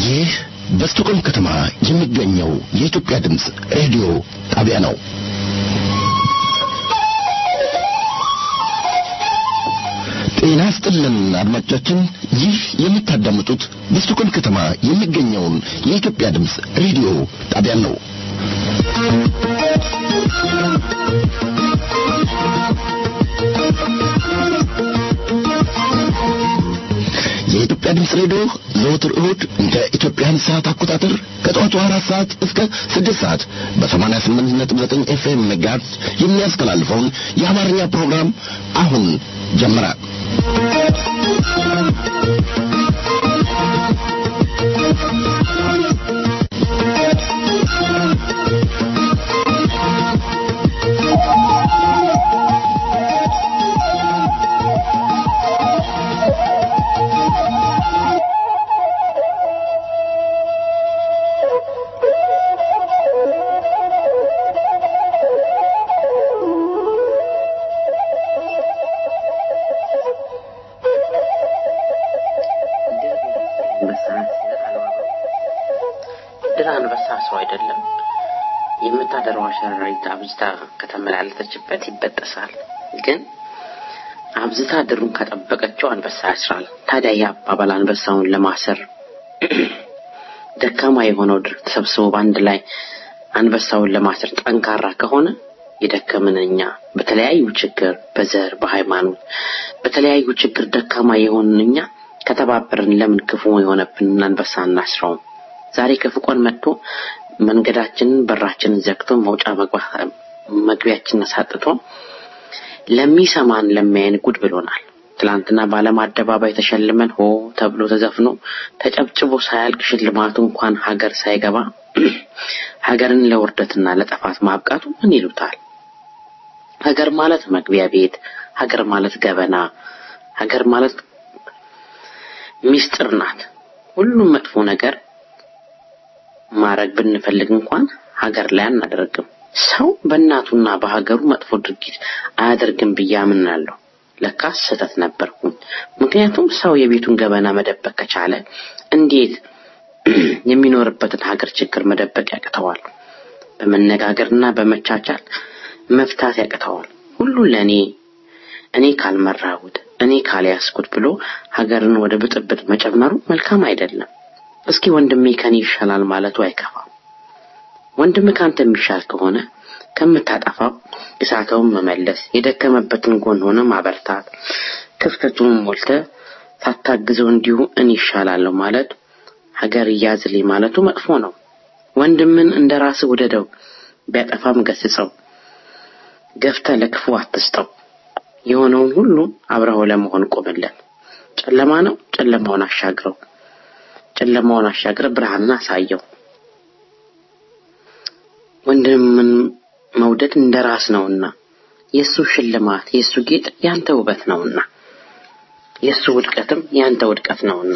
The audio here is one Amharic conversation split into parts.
ይህ በስቶኮልም ከተማ የሚገኘው የኢትዮጵያ ድምጽ ሬዲዮ ጣቢያ ነው። ጤና ይስጥልን አድማጮቻችን፣ ይህ የምታዳምጡት በስቶኮልም ከተማ የሚገኘውን የኢትዮጵያ ድምጽ ሬዲዮ ጣቢያ ነው። የኢትዮጵያ ድምጽ ሬዲዮ ዘወትር እሁድ እንደ ኢትዮጵያን ሰዓት አቆጣጠር ከጠዋቱ 4 ሰዓት እስከ 6 ሰዓት በ88.9 ኤፍኤም ሜጋሄርዝ የሚያስተላልፈውን የአማርኛ ፕሮግራም አሁን ጀመረ። ሸራሪት አብዝታ ከተመላለሰችበት ይበጠሳል። ግን አብዝታ ድሩን ከጠበቀችው አንበሳ ያስራል። ታዲያ ያባባል አንበሳውን ለማሰር ደካማ የሆነው ድር ተሰብስቦ ባንድ ላይ አንበሳውን ለማሰር ጠንካራ ከሆነ የደከመንኛ በተለያዩ ችግር በዘር በሃይማኖት በተለያዩ ችግር ደካማ የሆንንኛ ከተባበርን ለምን ክፉ የሆነብን አንበሳ እናስረው? ዛሬ ክፉ ቀን መጥቶ መንገዳችንን በራችንን ዘግቶ መውጫ መግቢያችንን አሳጥቶ ለሚሰማን ለማየን ጉድ ብሎናል። ትላንትና ባለም አደባባይ ተሸልመን ሆ ተብሎ ተዘፍኖ ተጨብጭቦ ሳያልቅ ሽልማቱ እንኳን ሀገር ሳይገባ ሀገርን ለውርደትና ለጥፋት ማብቃቱ ምን ይሉታል? ሀገር ማለት መግቢያ ቤት፣ ሀገር ማለት ገበና፣ ሀገር ማለት ሚስጥር ናት። ሁሉም መጥፎ ነገር ማረግ ብንፈልግ እንኳን ሀገር ላይ አናደርግም። ሰው በእናቱና በሀገሩ መጥፎ ድርጊት አያደርግም ብያምናለሁ። ለካስ ስህተት ነበርኩኝ። ምክንያቱም ሰው የቤቱን ገበና መደበቅ ከቻለ እንዴት የሚኖርበትን ሀገር ችግር መደበቅ ያቅተዋል? በመነጋገርና በመቻቻል መፍታት ያቅተዋል። ሁሉ እኔ ካልመራሁት እኔ ካልያስኩት ብሎ ሀገርን ወደ ብጥብጥ መጨመሩ መልካም አይደለም። እስኪ ወንድሜ ከኔ ይሻላል ማለቱ አይከፋም። ወንድም ካንተ የሚሻል ከሆነ ከምታጠፋው እሳተውን መመለስ፣ የደከመበትን ጎን ሆነ ማበርታት፣ ክፍተቱን ሞልተ ሳታግዘው እንዲሁ እኔ ይሻላለሁ ማለት ሀገር ያዝልኝ ማለቱ መጥፎ ነው። ወንድምን እንደራስ ወደደው፣ ቢያጠፋም ገስጸው፣ ገፍተ ለክፉ አትስጠው። የሆነውን ሁሉ አብረው ለመሆን ቆመለት። ጨለማ ነው፣ ጨለማውን አሻግረው፣ ጨለማውን አሻግረ ብርሃንን አሳየው። ወንድምን መውደድ እንደራስ ነውና የሱ ሽልማት የሱ ጌጥ ያንተ ውበት ነውና የሱ ውድቀትም ያንተ ውድቀት ነውና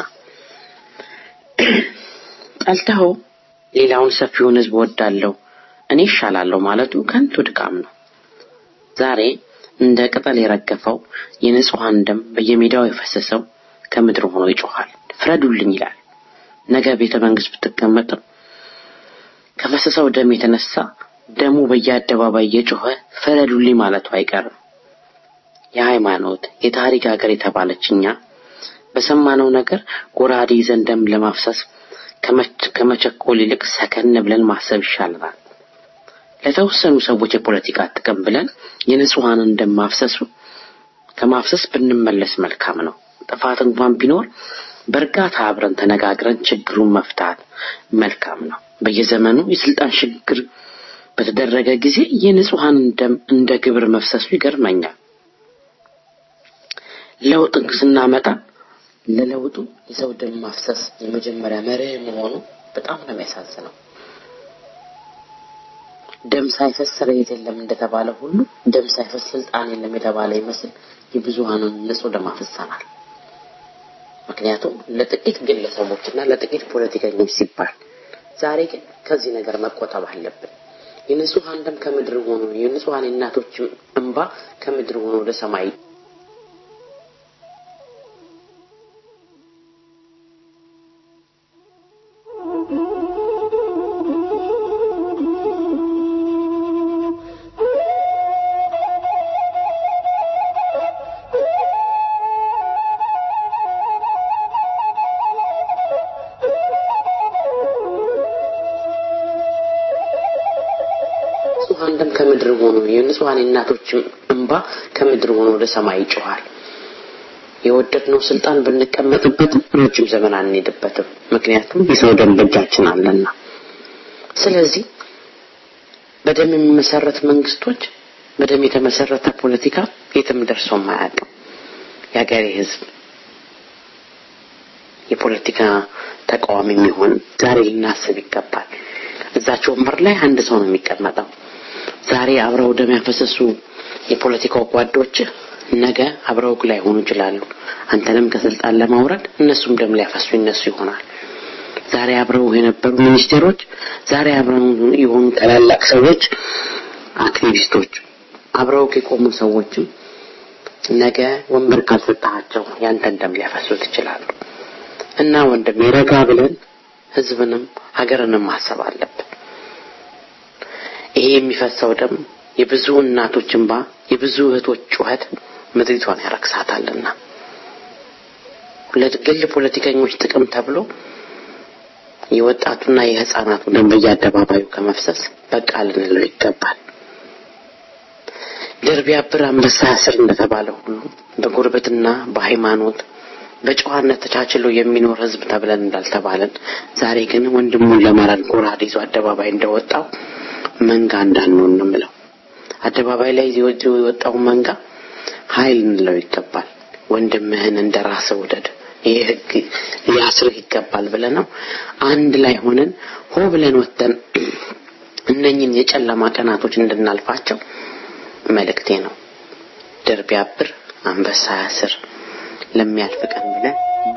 ጠልተው ሌላውን ሰፊውን ህዝብ ወዳለው እኔ ይሻላለሁ ማለቱ ከንቱ ድካም ነው። ዛሬ እንደ ቅጠል የረገፈው የንጹሃን ደም በየሜዳው የፈሰሰው ከምድር ሆኖ ይጮሃል፣ ፍረዱልኝ ይላል። ነገ ቤተ መንግስት ብትቀመጥ ከፈሰሰው ደም የተነሳ ደሙ በየአደባባይ የጮኸ ፍረዱልኝ ማለቱ አይቀርም። የሃይማኖት የታሪክ ሀገር የተባለችኛ በሰማነው ነገር ጎራዴ ይዘን ደም ለማፍሰስ ከመቸኮል ይልቅ ሰከን ብለን ማሰብ ይሻላል። ለተወሰኑ ሰዎች የፖለቲካ ጥቅም ብለን የንጹሃንን ደም ከማፍሰስ ብንመለስ መልካም ነው። ጥፋት እንኳን ቢኖር በርጋታ አብረን ተነጋግረን ችግሩን መፍታት መልካም ነው። በየዘመኑ የስልጣን ሽግግር በተደረገ ጊዜ የንጹሃን ደም እንደ ግብር መፍሰሱ ይገርመኛል። ለውጥ ስናመጣ ለለውጡ የሰው ደም ማፍሰስ የመጀመሪያ መርህ መሆኑ በጣም ነው የሚያሳዝነው። ደም ሳይፈስ ስርየት የለም እንደተባለ ሁሉ ደም ሳይፈስ ስልጣን የለም የተባለ ይመስል የብዙሃኑን ንጹህ ደም አፍሰናል። ምክንያቱም ለጥቂት ግለሰቦችና ለጥቂት ፖለቲከኞች ሲባል። ዛሬ ግን ከዚህ ነገር መቆጠብ አለብን። የንጹሃን ደም ከምድር ሆኖ የንጹሃን እናቶች እንባ ከምድር ሆኖ ወደ ሰማይ ከምድር ሆኖ የንጹሃን እናቶች እንባ ከምድር ሆኖ ወደ ሰማይ ይጮሃል። የወደድነው ስልጣን ብንቀመጥበት ረጅም ዘመን አንሄድበትም፣ ምክንያቱም የሰው ደም በእጃችን አለና። ስለዚህ በደም የሚመሰረት መንግስቶች፣ በደም የተመሰረተ ፖለቲካ የትም ደርሶ ማያውቅም። የሀገሬ ህዝብ የፖለቲካ ተቃዋሚ የሚሆን ዛሬ ልናስብ ይገባል። እዛቸው ወንበር ላይ አንድ ሰው ነው የሚቀመጠው። ዛሬ አብረው ደም ያፈሰሱ የፖለቲካው ጓዶች ነገ አብረው ላይ ሆኑ ይችላሉ። አንተንም ከስልጣን ለማውረድ እነሱም ደም ሊያፈሱ ይነሱ ይሆናል። ዛሬ አብረው የነበሩ ሚኒስቴሮች፣ ዛሬ አብረው የሆኑ ታላላቅ ሰዎች፣ አክቲቪስቶች፣ አብረው የቆሙ ሰዎችም ነገ ወንበር ካልሰጣቸው ያንተን ደም ሊያፈሱት ይችላሉ። እና ወንድም ይረጋ ብለን ህዝብንም ሀገርንም ማሰብ አለብን። ይሄ የሚፈሰው ደም የብዙ እናቶች እንባ፣ የብዙ እህቶች ጩኸት ምድሪቷን ያረክሳታልና ለግል ፖለቲከኞች ጥቅም ተብሎ የወጣቱና የህፃናቱ ደም በየአደባባዩ ከመፍሰስ በቃ ልንለው ይገባል። ድርቢያ ብር አንበሳ ያስር እንደተባለው ሁሉ በጉርበትና በሃይማኖት በጨዋነት ተቻችሎ የሚኖር ህዝብ ተብለን እንዳልተባለን ዛሬ ግን ወንድሙን ለማራድ ጎራዴ ይዞ አደባባይ እንደወጣው መንጋ እንዳንሆን ነው የምለው። አደባባይ ላይ የወጣው መንጋ ኃይል እንለው ይገባል። ወንድምህን እንደራስህ ውደድ፣ ይሄ ህግ ሊያስርህ ይገባል ብለነው አንድ ላይ ሆነን ሆ ብለን ወጥተን እነኝን የጨለማ ቀናቶች እንድናልፋቸው መልእክቴ ነው። ድርቢያ ብር አንበሳ ያስር ለሚያልፍ ቀን ብለን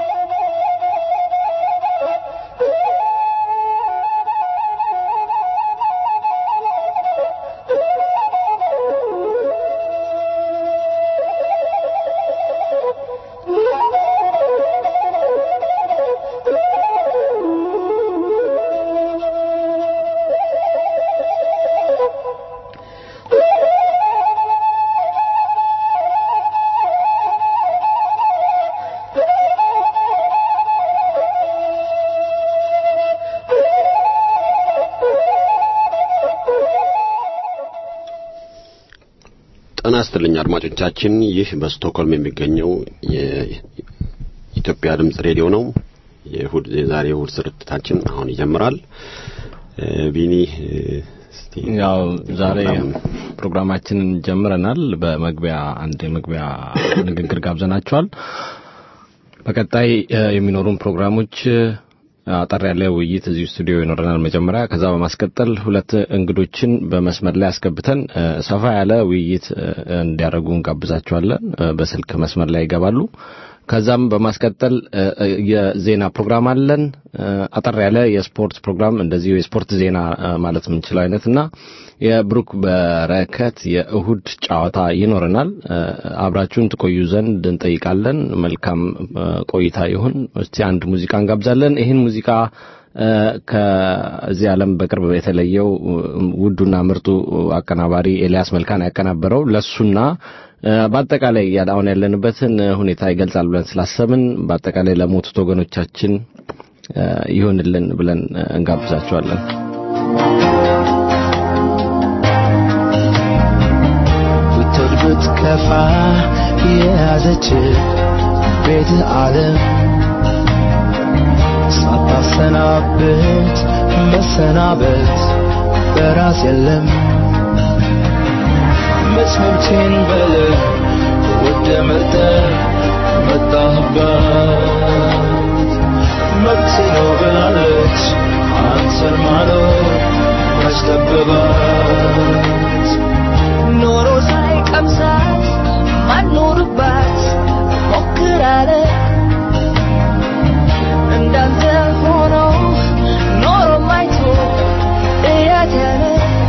አስተልኛ አድማጮቻችን ይህ በስቶክሆልም የሚገኘው የኢትዮጵያ ድምጽ ሬዲዮ ነው። የዛሬ እሁድ ስርጭታችን አሁን ይጀምራል። ቢኒ ያው ዛሬ ፕሮግራማችንን ጀምረናል። በመግቢያ አንድ የመግቢያ ንግግር ጋብዘናችኋል። በቀጣይ የሚኖሩን ፕሮግራሞች አጠር ያለ ውይይት እዚህ ስቱዲዮ ይኖረናል መጀመሪያ። ከዛ በማስቀጠል ሁለት እንግዶችን በመስመር ላይ አስገብተን ሰፋ ያለ ውይይት እንዲያደርጉ እንጋብዛቸዋለን። በስልክ መስመር ላይ ይገባሉ። ከዛም በማስቀጠል የዜና ፕሮግራም አለን። አጠር ያለ የስፖርት ፕሮግራም እንደዚሁ የስፖርት ዜና ማለት ምን ይችላል አይነትና የብሩክ በረከት የእሁድ ጨዋታ ይኖረናል። አብራችሁን ትቆዩ ዘንድ እንጠይቃለን። መልካም ቆይታ ይሁን። እስቲ አንድ ሙዚቃ እንጋብዛለን። ይሄን ሙዚቃ ከዚህ ዓለም በቅርብ የተለየው ውዱና ምርጡ አቀናባሪ ኤልያስ መልካን ያቀናበረው ለሱና በአጠቃላይ ያዳውን ያለንበትን ሁኔታ ይገልጻል ብለን ስላሰብን በአጠቃላይ ለሞቱት ወገኖቻችን ይሁንልን ብለን እንጋብዛቸዋለን። ብትወድብት ከፋ የያዘች ቤት ዓለም ሳታሰናብት መሰናበት በራስ የለም መስመምቴን በለ ወደ መርጠ መጣህባት መብት ነው ብላለች አንተን ማኖር መስጠበባት ኖሮ ሳይቀምሳት ማኖርባት ሞክራለ እንዳንተ ሆኖ ኖሮ ማይቶ እያተነ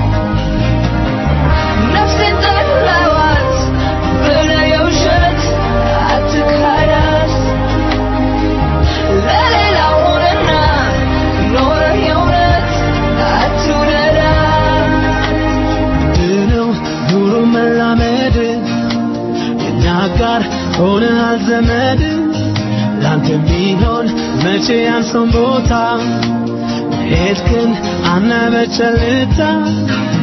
ነፍሴን ጠላዋት ብለህ የውሸት አትካዳት ለሌላ ሆነና ኖረ የእውነት አትውደዳት ድነው ኑሮ መላመድ የኛ ጋር ሆነ አልዘመድ ላንተ ቢሆን መቼ ያንሰን ቦታ ሄድክን አነበቸልታ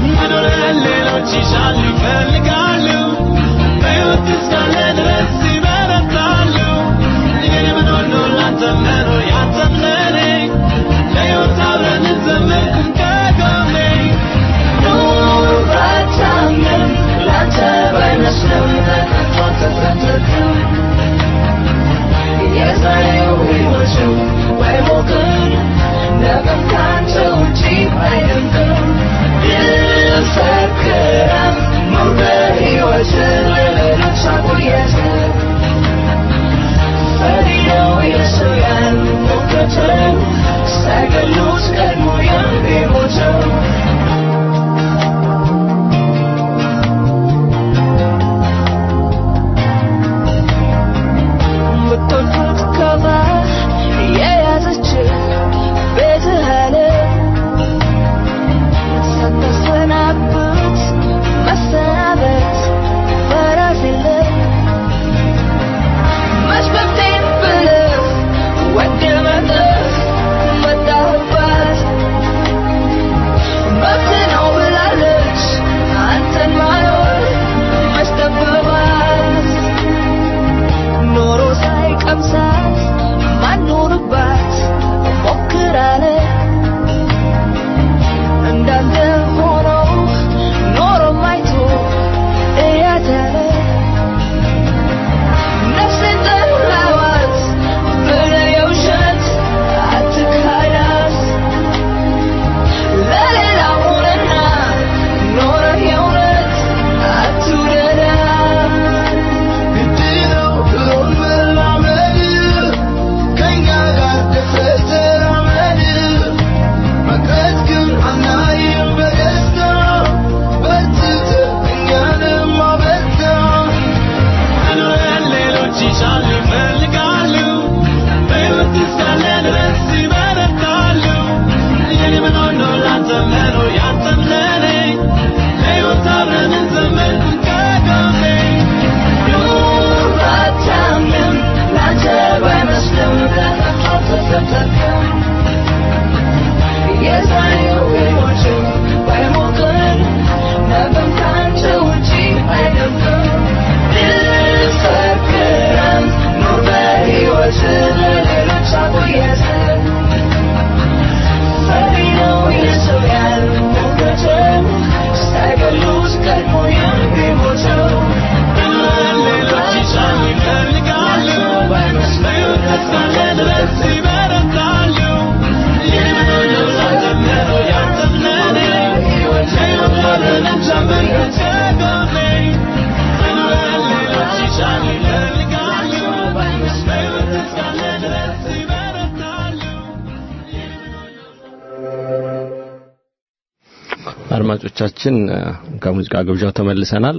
አድማጮቻችን ከሙዚቃ ግብዣው ተመልሰናል።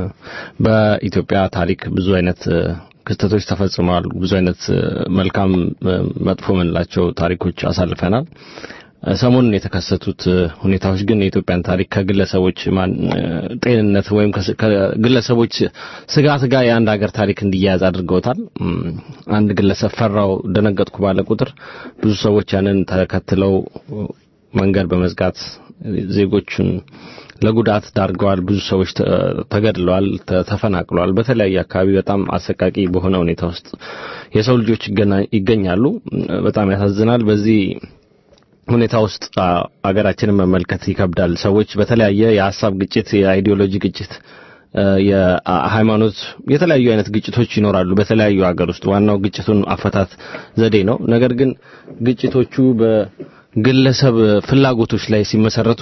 በኢትዮጵያ ታሪክ ብዙ አይነት ክስተቶች ተፈጽመዋል። ብዙ አይነት መልካም መጥፎ ምንላቸው ታሪኮች አሳልፈናል። ሰሞኑን የተከሰቱት ሁኔታዎች ግን የኢትዮጵያን ታሪክ ከግለሰቦች ጤንነት ወይም ከግለሰቦች ስጋት ጋር የአንድ ሀገር ታሪክ እንዲያያዝ አድርገውታል። አንድ ግለሰብ ፈራው ደነገጥኩ ባለ ቁጥር ብዙ ሰዎች ያንን ተከትለው መንገድ በመዝጋት ዜጎችን ለጉዳት ዳርገዋል። ብዙ ሰዎች ተገድለዋል፣ ተፈናቅለዋል። በተለያየ አካባቢ በጣም አሰቃቂ በሆነ ሁኔታ ውስጥ የሰው ልጆች ይገኛሉ። በጣም ያሳዝናል። በዚህ ሁኔታ ውስጥ አገራችንን መመልከት ይከብዳል። ሰዎች በተለያየ የሐሳብ ግጭት፣ የአይዲዮሎጂ ግጭት፣ የሃይማኖት የተለያዩ አይነት ግጭቶች ይኖራሉ በተለያዩ ሀገር ውስጥ። ዋናው ግጭቱን አፈታት ዘዴ ነው። ነገር ግን ግጭቶቹ በግለሰብ ፍላጎቶች ላይ ሲመሰረቱ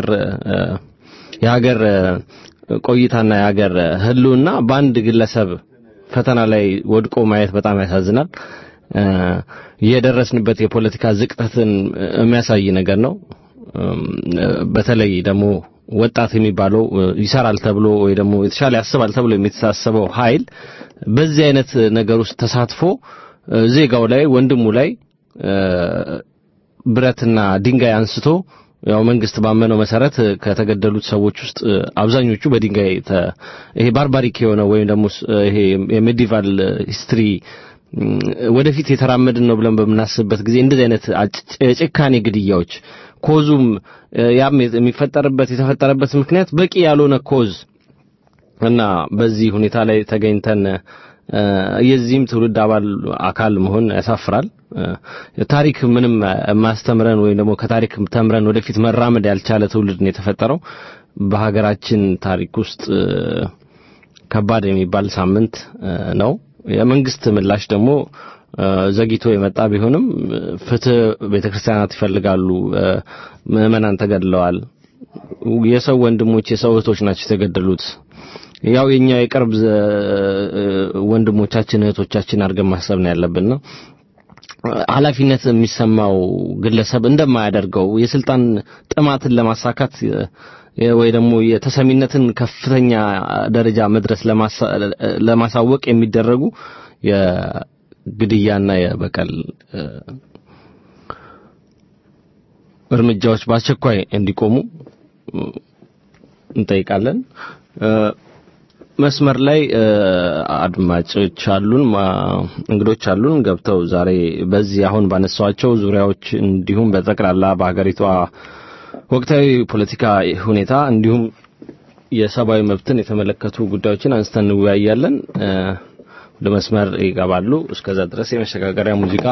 የሀገር ቆይታና የሀገር ህልውና በአንድ ግለሰብ ፈተና ላይ ወድቆ ማየት በጣም ያሳዝናል። የደረስንበት የፖለቲካ ዝቅጠትን የሚያሳይ ነገር ነው። በተለይ ደግሞ ወጣት የሚባለው ይሰራል ተብሎ ወይ ደግሞ የተሻለ ያስባል ተብሎ የሚታሰበው ኃይል በዚህ አይነት ነገር ውስጥ ተሳትፎ ዜጋው ላይ ወንድሙ ላይ ብረትና ድንጋይ አንስቶ ያው መንግስት ባመነው መሰረት ከተገደሉት ሰዎች ውስጥ አብዛኞቹ በድንጋይ ይሄ ባርባሪክ የሆነ ወይም ደግሞ ይሄ የሜዲቫል ሂስትሪ ወደፊት የተራመድን ነው ብለን በምናስብበት ጊዜ እንደዚህ አይነት ጭካኔ ግድያዎች ኮዙም ያም የተፈጠረበት ምክንያት በቂ ያልሆነ ኮዝ እና በዚህ ሁኔታ ላይ ተገኝተን የዚህም ትውልድ አካል መሆን ያሳፍራል። ታሪክ ምንም ማስተምረን ወይ ደግሞ ከታሪክ ተምረን ወደፊት መራመድ ያልቻለ ትውልድ ነው የተፈጠረው። በሀገራችን ታሪክ ውስጥ ከባድ የሚባል ሳምንት ነው። የመንግስት ምላሽ ደግሞ ዘግይቶ የመጣ ቢሆንም ፍትህ ቤተክርስቲያናት ይፈልጋሉ። ምዕመናን ተገድለዋል። የሰው ወንድሞች የሰው እህቶች ናቸው የተገደሉት። ያው የኛ የቅርብ ወንድሞቻችን እህቶቻችን አድርገን ማሰብ ነው ያለብን ነው። ኃላፊነት የሚሰማው ግለሰብ እንደማያደርገው የስልጣን ጥማትን ለማሳካት ወይ ደግሞ የተሰሚነትን ከፍተኛ ደረጃ መድረስ ለማሳወቅ የሚደረጉ የግድያና የበቀል እርምጃዎች በአስቸኳይ እንዲቆሙ እንጠይቃለን። መስመር ላይ አድማጮች አሉን፣ እንግዶች አሉን ገብተው ዛሬ በዚህ አሁን ባነሳዋቸው ዙሪያዎች እንዲሁም በጠቅላላ በአገሪቷ ወቅታዊ ፖለቲካ ሁኔታ እንዲሁም የሰብአዊ መብትን የተመለከቱ ጉዳዮችን አንስተን እንወያያለን። ወደ መስመር ይገባሉ። እስከዛ ድረስ የመሸጋገሪያ ሙዚቃ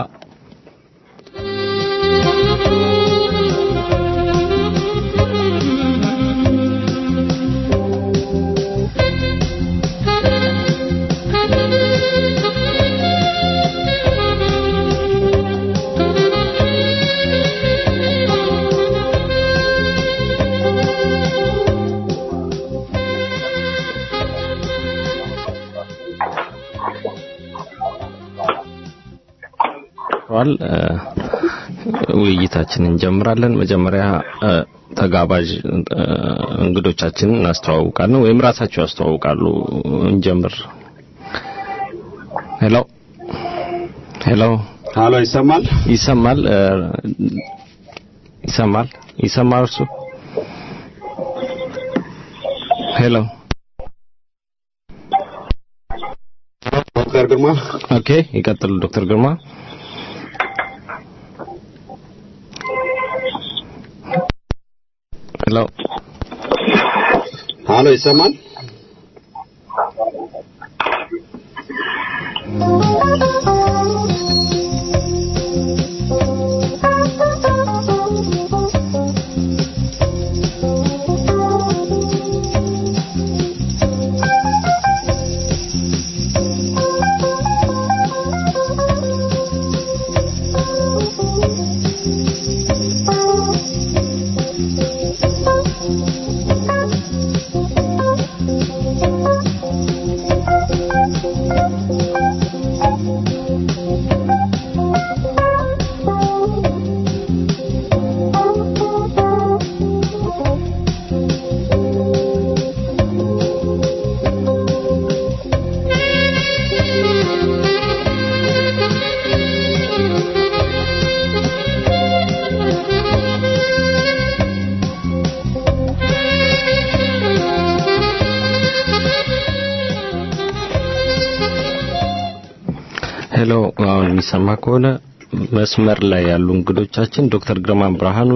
ውይይታችንን እንጀምራለን። መጀመሪያ ተጋባዥ እንግዶቻችንን እናስተዋውቃለን ወይም ራሳቸው ያስተዋውቃሉ። እንጀምር። ሄሎ ይሰማል እርሱ ሄሎ ዶክተር ግርማ። ኦኬ ይቀጥሉ ዶክተር ግርማ። ሄሎ ይሰማል? ሄሎ አሁን የሚሰማ ከሆነ መስመር ላይ ያሉ እንግዶቻችን ዶክተር ግርማ ብርሃኑ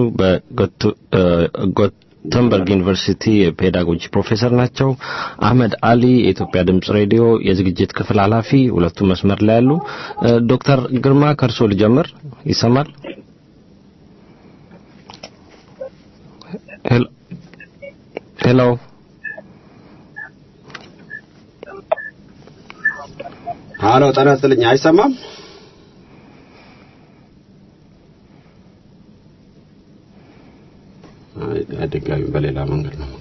በጎተንበርግ ዩኒቨርሲቲ የፔዳጎጂ ፕሮፌሰር ናቸው። አህመድ አሊ የኢትዮጵያ ድምጽ ሬዲዮ የዝግጅት ክፍል ኃላፊ፣ ሁለቱ መስመር ላይ ያሉ። ዶክተር ግርማ ከርሶ ልጀምር። ይሰማል? ሄሎ ሄሎ ጤና ይስጥልኝ። አይሰማም? አደጋዊ በሌላ መንገድ ነው።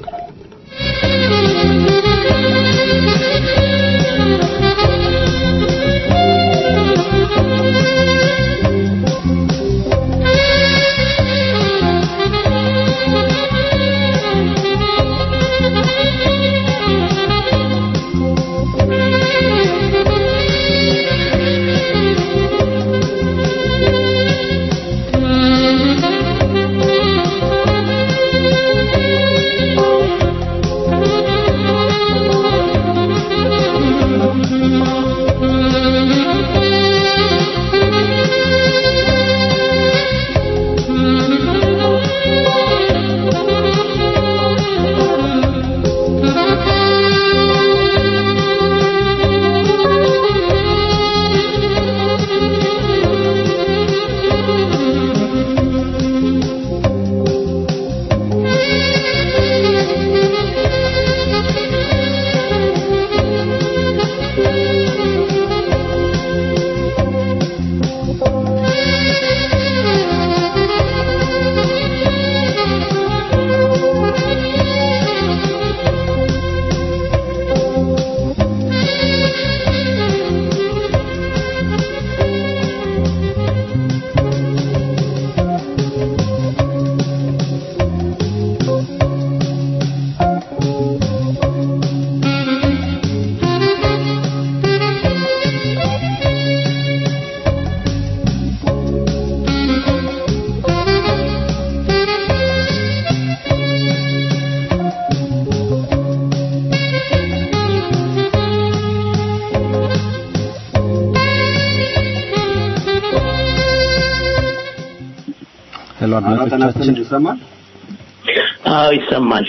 ሄሎ አድማጮቻችን ይሰማል? አዎ ይሰማል።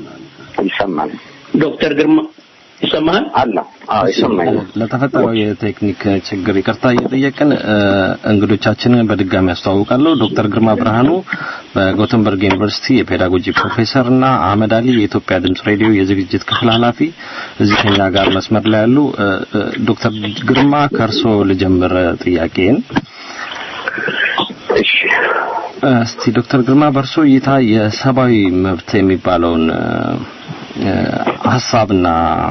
ዶክተር ግርማ ይሰማል? አዎ ይሰማል። ለተፈጠረው የቴክኒክ ችግር ይቅርታ እየጠየቅን እንግዶቻችንን በድጋሚ ያስተዋውቃለሁ። ዶክተር ግርማ ብርሃኑ በጎተንበርግ ዩኒቨርሲቲ የፔዳጎጂ ፕሮፌሰር እና አህመድ አሊ የኢትዮጵያ ድምጽ ሬዲዮ የዝግጅት ክፍል ኃላፊ እዚህ ከኛ ጋር መስመር ላይ ያሉ። ዶክተር ግርማ ከርሶ ልጀምር ጥያቄን። እሺ እስቲ ዶክተር ግርማ በርሶ እይታ የሰብአዊ መብት የሚባለውን ሐሳብና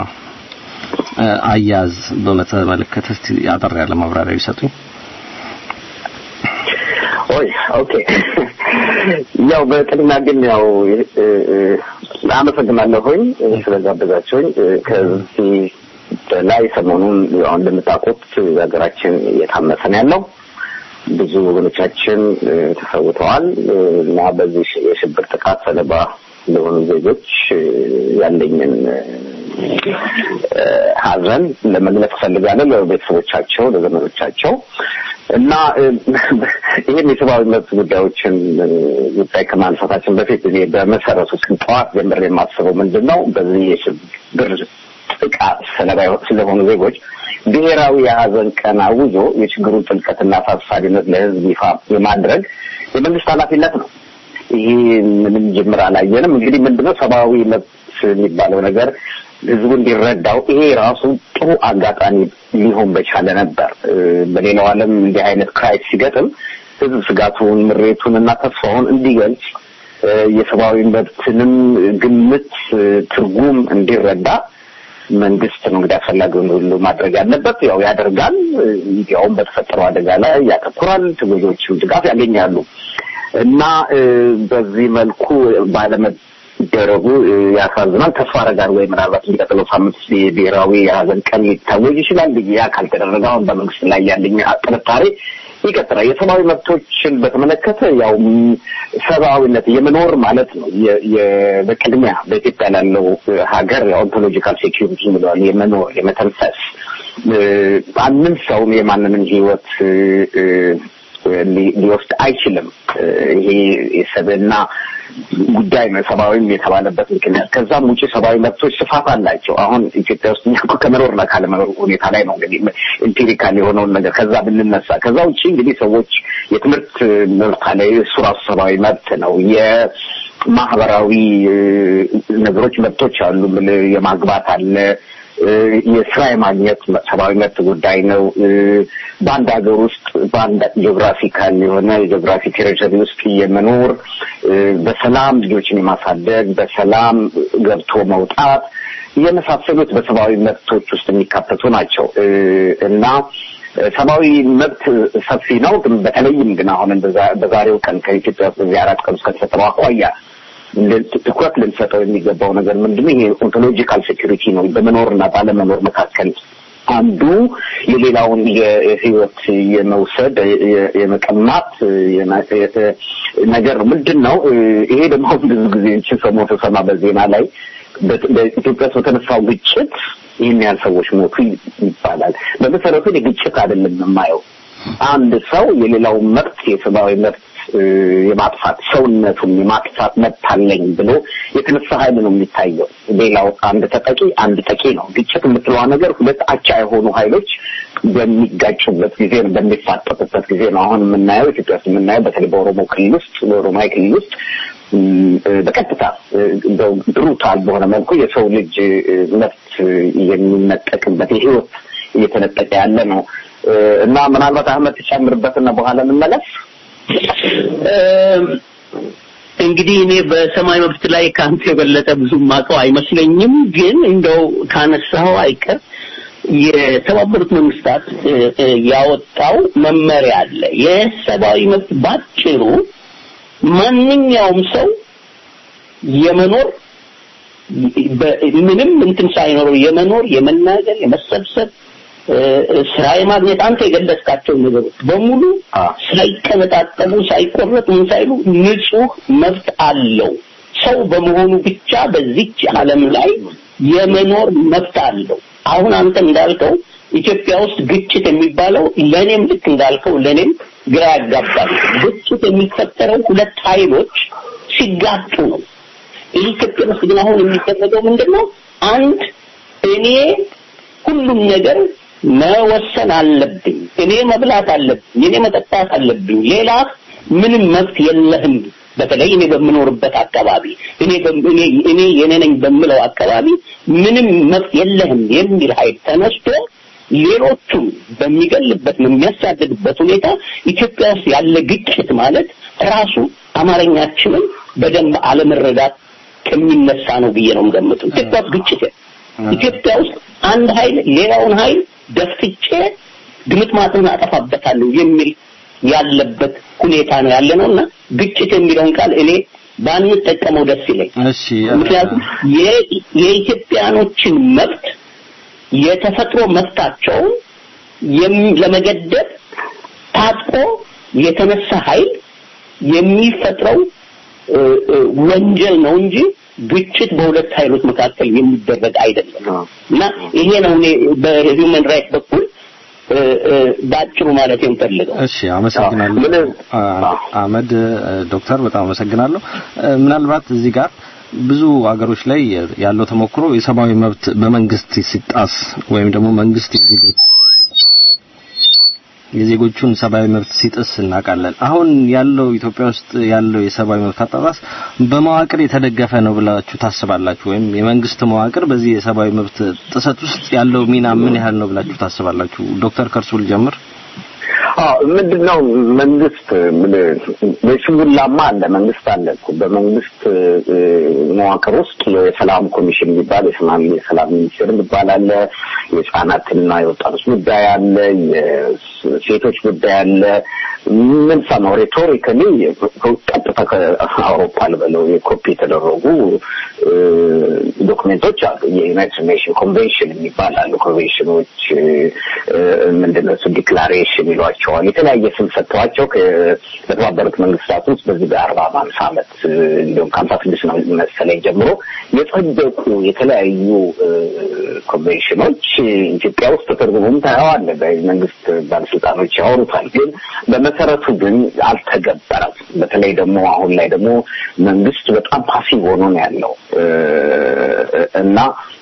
አያዝ በመተመለከተ እስቲ ያጠር ያለ ማብራሪያ ይሰጡኝ። ኦኬ ያው በቅድሚያ ግን ያው አመሰግናለሁኝ ስለጋበዛችሁኝ። ከዚህ ላይ ሰሞኑን ያው እንደምታውቁት ሀገራችን እየታመሰ ነው ያለው። ብዙ ወገኖቻችን ተሰውተዋል እና በዚህ የሽብር ጥቃት ሰለባ ለሆኑ ዜጎች ያለኝን ሐዘን ለመግለጽ ፈልጋለሁ ለቤተሰቦቻቸው ለዘመዶቻቸው እና ይሄን የሰብአዊ መብት ጉዳዮችን ጉዳይ ከማንሳታችን በፊት እኔ በመሰረቱ ጠዋት ጀምሬ የማስበው ምንድነው በዚህ የሽብር ጥቃት ሰለባ ስለሆኑ ዜጎች ብሔራዊ የሐዘን ቀን አውጆ የችግሩን ጥልቀትና አሳሳቢነት ለሕዝብ ይፋ የማድረግ የመንግስት ኃላፊነት ነው። ይሄ ምንም ጅምር አላየንም። እንግዲህ ምንድነው ሰብአዊ መብት የሚባለው ነገር ህዝቡ እንዲረዳው ይሄ ራሱ ጥሩ አጋጣሚ ሊሆን በቻለ ነበር። በሌላው ዓለም እንዲህ አይነት ክራይስ ሲገጥም ህዝብ ስጋቱን ምሬቱንና ተስፋውን እንዲገልጽ የሰብአዊ መብትንም ግምት ትርጉም እንዲረዳ መንግስት ነው እንግዲህ አስፈላጊውን ሁሉ ማድረግ ያለበት። ያው ያደርጋል። ያውም በተፈጠረው አደጋ ላይ ያተኩራል። ተጎጂዎችም ድጋፍ ያገኛሉ እና በዚህ መልኩ ባለመደረጉ ያሳዝናል። ተስፋ አደርጋለሁ ወይ ምናልባት የሚቀጥለው ሳምንት ብሔራዊ የሐዘን ቀን ሊታወጅ ይችላል። ያ ካልተደረገ አሁን በመንግስት ላይ ያለኝ ጥርጣሬ ይቀጥላል። የሰብአዊ መብቶችን በተመለከተ ያው ሰብአዊነት የመኖር ማለት ነው። በቅድሚያ በኢትዮጵያ ላለው ሀገር ኦንቶሎጂካል ሴኩሪቲ ብለዋል። የመኖር የመተንፈስ ማንም ሰው የማንንም ህይወት ሊወስድ አይችልም። ይሄ የሰብዕና ጉዳይ ነው ሰብአዊም የተባለበት ምክንያት። ከዛም ውጪ ሰብአዊ መብቶች ስፋት አላቸው። አሁን ኢትዮጵያ ውስጥ እኛ ከመኖርና ካለመኖር ሁኔታ ላይ ነው እንግዲህ ኢምፒሪካል የሆነውን ነገር ከዛ ብንነሳ። ከዛ ውጪ እንግዲህ ሰዎች የትምህርት መብት አለ፣ እሱ ራሱ ሰብአዊ መብት ነው። የማህበራዊ ነገሮች መብቶች አሉ፣ የማግባት አለ፣ የስራ የማግኘት ሰብአዊ መብት ጉዳይ ነው። በአንድ ሀገር ውስጥ በአንድ ጂኦግራፊካል የሆነ የጂኦግራፊ ቴሪቶሪ ውስጥ የመኖር በሰላም ልጆችን የማሳደግ በሰላም ገብቶ መውጣት የመሳሰሉት በሰብአዊ መብቶች ውስጥ የሚካተቱ ናቸው እና ሰብአዊ መብት ሰፊ ነው። ግን በተለይም ግን አሁን በዛሬው ቀን ከኢትዮጵያ ውስጥ በዚህ 4 ቀን ውስጥ ከተፈጠረው አኳያ ትኩረት ልንሰጠው የሚገባው ነገር ምንድነው? ይሄ ኦንቶሎጂካል ሴኩሪቲ ነው። በመኖርና ባለመኖር መካከል አንዱ የሌላውን የህይወት የመውሰድ የመቀማት ነገር ምንድነው? ይሄ ደግሞ ብዙ ጊዜ ሰሞኑን ተሰማ በዜና ላይ በኢትዮጵያ ውስጥ በተነሳው ግጭት ይህን ያህል ሰዎች ሞቱ ይባላል። በመሰረቱ ግጭት አይደለም የማየው። አንድ ሰው የሌላውን መብት የሰብአዊ መብት የማጥፋት ሰውነቱን የማጥፋት መብት አለኝ ብሎ የተነሳ ኃይል ነው የሚታየው። ሌላው አንድ ተጠቂ አንድ ጠቂ ነው። ግጭት የምትለው ነገር ሁለት አቻ የሆኑ ኃይሎች በሚጋጩበት ጊዜ ነው፣ በሚፋጠጡበት ጊዜ ነው። አሁን የምናየው ኢትዮጵያ ውስጥ የምናየው በተለይ በኦሮሞ ክልል ውስጥ በኦሮማይ ክልል ውስጥ በቀጥታ እንደው ብሩታል በሆነ መልኩ የሰው ልጅ መብት የሚነጠቅበት የህይወት እየተነጠቀ ያለ ነው እና ምናልባት አህመድ ተጨምርበትና በኋላ እንመለስ። እንግዲህ እኔ በሰማይ መብት ላይ ካንተ የበለጠ ብዙ ማቀው አይመስለኝም። ግን እንደው ካነሳው አይቀር የተባበሩት መንግስታት ያወጣው መመሪያ አለ። የሰብአዊ መብት ባጭሩ ማንኛውም ሰው የመኖር ምንም እንትን ሳይኖረው የመኖር የመናገር የመሰብሰብ ስራ የማግኘት አንተ የገለጽካቸው ነገሮች በሙሉ ሳይቀነጣጠሉ ሳይቆረጡ ምን ሳይሉ ንጹህ መብት አለው። ሰው በመሆኑ ብቻ በዚች ዓለም ላይ የመኖር መብት አለው። አሁን አንተ እንዳልከው ኢትዮጵያ ውስጥ ግጭት የሚባለው ለኔም ልክ እንዳልከው ለኔም ግራ ያጋባል። ግጭት የሚፈጠረው ሁለት ኃይሎች ሲጋጩ ነው። ኢትዮጵያ ውስጥ ግን አሁን የሚደረገው ምንድነው? አንድ እኔ ሁሉም ነገር መወሰን አለብኝ፣ እኔ መብላት አለብኝ፣ እኔ መጠጣት አለብኝ፣ ሌላ ምንም መብት የለህም። በተለይ እኔ በምኖርበት አካባቢ እኔ የኔነኝ በምለው አካባቢ ምንም መብት የለህም የሚል ኃይል ተነስቶ ሌሎቹም በሚገልበት የሚያሳድድበት ሁኔታ ኢትዮጵያ ውስጥ ያለ ግጭት ማለት ራሱ አማርኛችንን በደንብ አለመረዳት ከሚነሳ ነው ብዬ ነው የምገምተው። ኢትዮጵያ ውስጥ ግጭት ኢትዮጵያ ውስጥ አንድ ኃይል ሌላውን ኃይል ደፍጥጬ ድምጥማጥን አጠፋበታለሁ የሚል ያለበት ሁኔታ ነው ያለነውና ግጭት የሚለውን ቃል እኔ ባንጠቀመው ደስ ይለኝ። እሺ ምክንያቱም የኢትዮጵያኖችን መብት የተፈጥሮ መብታቸውን ለመገደብ ታጥቆ የተነሳ ኃይል የሚፈጥረው ወንጀል ነው እንጂ ግጭት በሁለት ኃይሎች መካከል የሚደረግ አይደለም። እና ይሄ ነው እኔ በሂውመን ራይት በኩል ባጭሩ ማለት የምፈልገው። እሺ አመሰግናለሁ አህመድ ዶክተር በጣም አመሰግናለሁ። ምናልባት እዚህ ጋር ብዙ ሀገሮች ላይ ያለው ተሞክሮ የሰብአዊ መብት በመንግስት ሲጣስ ወይም ደግሞ መንግስት የዜጎቹን ሰብአዊ መብት ሲጥስ እናውቃለን። አሁን ያለው ኢትዮጵያ ውስጥ ያለው የሰብአዊ መብት አጣጣስ በመዋቅር የተደገፈ ነው ብላችሁ ታስባላችሁ? ወይም የመንግስት መዋቅር በዚህ የሰብአዊ መብት ጥሰት ውስጥ ያለው ሚና ምን ያህል ነው ብላችሁ ታስባላችሁ? ዶክተር ከርሱ ልጀምር። ምንድነው መንግስት በሽሙላማ አለ መንግስት አለ እኮ በመንግስት መዋቅር ውስጥ የሰላም ኮሚሽን የሚባል የሰላም ሚኒስቴር የሚባል አለ፣ የህፃናትና የወጣቶች ጉዳይ አለ፣ የሴቶች ጉዳይ አለ። ምን ሰማው ሬቶሪካሊ ቀጥታ ከአውሮፓ ልበለው የኮፒ የተደረጉ ዶክመንቶች አሉ። የዩናይትድ ኔሽን ኮንቬንሽን የሚባል አሉ። ኮንቬንሽኖች ምንድነው ዲክላሬሽን ይሏቸዋል። የተለያየ ስም ሰጥተዋቸው ከተባበሩት መንግስታት ውስጥ በዚህ በ40-50 ዓመት እንደውም ከ56 ነው መሰለኝ ጀምሮ የጸደቁ የተለያዩ ኮንቬንሽኖች ኢትዮጵያ ውስጥ ተተርጉሞም ታየዋለህ። በመንግስት ባለስልጣኖች ያወሩታል፣ ግን በመሰረቱ ግን አልተገበረም። በተለይ ደግሞ አሁን ላይ ደግሞ መንግስት በጣም ፓሲቭ ሆኖ ነው ያለው እና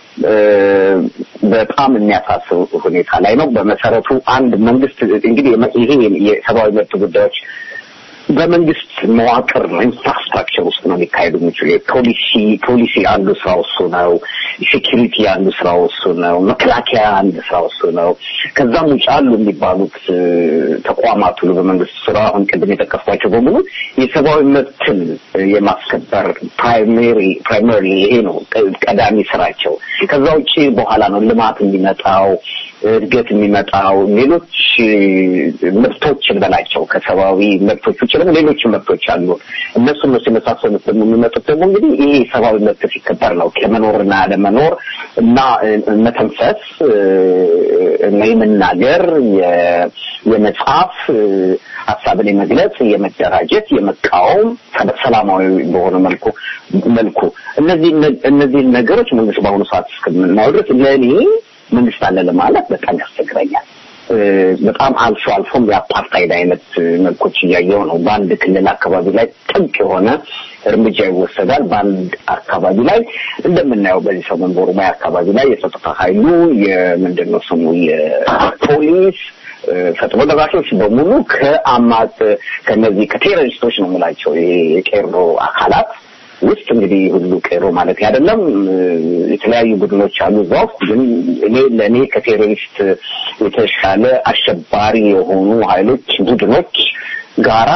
በጣም የሚያሳስብ ሁኔታ ላይ ነው። በመሰረቱ አንድ መንግስት እንግዲህ ይሄ የሰብአዊ መብት ጉዳዮች በመንግስት መዋቅር ነው ኢንፍራስትራክቸር ውስጥ ነው ሊካሄዱ የሚችሉ። ፖሊሲ አንዱ ስራው እሱ ነው። ሴኩሪቲ አንዱ ስራው እሱ ነው። መከላከያ አንዱ ስራው እሱ ነው። ከዛም ውጭ አሉ የሚባሉት ተቋማት ሁሉ በመንግስት ስራ አሁን ቅድም የጠቀስኳቸው በሙሉ የሰብአዊ መብትን የማስከበር ፕራይመሪ ይሄ ነው ቀዳሚ ስራቸው። ከዛ ውጭ በኋላ ነው ልማት የሚመጣው፣ እድገት የሚመጣው፣ ሌሎች መብቶችን በላቸው ከሰብአዊ መብቶች ውጭ ደግሞ ሌሎች መብቶች አሉ። እነሱ የመሳሰሉት ደግሞ የሚመጡት ደግሞ እንግዲህ ይሄ ሰብአዊ መብት ሲከበር ነው። ከመኖርና ለመኖር እና መተንፈስ እና የመናገር የመጻፍ ሀሳብን የመግለጽ የመደራጀት የመቃወም ሰላማዊ በሆነ መልኩ እነዚህ ነገሮች መንግስት በአሁኑ ሰዓት እስከምናየው ድረስ ለእኔ መንግስት አለ ለማለት በጣም ያስቸግረኛል። በጣም አልፎም የአፓርታይድ አይነት መልኮች እያየሁ ነው። በአንድ ክልል አካባቢ ላይ ጥብቅ የሆነ እርምጃ ይወሰዳል። በአንድ አካባቢ ላይ እንደምናየው በዚህ ሰሞን በኦሮሚያ አካባቢ ላይ የጸጥታ ኃይሉ የምንድነው ስሙ የፖሊስ ፈጥኖ ደራሾች በሙሉ ከነዚህ ከቴሮሪስቶች ነው የምላቸው የቄሮ አካላት ውስጥ እንግዲህ ሁሉ ቄሮ ማለት አይደለም፣ የተለያዩ ቡድኖች አሉ እዛ ውስጥ። ግን ለእኔ ከቴሮሪስት የተሻለ አሸባሪ የሆኑ ኃይሎች ቡድኖች ጋራ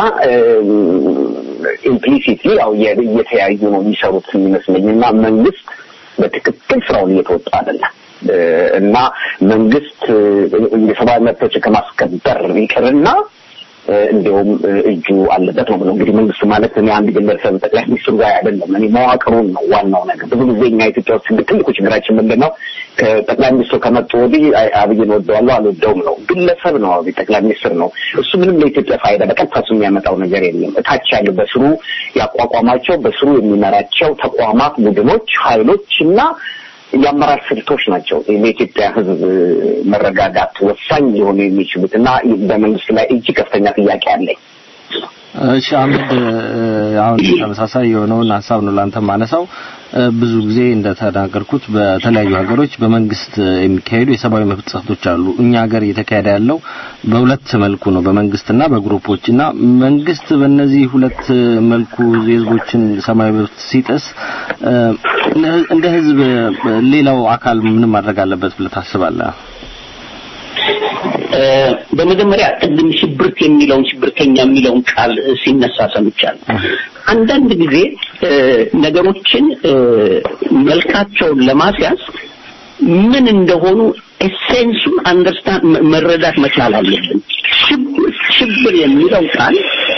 ኢምፕሊሲትሊ ያው እየተያዩ ነው የሚሰሩት የሚመስለኝና መንግስት በትክክል ስራውን እየተወጣ አይደለም እና መንግስት የሰብአዊ መብቶችን ከማስከበር ይቅርና እንደውም እጁ አለበት ነው ብለው እንግዲህ መንግስት ማለት እኔ አንድ ግለሰብ ጠቅላይ ሚኒስትሩ ጋር አይደለም፣ እኔ መዋቅሩን ነው ዋናው ነገር። ብዙ ጊዜ እኛ ኢትዮጵያ ውስጥ ትልቁ ችግራችን ምንድነው? ከጠቅላይ ሚኒስትሩ ከመጡ ወዲህ አብይን ወደዋለሁ አልወደውም ነው። ግለሰብ ነው አብይ፣ ጠቅላይ ሚኒስትር ነው። እሱ ምንም ለኢትዮጵያ ፋይዳ በቀጥታ የሚያመጣው ነገር የለም። እታች ያሉ በስሩ ያቋቋማቸው በስሩ የሚመራቸው ተቋማት፣ ቡድኖች፣ ኃይሎች እና የአመራር ስልቶች ናቸው ለኢትዮጵያ ሕዝብ መረጋጋት ወሳኝ ሊሆኑ የሚችሉትና በመንግስት ላይ እጅግ ከፍተኛ ጥያቄ አለኝ። እሺ አህመድ አሁን ተመሳሳይ የሆነውን ሐሳብ ነው ላንተ ማነሳው ብዙ ጊዜ እንደተናገርኩት በተለያዩ ሀገሮች በመንግስት የሚካሄዱ የሰብአዊ መብት ጥሰቶች አሉ እኛ ሀገር እየተካሄደ ያለው በሁለት መልኩ ነው በመንግስትና በግሩፖችና መንግስት በእነዚህ ሁለት መልኩ የህዝቦችን ሰብአዊ መብት ሲጥስ እንደ ህዝብ ሌላው አካል ምን ማድረግ አለበት ብለህ ታስባለህ? በመጀመሪያ ቅድም ሽብርተኛ የሚለውን ቃል ሲነሳ ሰምቻለሁ። አንዳንድ ጊዜ ነገሮችን መልካቸውን ለማስያዝ ምን እንደሆኑ ኤሴንሱን አንደርስታንድ መረዳት መቻል አለብን። ሽብር የሚለው ቃል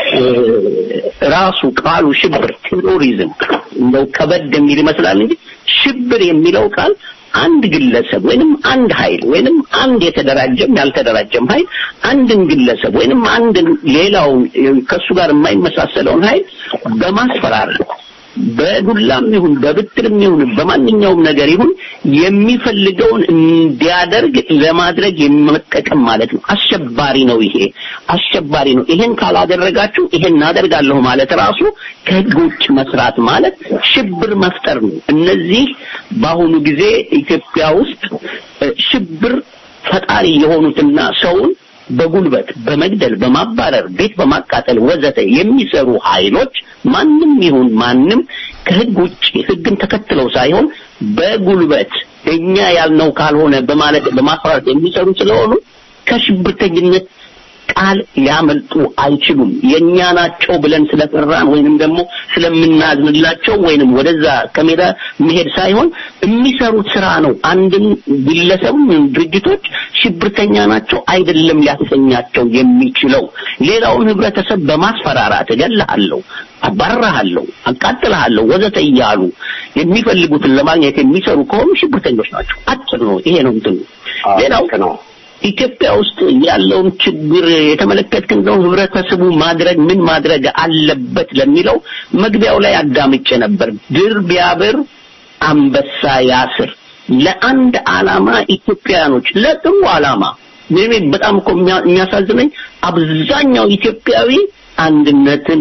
ራሱ ቃሉ ሽብር ቴሮሪዝም እንደው ከበድ የሚል ይመስላል እንጂ ሽብር የሚለው ቃል አንድ ግለሰብ ወይንም አንድ ኃይል ወይንም አንድ የተደራጀም ያልተደራጀም ኃይል አንድን ግለሰብ ወይንም አንድ ሌላውን ከሱ ጋር የማይመሳሰለውን ኃይል በማስፈራራት በዱላም ይሁን በብትርም ይሁን በማንኛውም ነገር ይሁን የሚፈልገውን እንዲያደርግ ለማድረግ የሚመጠቀም ማለት ነው። አሸባሪ ነው ይሄ አሸባሪ ነው። ይሄን ካላደረጋችሁ ይሄን እናደርጋለሁ ማለት ራሱ ከህግ ውጭ መስራት ማለት ሽብር መፍጠር ነው። እነዚህ በአሁኑ ጊዜ ኢትዮጵያ ውስጥ ሽብር ፈጣሪ የሆኑትና ሰውን በጉልበት በመግደል በማባረር ቤት በማቃጠል ወዘተ የሚሰሩ ኃይሎች ማንንም ይሁን ማንንም ከህግ ውጭ ህግን ተከትለው ሳይሆን በጉልበት እኛ ያልነው ካልሆነ በማለት በማስፈራራት የሚሰሩ ስለሆኑ ከሽብርተኝነት ቃል ሊያመልጡ አይችሉም። የኛ ናቸው ብለን ስለፈራን ወይንም ደግሞ ስለምናዝንላቸው ወይንም ወደዛ ከሜዳ መሄድ ሳይሆን የሚሰሩት ስራ ነው። አንድን ግለሰብ ድርጅቶች ሽብርተኛ ናቸው አይደለም ሊያሰኛቸው የሚችለው። ሌላውን ህብረተሰብ በማስፈራራት እገልሃለሁ፣ አባርራለሁ፣ አቃጥልሃለሁ ወዘተ እያሉ የሚፈልጉትን ለማግኘት የሚሰሩ ከሆኑ ሽብርተኞች ናቸው። አጭር ነው ይሄ ነው እንትኑ። ሌላው ነው ኢትዮጵያ ውስጥ ያለውን ችግር የተመለከትከን ነው ህብረተሰቡ ምን ማድረግ አለበት ለሚለው መግቢያው ላይ አዳምጬ ነበር። ድር ቢያብር አንበሳ ያስር። ለአንድ ዓላማ ኢትዮጵያኖች ለጥሩ ዓላማ ምን በጣም እኮ የሚያሳዝነኝ አብዛኛው ኢትዮጵያዊ አንድነትን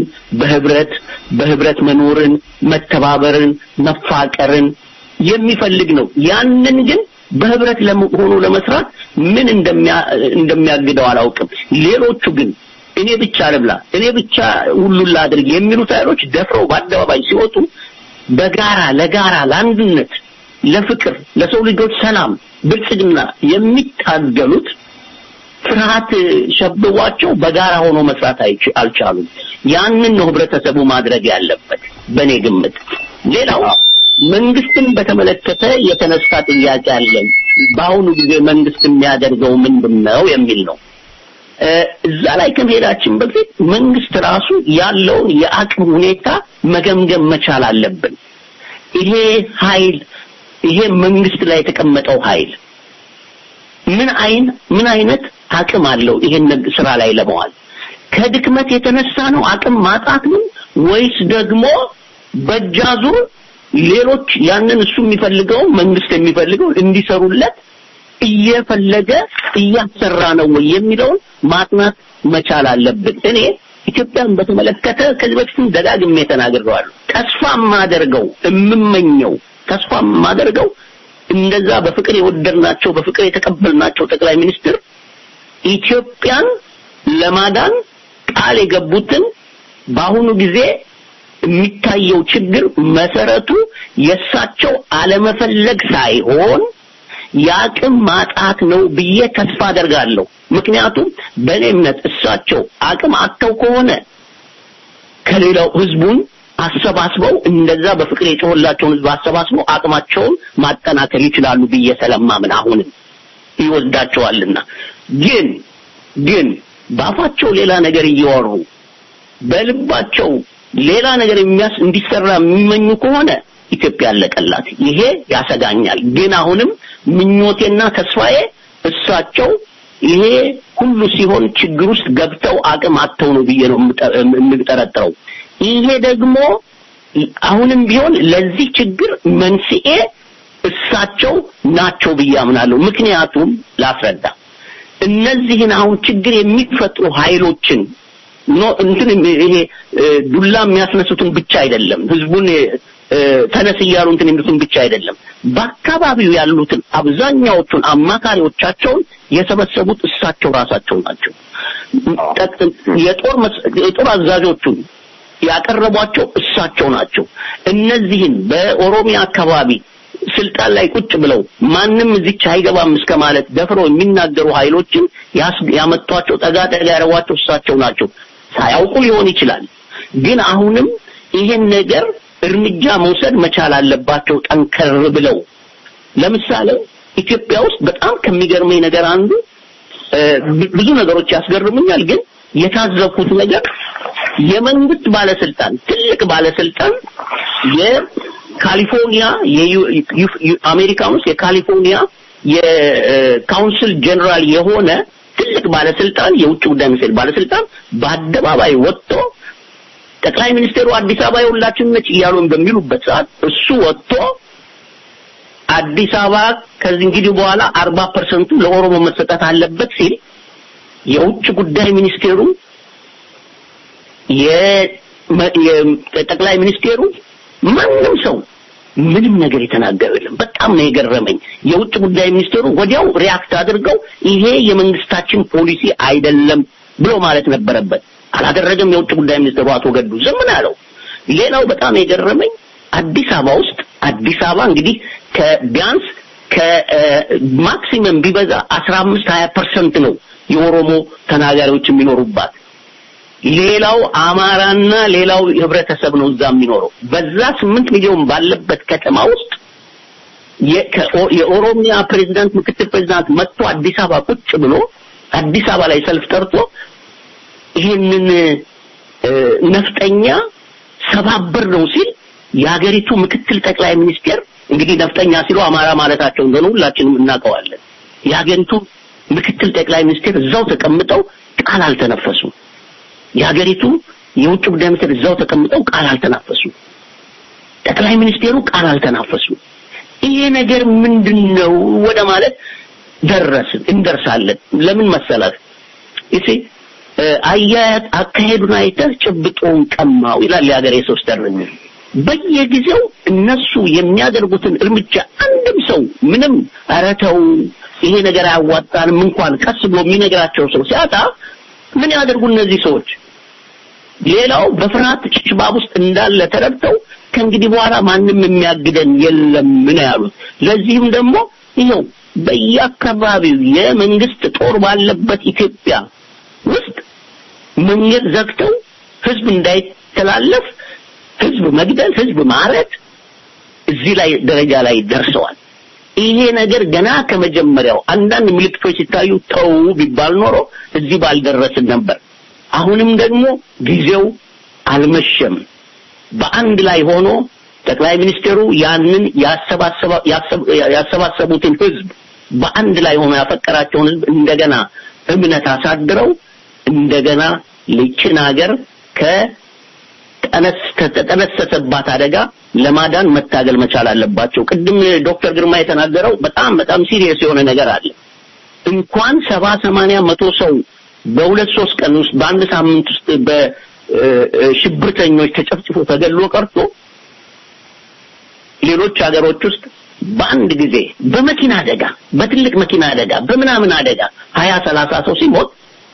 በህብረት መኖርን መተባበርን መፋቀርን የሚፈልግ ነው። ያንን ግን በህብረት ሆኖ ለመስራት ምን እንደሚያግደው አላውቅም። ሌሎቹ ግን እኔ ብቻ ልብላ እኔ ብቻ ሁሉን ላድርግ የሚሉት ኃይሎች ደፍረው በአደባባይ ሲወጡ በጋራ ለጋራ ለአንድነት ለፍቅር ለሰው ልጆች ሰላም ብልጽግና የሚታገሉት ፍርሃት ሸብቧቸው በጋራ ሆኖ መስራት አልቻሉም። ያንን ነው ህብረተሰቡ ማድረግ ያለበት በኔ ግምት። ሌላው መንግስትን በተመለከተ የተነሳ ጥያቄ አለ። በአሁኑ ጊዜ መንግስት የሚያደርገው ምንድነው የሚል ነው። እዛ ላይ ከመሄዳችን በፊት መንግስት ራሱ ያለውን የአቅም ሁኔታ መገምገም መቻል አለብን። ይሄ መንግስት ላይ የተቀመጠው ኃይል ምን አይነት አቅም አለው ይሄን ስራ ላይ ለማዋል? ከድክመት የተነሳ ነው አቅም ማጣት ነው ወይስ ደግሞ በጃዙር ሌሎች ያንን እሱ የሚፈልገው መንግስት የሚፈልገው እንዲሰሩለት እየፈለገ እያሰራ ነው የሚለው ማጥናት መቻል አለብን። እኔ ኢትዮጵያን በተመለከተ ከዚህ በፊት ደጋግሜ ተናግሬዋለሁ። ተስፋ ማደርገው እንደዛ በፍቅር የወደድናቸው በፍቅር የተቀበልናቸው ጠቅላይ ሚኒስትር ኢትዮጵያን ለማዳን ቃል የገቡትን በአሁኑ ጊዜ የሚታየው ችግር መሰረቱ የሳቸው አለመፈለግ ሳይሆን ያቅም ማጣት ነው ብዬ ተስፋ አደርጋለሁ። ምክንያቱም በእኔ እምነት እሳቸው አቅም አጥተው ከሆነ ከሌላው ህዝቡን አሰባስበው እንደዛ በፍቅር የጮህላቸውን ህዝብ አሰባስበው አቅማቸውን ማጠናከር ይችላሉ ብዬ ስለማምን አሁንም ይወስዳቸዋልና ግን ባፋቸው ሌላ ነገር እያወሩ በልባቸው ሌላ ነገር እንዲሰራ የሚመኙ ከሆነ ኢትዮጵያ ያለቀላት። ይሄ ያሰጋኛል። ግን አሁንም ምኞቴና ተስፋዬ እሳቸው ይሄ ሁሉ ሲሆን ችግር ውስጥ ገብተው አቅም አጥተው ነው ብዬ ነው የምጠረጥረው። ይሄ ደግሞ አሁንም ቢሆን ለዚህ ችግር መንስኤ እሳቸው ናቸው ብዬ አምናለሁ። ምክንያቱም ላስረዳ እነዚህን አሁን ችግር የሚፈጥሩ ኃይሎችን እንትን ይሄ ዱላ የሚያስነሱትን ብቻ አይደለም ህዝቡን ተነስ እያሉ እንትን የሚሉትን ብቻ አይደለም በአካባቢው ያሉትን አብዛኛዎቹን አማካሪዎቻቸውን የሰበሰቡት እሳቸው ራሳቸው ናቸው። የጦር አዛዦቹን ያቀረቧቸው እሳቸው ናቸው። እነዚህን በኦሮሚያ አካባቢ ስልጣን ላይ ቁጭ ብለው ማንም እዚች አይገባም እስከማለት ደፍረው የሚናገሩ ኃይሎችን ያመጧቸው ጠጋ ያረዋቸው እሳቸው ናቸው። ሳያውቁ ሊሆን ይችላል፣ ግን አሁንም ይሄን ነገር እርምጃ መውሰድ መቻል አለባቸው ጠንከር ብለው። ለምሳሌ ኢትዮጵያ ውስጥ በጣም ከሚገርመኝ ነገር አንዱ ብዙ ነገሮች ያስገርሙኛል፣ ግን የታዘብኩት ነገር የመንግስት ባለስልጣን ትልቅ ባለስልጣን የካሊፎርኒያ የአሜሪካን ውስጥ የካሊፎርኒያ የካውንስል ጀነራል የሆነ ትልቅ ባለስልጣን የውጭ ጉዳይ ሚኒስቴር ባለስልጣን በአደባባይ ወጥቶ ጠቅላይ ሚኒስቴሩ አዲስ አበባ የሁላችን ነች እያሉ በሚሉበት ሰዓት እሱ ወጥቶ አዲስ አበባ ከዚህ እንግዲህ በኋላ 40% ለኦሮሞ መሰጠት አለበት ሲል የውጭ ጉዳይ ሚኒስቴሩ የጠቅላይ ሚኒስቴሩ ማንም ሰው ምንም ነገር የተናገረው የለም። በጣም ነው የገረመኝ። የውጭ ጉዳይ ሚኒስቴሩ ወዲያው ሪአክት አድርገው ይሄ የመንግስታችን ፖሊሲ አይደለም ብሎ ማለት ነበረበት። አላደረገም። የውጭ ጉዳይ ሚኒስቴሩ አቶ ገዱ ዝም ነው። ሌላው በጣም የገረመኝ አዲስ አበባ እንግዲህ ከቢያንስ ከማክሲመም ቢበዛ 15-20% ነው የኦሮሞ ተናጋሪዎች የሚኖሩባት። ሌላው አማራና ሌላው ህብረተሰብ ነው እዛ የሚኖረው። በዛ 8 ሚሊዮን ባለበት ከተማ ውስጥ የኦሮሚያ ፕሬዝዳንት ምክትል ፕሬዝዳንት መጥቶ አዲስ አበባ ቁጭ ብሎ አዲስ አበባ ላይ ሰልፍ ጠርቶ ይሄንን ነፍጠኛ ሰባበር ነው ሲል የሀገሪቱ ምክትል ጠቅላይ ሚኒስቴር እንግዲህ ነፍጠኛ ሲሉ አማራ ማለታቸው እንደሆነ ሁላችንም እናውቀዋለን። የሀገሪቱ ምክትል ጠቅላይ ሚኒስቴር እዛው ተቀምጠው ቃል አልተነፈሱ። የሀገሪቱ የውጭ ጉዳይ ሚኒስቴር እዛው ተቀምጠው ቃል አልተናፈሱ። ጠቅላይ ሚኒስቴሩ ቃል አልተናፈሱ። ይሄ ነገር ምንድነው ወደ ማለት እንደርሳለን። ለምን መሰላት እሺ አያት አካሄዱን አይተህ ጭብጦን ቀማው ይላል የሀገሬ ሰው ስተርኝ። በየጊዜው እነሱ የሚያደርጉትን እርምጃ አንድም ሰው ምንም አረተው ይሄ ነገር አያዋጣንም እንኳን ቀስ ብሎ የሚነግራቸው ሰው ሲያጣ ምን ያደርጉ እነዚህ ሰዎች? ሌላው በፍርሃት ሽባብ ውስጥ እንዳለ ተረድተው ከእንግዲህ በኋላ ማንም የሚያግደን የለም ምን ያሉት። ለዚህም ደግሞ ይሄው በየአካባቢው የመንግስት ጦር ባለበት ኢትዮጵያ ውስጥ መንገድ ዘግተው ህዝብ እንዳይተላለፍ ህዝብ መግደል ህዝብ ማረት እዚህ ላይ ደረጃ ላይ ደርሰዋል። ይሄ ነገር ገና ከመጀመሪያው አንዳንድ ምልክቶች ሲታዩ ተው ቢባል ኖሮ እዚህ ባልደረስን ነበር። አሁንም ደግሞ ጊዜው አልመሸም። በአንድ ላይ ሆኖ ጠቅላይ ሚኒስቴሩ ያንን ያሰባሰቡትን ህዝብ በአንድ ላይ ሆኖ ያፈቀራቸውን ህዝብ እንደገና እምነት አሳድረው እንደገና ለችን ሀገር ከተጠነሰሰባት አደጋ ለማዳን መታገል መቻል አለባቸው። ቅድም ዶክተር ግርማ የተናገረው በጣም ሲሪየስ የሆነ ነገር አለ። እንኳን 70-80 100 ሰው በ2-3 ቀን ውስጥ በአንድ ሳምንት ውስጥ በሽብርተኞች ተጨፍጭፎ ተገሎ ቀርቶ ሌሎች ሀገሮች ውስጥ በአንድ ጊዜ በመኪና አደጋ በትልቅ መኪና አደጋ በምናምን አደጋ 20-30 ሰው ሲሞት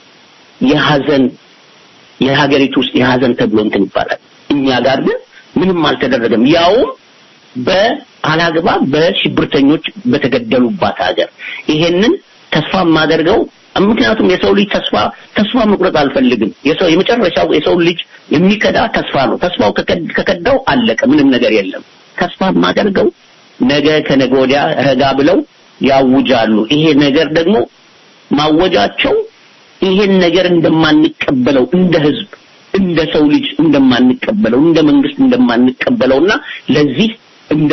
የሀገሪቱ ውስጥ የሀዘን ተብሎ እንትን ይባላል። እኛ ጋር ግን ምንም አልተደረገም። ያው በአላግባብ በሽብርተኞች በተገደሉባት ሀገር ይሄንን ተስፋ ማደርገው ምክንያቱም የሰው ልጅ ተስፋ መቁረጥ አልፈልግም። የመጨረሻው የሰው ልጅ የሚከዳ ተስፋ ነው። ተስፋው ከከዳው አለቀ፣ ምንም ነገር የለም። ተስፋ ማደርገው ነገ ከነገ ወዲያ ረጋ ብለው ያውጃሉ። ይሄ ነገር ደግሞ ማወጃቸው ይሄን ነገር እንደማንቀበለው እንደ ህዝብ እንደ ሰው ልጅ እንደማንቀበለው እንደ መንግስት እንደማንቀበለውና ለዚህ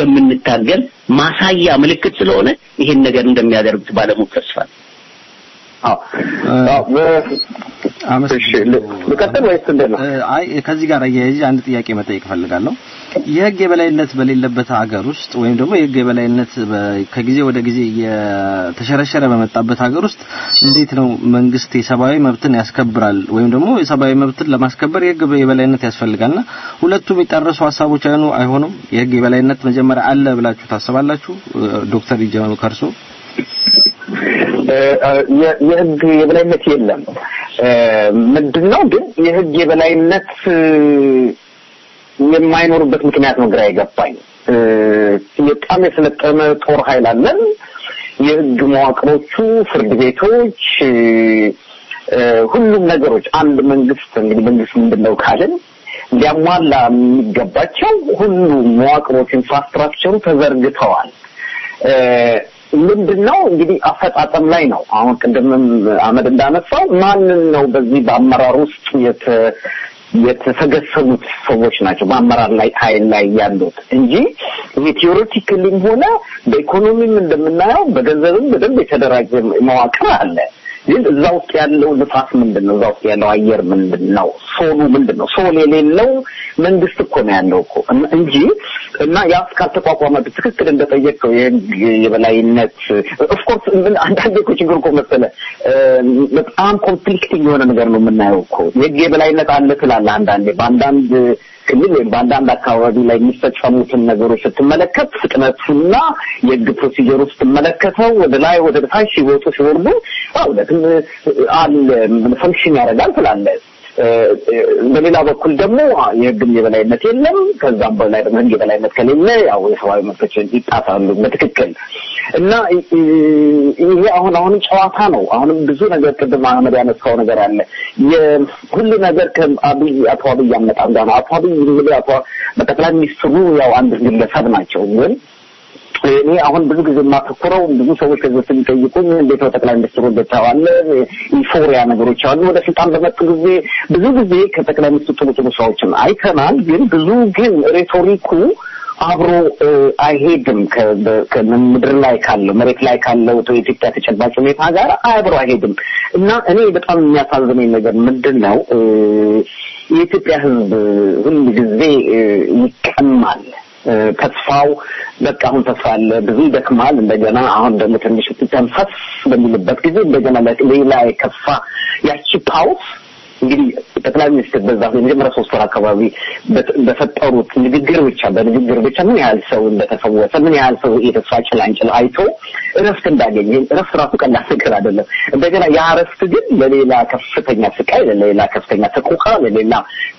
እንደምንታገል ማሳያ ምልክት ስለሆነ ይሄን ነገር እንደሚያደርጉት ባለሙሉ ተስፋ ልቀጥል ወይስ እንደት ነው? አይ ከዚህ ጋር አያይዤ አንድ ጥያቄ መጠየቅ ፈልጋለሁ። የህግ የበላይነት በሌለበት ሀገር ውስጥ ወይም ደግሞ የህግ የበላይነት ከጊዜ ወደ ጊዜ የተሸረሸረ በመጣበት ሀገር ውስጥ እንዴት ነው መንግስት የሰብአዊ መብትን ያስከብራል? ወይም ደግሞ የሰብአዊ መብትን ለማስከበር የህግ የበላይነት ያስፈልጋልና ሁለቱም የሚጣረሱ ሀሳቦች አይሆኑም? የህግ የበላይነት መጀመሪያ አለ ብላችሁ ታስባላችሁ? ዶክተር ይጀምሩ ከርሶ። የህግ የበላይነት የለም። ምንድነው ግን የህግ የበላይነት የማይኖርበት ምክንያት ነው ግራ ይገባኝ። በጣም የሰለጠነ ጦር ኃይል አለን። የህግ መዋቅሮቹ፣ ፍርድ ቤቶች፣ ሁሉም ነገሮች አንድ መንግስት እንግዲህ መንግስት ምንድነው ካልን ሊያሟላ የሚገባቸው ሁሉ መዋቅሮች ኢንፍራስትራክቸሩ ተዘርግተዋል። ምንድነው እንግዲህ አፈጣጠም ላይ ነው። አሁን ቅድምም አመድ እንዳነሳው ማንን ነው በዚህ በአመራር ውስጥ የተሰገሰሉት ሰዎች ናቸው በአመራር ላይ ኃይል ላይ ያሉት እንጂ ቲዮሬቲካሊም ሆነ በኢኮኖሚም እንደምናየው በገንዘብም በደንብ የተደራጀ መዋቅር አለ። ግን እዛ ውስጥ ያለው ንፋስ ምንድነው? እዛ ውስጥ ያለው አየር ምንድነው? ሶሉ ምንድነው? ሶል የሌለው መንግስት እኮ ነው ያለው እኮ እንጂ እና ያ ካልተቋቋመ በትክክል እንደጠየቀው የበላይነት ኦፍ ኮርስ አንዳንዴ እኮ ችግር እኮ መሰለህ በጣም ኮንፍሊክቲንግ የሆነ ነገር ነው የምናየው እኮ የህግ የበላይነት አለ ትላለህ አንዳንዴ በአንዳንድ ክልል ወይም በአንዳንድ አካባቢ ላይ የሚፈጸሙትን ነገሮች ስትመለከት ፍጥነቱና የህግ ፕሮሲጀር ውስጥ ስትመለከተው ወደ ላይ ወደ ታች ሲወጡ ሲወርዱ አውለትም አለ ፈንክሽን ያደርጋል ትላለህ። በሌላ በኩል ደግሞ የህግ የበላይነት የለም። ከዛም በላይ ደግሞ የህግ የበላይነት ከሌለ ያው የሰብአዊ መብቶች ይጣሳሉ በትክክል እና ይሄ አሁን ጨዋታ ነው። አሁንም ብዙ ነገር ቅድም አህመድ ያነሳው ነገር አለ። የሁሉ ነገር አቶ አብይ ያመጣው ነው። አቶ አብይ በጠቅላይ ሚኒስትሩ ያው አንድ ግለሰብ ናቸው ግን እኔ አሁን ብዙ ጊዜ ማተኮረው ብዙ ሰዎች ከዚህ ሲጠይቁኝ እንዴት ነው ጠቅላይ ሚኒስትሩ እንደታዋለ ኢፎሪያ ነገሮች አሉ ወደ ስልጣን በመጡ ጊዜ ብዙ ጊዜ ከጠቅላይ ሚኒስትሩ ጥሩ ሰዎችን አይተናል። ግን ብዙ ግን ሬቶሪኩ አብሮ አይሄድም ከምድር ላይ ካለው መሬት ላይ ካለው የኢትዮጵያ ተጨባጭ ሁኔታ ጋር አብሮ አይሄድም እና እኔ በጣም የሚያሳዝነኝ ነገር ምንድነው የኢትዮጵያ ሕዝብ ሁሉ ጊዜ ይቀማል። ተስፋው በቃ አሁን ተስፋ አለ ብዙ ይደክማል። እንደገና አሁን ደግሞ ትንሽ ተንፈስ በሚልበት ጊዜ እንደገና ሌላ የከፋ ያቺ ፓውስ እንግዲህ ጠቅላይ ሚኒስትር በዛ የመጀመሪያ 3 ወር አካባቢ በፈጠሩት ንግግር ብቻ ምን ያህል ሰው እንደተፈወሰ ምን ያህል ሰው የተስፋ ጭላንጭል አይቶ እረፍት እንዳገኘ እረፍት ራሱ ቀላል ነገር አይደለም። እንደገና ያ እረፍት ግን ለሌላ ከፍተኛ ስቃይ ለሌላ ከፍተኛ ተቆቃ ለሌላ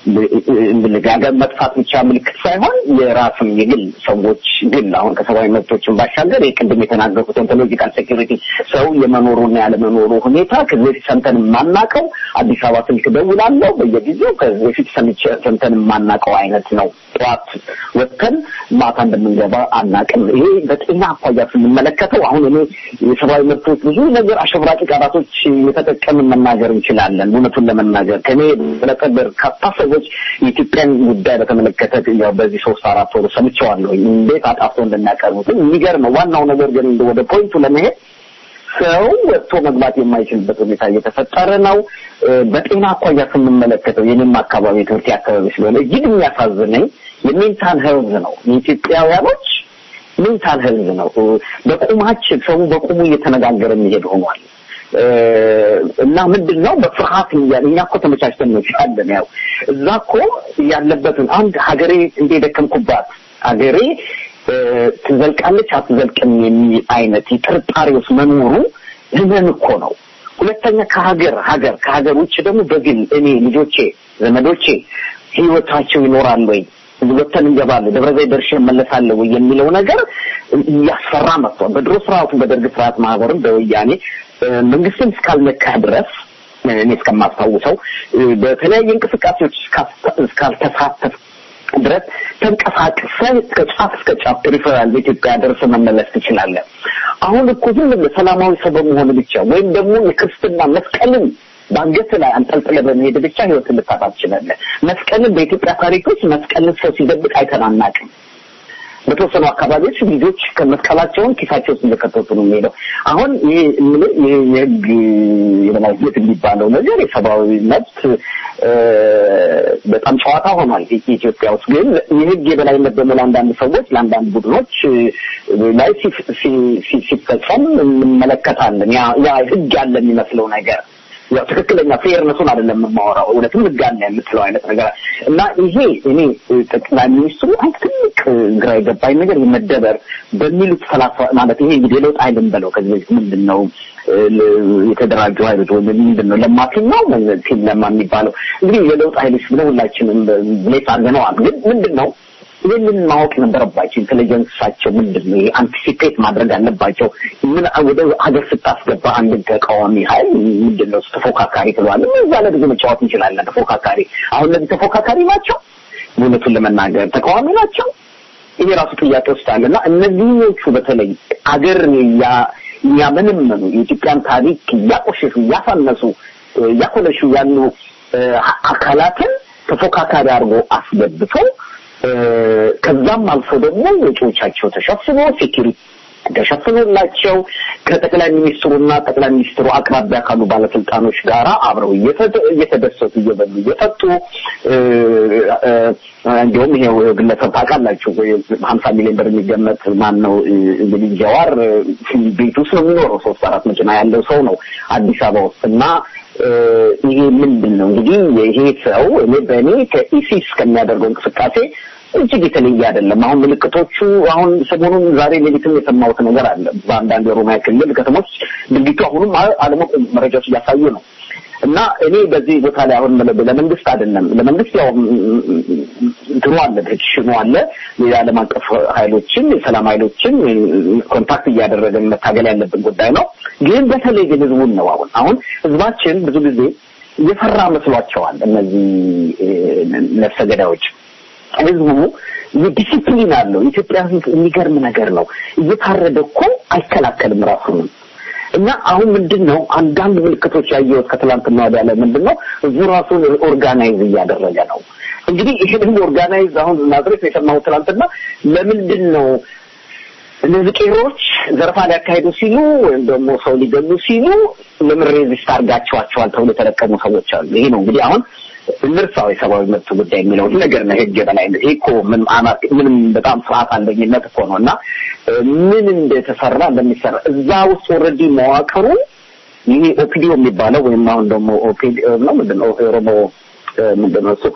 ለጋገር መጥፋት ብቻ ምልክት ሳይሆን የራስም የግል ሰዎች ግን አሁን ከሰብአዊ መብቶችን ባሻገር የቅድም የተናገሩት ኦንቶሎጂካል ሴኩሪቲ ሰው የመኖሩና ያለመኖሩ ሁኔታ ከዚህ ሰምተን ማናቀው አዲስ አበባ ስልክ ደውላለሁ በየጊዜው ከዚህ በፊት ሰምተን ማናቀው አይነት ነው። ጧት ወጥተን ማታ እንደምንገባ አናቅም። ይሄ በጤና አኳያ ስንመለከተው አሁን እኔ የሰብአዊ መብቶች ብዙ ነገር አሸብራቂ ቃላቶች የተጠቀምን መናገር እንችላለን። እውነቱን ለመናገር ከኔ በርካታ ሰዎች የኢትዮጵያን ጉዳይ በተመለከተ ያው በዚህ 3-4 ወር ሰምቼዋለሁ እንዴት አጣፍቶ እንደሚያቀርቡት የሚገርም ዋናው ነገር ግን ወደ ፖይንቱ ለመሄድ ሰው ወጥቶ መግባት የማይችልበት ሁኔታ እየተፈጠረ ነው። በጤና አኳያ ስንመለከተው የኔም አካባቢ ትምህርት አካባቢ ስለሆነ እጅግ የሚያሳዝነኝ የሜንታል ሄልዝ ነው። የኢትዮጵያውያኖች ሜንታል ሄልዝ ነው። በቁማችን ሰው በቁሙ እየተነጋገረ የሚሄድ ሆኗል እና ምንድነው በፍርሃት እኛ እኮ ተመቻችተን ነው ያለን። ያው እዛ እኮ ያለበትን አንድ ሀገሬ እንደደከምኩባት ሀገሬ ትዘልቃለች አትዘልቅም የሚል አይነት ጥርጣሬ ውስጥ መኖሩ ህመም እኮ ነው። ሁለተኛ ከሀገር ውጭ ደግሞ በግል እኔ ልጆቼ ዘመዶቼ ህይወታቸው ይኖራል ወይ ወጥተን እንገባለን ደብረ ዘይት ደርሼ እመለሳለሁ የሚለው ነገር ያስፈራ መጥቷል። በድሮ ስርዓቱ በደርግ ስርዓት ማህበርም በወያኔ መንግስትን እስካልነካ ድረስ እኔ እስከማስታውሰው በተለያየ እንቅስቃሴዎች እስካልተሳተፍ ድረስ ተንቀሳቅሰን ከጫፍ እስከ ጫፍ ሪፈራል በኢትዮጵያ ደርሰ መመለስ ትችላለህ። አሁን እኮ ዝም ብለህ ሰላማዊ ሰው በመሆን ብቻ ወይም ደግሞ የክርስትና መስቀልን ባንገት ላይ አንጠልጥለህ በመሄድ ብቻ ህይወት ልታጣ ትችላለህ። መስቀልን በኢትዮጵያ ታሪክ ውስጥ መስቀልን ሰው ሲደብቅ አይተናናቅም። በተወሰኑ አካባቢዎች ልጆች ከመስቀላቸውን ኪሳቸው ውስጥ እየከተቱ ነው የሚሄደው። አሁን ይሄ የህግ የበላይነት የሚባለው ነገር የሰብአዊ መብት በጣም ጨዋታ ሆኗል ኢትዮጵያ ውስጥ። ግን የህግ የበላይነት ደግሞ ለአንዳንድ ሰዎች ለአንዳንድ ቡድኖች ላይ ሲፈጸም እንመለከታለን። ያ ህግ ያለ የሚመስለው ነገር ያው ትክክለኛ ፌርነሱን አይደለም የማወራው እውነትም ህግ አለ የምትለው አይነት ነገር እና ይሄ እኔ ጠቅላይ ሚኒስትሩ አንድ ትልቅ ግራ የገባኝ ነገር የመደበር በሚሉት ፈላስፋ ማለት ይሄ እንግዲህ የለውጥ ኃይልን በለው ከዚህ ምንድነው የተደራጁ ኃይሎች ወይ ምንድነው ለማፊናው ሲል ለማ የሚባለው እንግዲህ የለውጥ ኃይሎች ብለው ሁላችንም ብሌት አድርገነዋል። ግን ምንድነው ይህንን ማወቅ ነበረባቸው። ኢንተለጀንሳቸው ምንድነው አንቲሲፔት ማድረግ አለባቸው። ምን ወደ ሀገር ስታስገባ አንድ ተቃዋሚ ኃይል ምንድነው ተፎካካሪ ብለዋል። እዛ ላይ ብዙ መጫወት እንችላለን። ተፎካካሪ አሁን ለዚህ ተፎካካሪ ናቸው እውነቱን ለመናገር ተቃዋሚ ናቸው። ይሄ ራሱ ጥያቄ ውስጥ አለና እነዚህኞቹ በተለይ ሀገር ያመነመኑ የኢትዮጵያን ታሪክ ያቆሸሹ ያሳነሱ ያኮለሹ ያሉ አካላትን ተፎካካሪ አድርጎ አስገብተው ከዛም አልፎ ደግሞ ወጪዎቻቸው ተሸፍኖ ሴኩሪቲ ተሸፍኖላቸው ከጠቅላይ ሚኒስትሩና ጠቅላይ ሚኒስትሩ አቅራቢያ ካሉ ባለስልጣኖች ጋር አብረው እየተደሰቱ እየበሉ እየጠጡ እንደውም ይሄው ግለሰብ ታውቃላችሁ 50 ሚሊዮን ብር የሚገመት ማን ነው እንግዲህ ጀዋር ቤት ውስጥ ነው የሚኖረው 3-4 መኪና ያለው ሰው ነው አዲስ አበባ ውስጥ እና ይሄ ምንድነው እንግዲህ ይሄ ሰው በእኔ ከኢሲስ ከሚያደርገው እንቅስቃሴ እጅግ የተለየ አይደለም። አሁን ምልክቶቹ አሁን ሰሞኑን ዛሬ ሌሊትም የሰማሁት ነገር አለ በአንዳንድ የኦሮሚያ ክልል ከተሞች ድርጊቱ አሁንም አለመቆም መረጃዎች እያሳዩ ነው እና እኔ በዚህ ቦታ ላይ አሁን ለመንግስት አይደለም ለመንግስት ያው እንትኑ አለ ድርጅቱ አለ የዓለም አቀፍ ኃይሎችን የሰላም ኃይሎችን ኮንታክት እያደረገ መታገል ያለበት ጉዳይ ነው። ግን በተለይ ግን ህዝቡን ነው አሁን ህዝባችን ብዙ ጊዜ እየፈራ መስሏቸዋል እነዚህ ነፍሰ ገዳዮች። ህዝቡ ዲሲፕሊን አለው። ኢትዮጵያ ህዝብ የሚገርም ነገር ነው እየታረደ እኮ አይከላከልም ራሱን እና አሁን ምንድነው አንዳንድ ምልክቶች ያየሁት ከትላንትና ወዲያ ላይ ምንድነው ህዝቡ ራሱን ኦርጋናይዝ እያደረገ ነው። እንግዲህ ይሄን ኦርጋናይዝ አሁን ናዝሬት የሰማሁት ትላንትና ለምንድነው እነዚህ ቄሮች ዘረፋ ሊያካሂዱ ሲሉ ወይም ደግሞ ሰው ሊገሉ ሲሉ ለምን ሬዚስት አድርጋቸዋል ተብሎ የተለቀሙ ሰዎች አሉ። ይሄ ነው እንግዲህ አሁን ምርሳው የሰብአዊ መብት ጉዳይ የሚለው ነገር ነው። ህግ በላይነት እኮ ምንም በጣም ስርዓት አለኝነት እኮ ነውና ምን እንደተሰራ እንደሚሰራ እዛ ውስጥ ኦሬዲ መዋቅሩ ይሄ ኦፒዲዮ የሚባለው ወይም አሁን ደግሞ ኦፒዲዮ ነው ምንድነው ኦሮሞ ምንድነው እሱ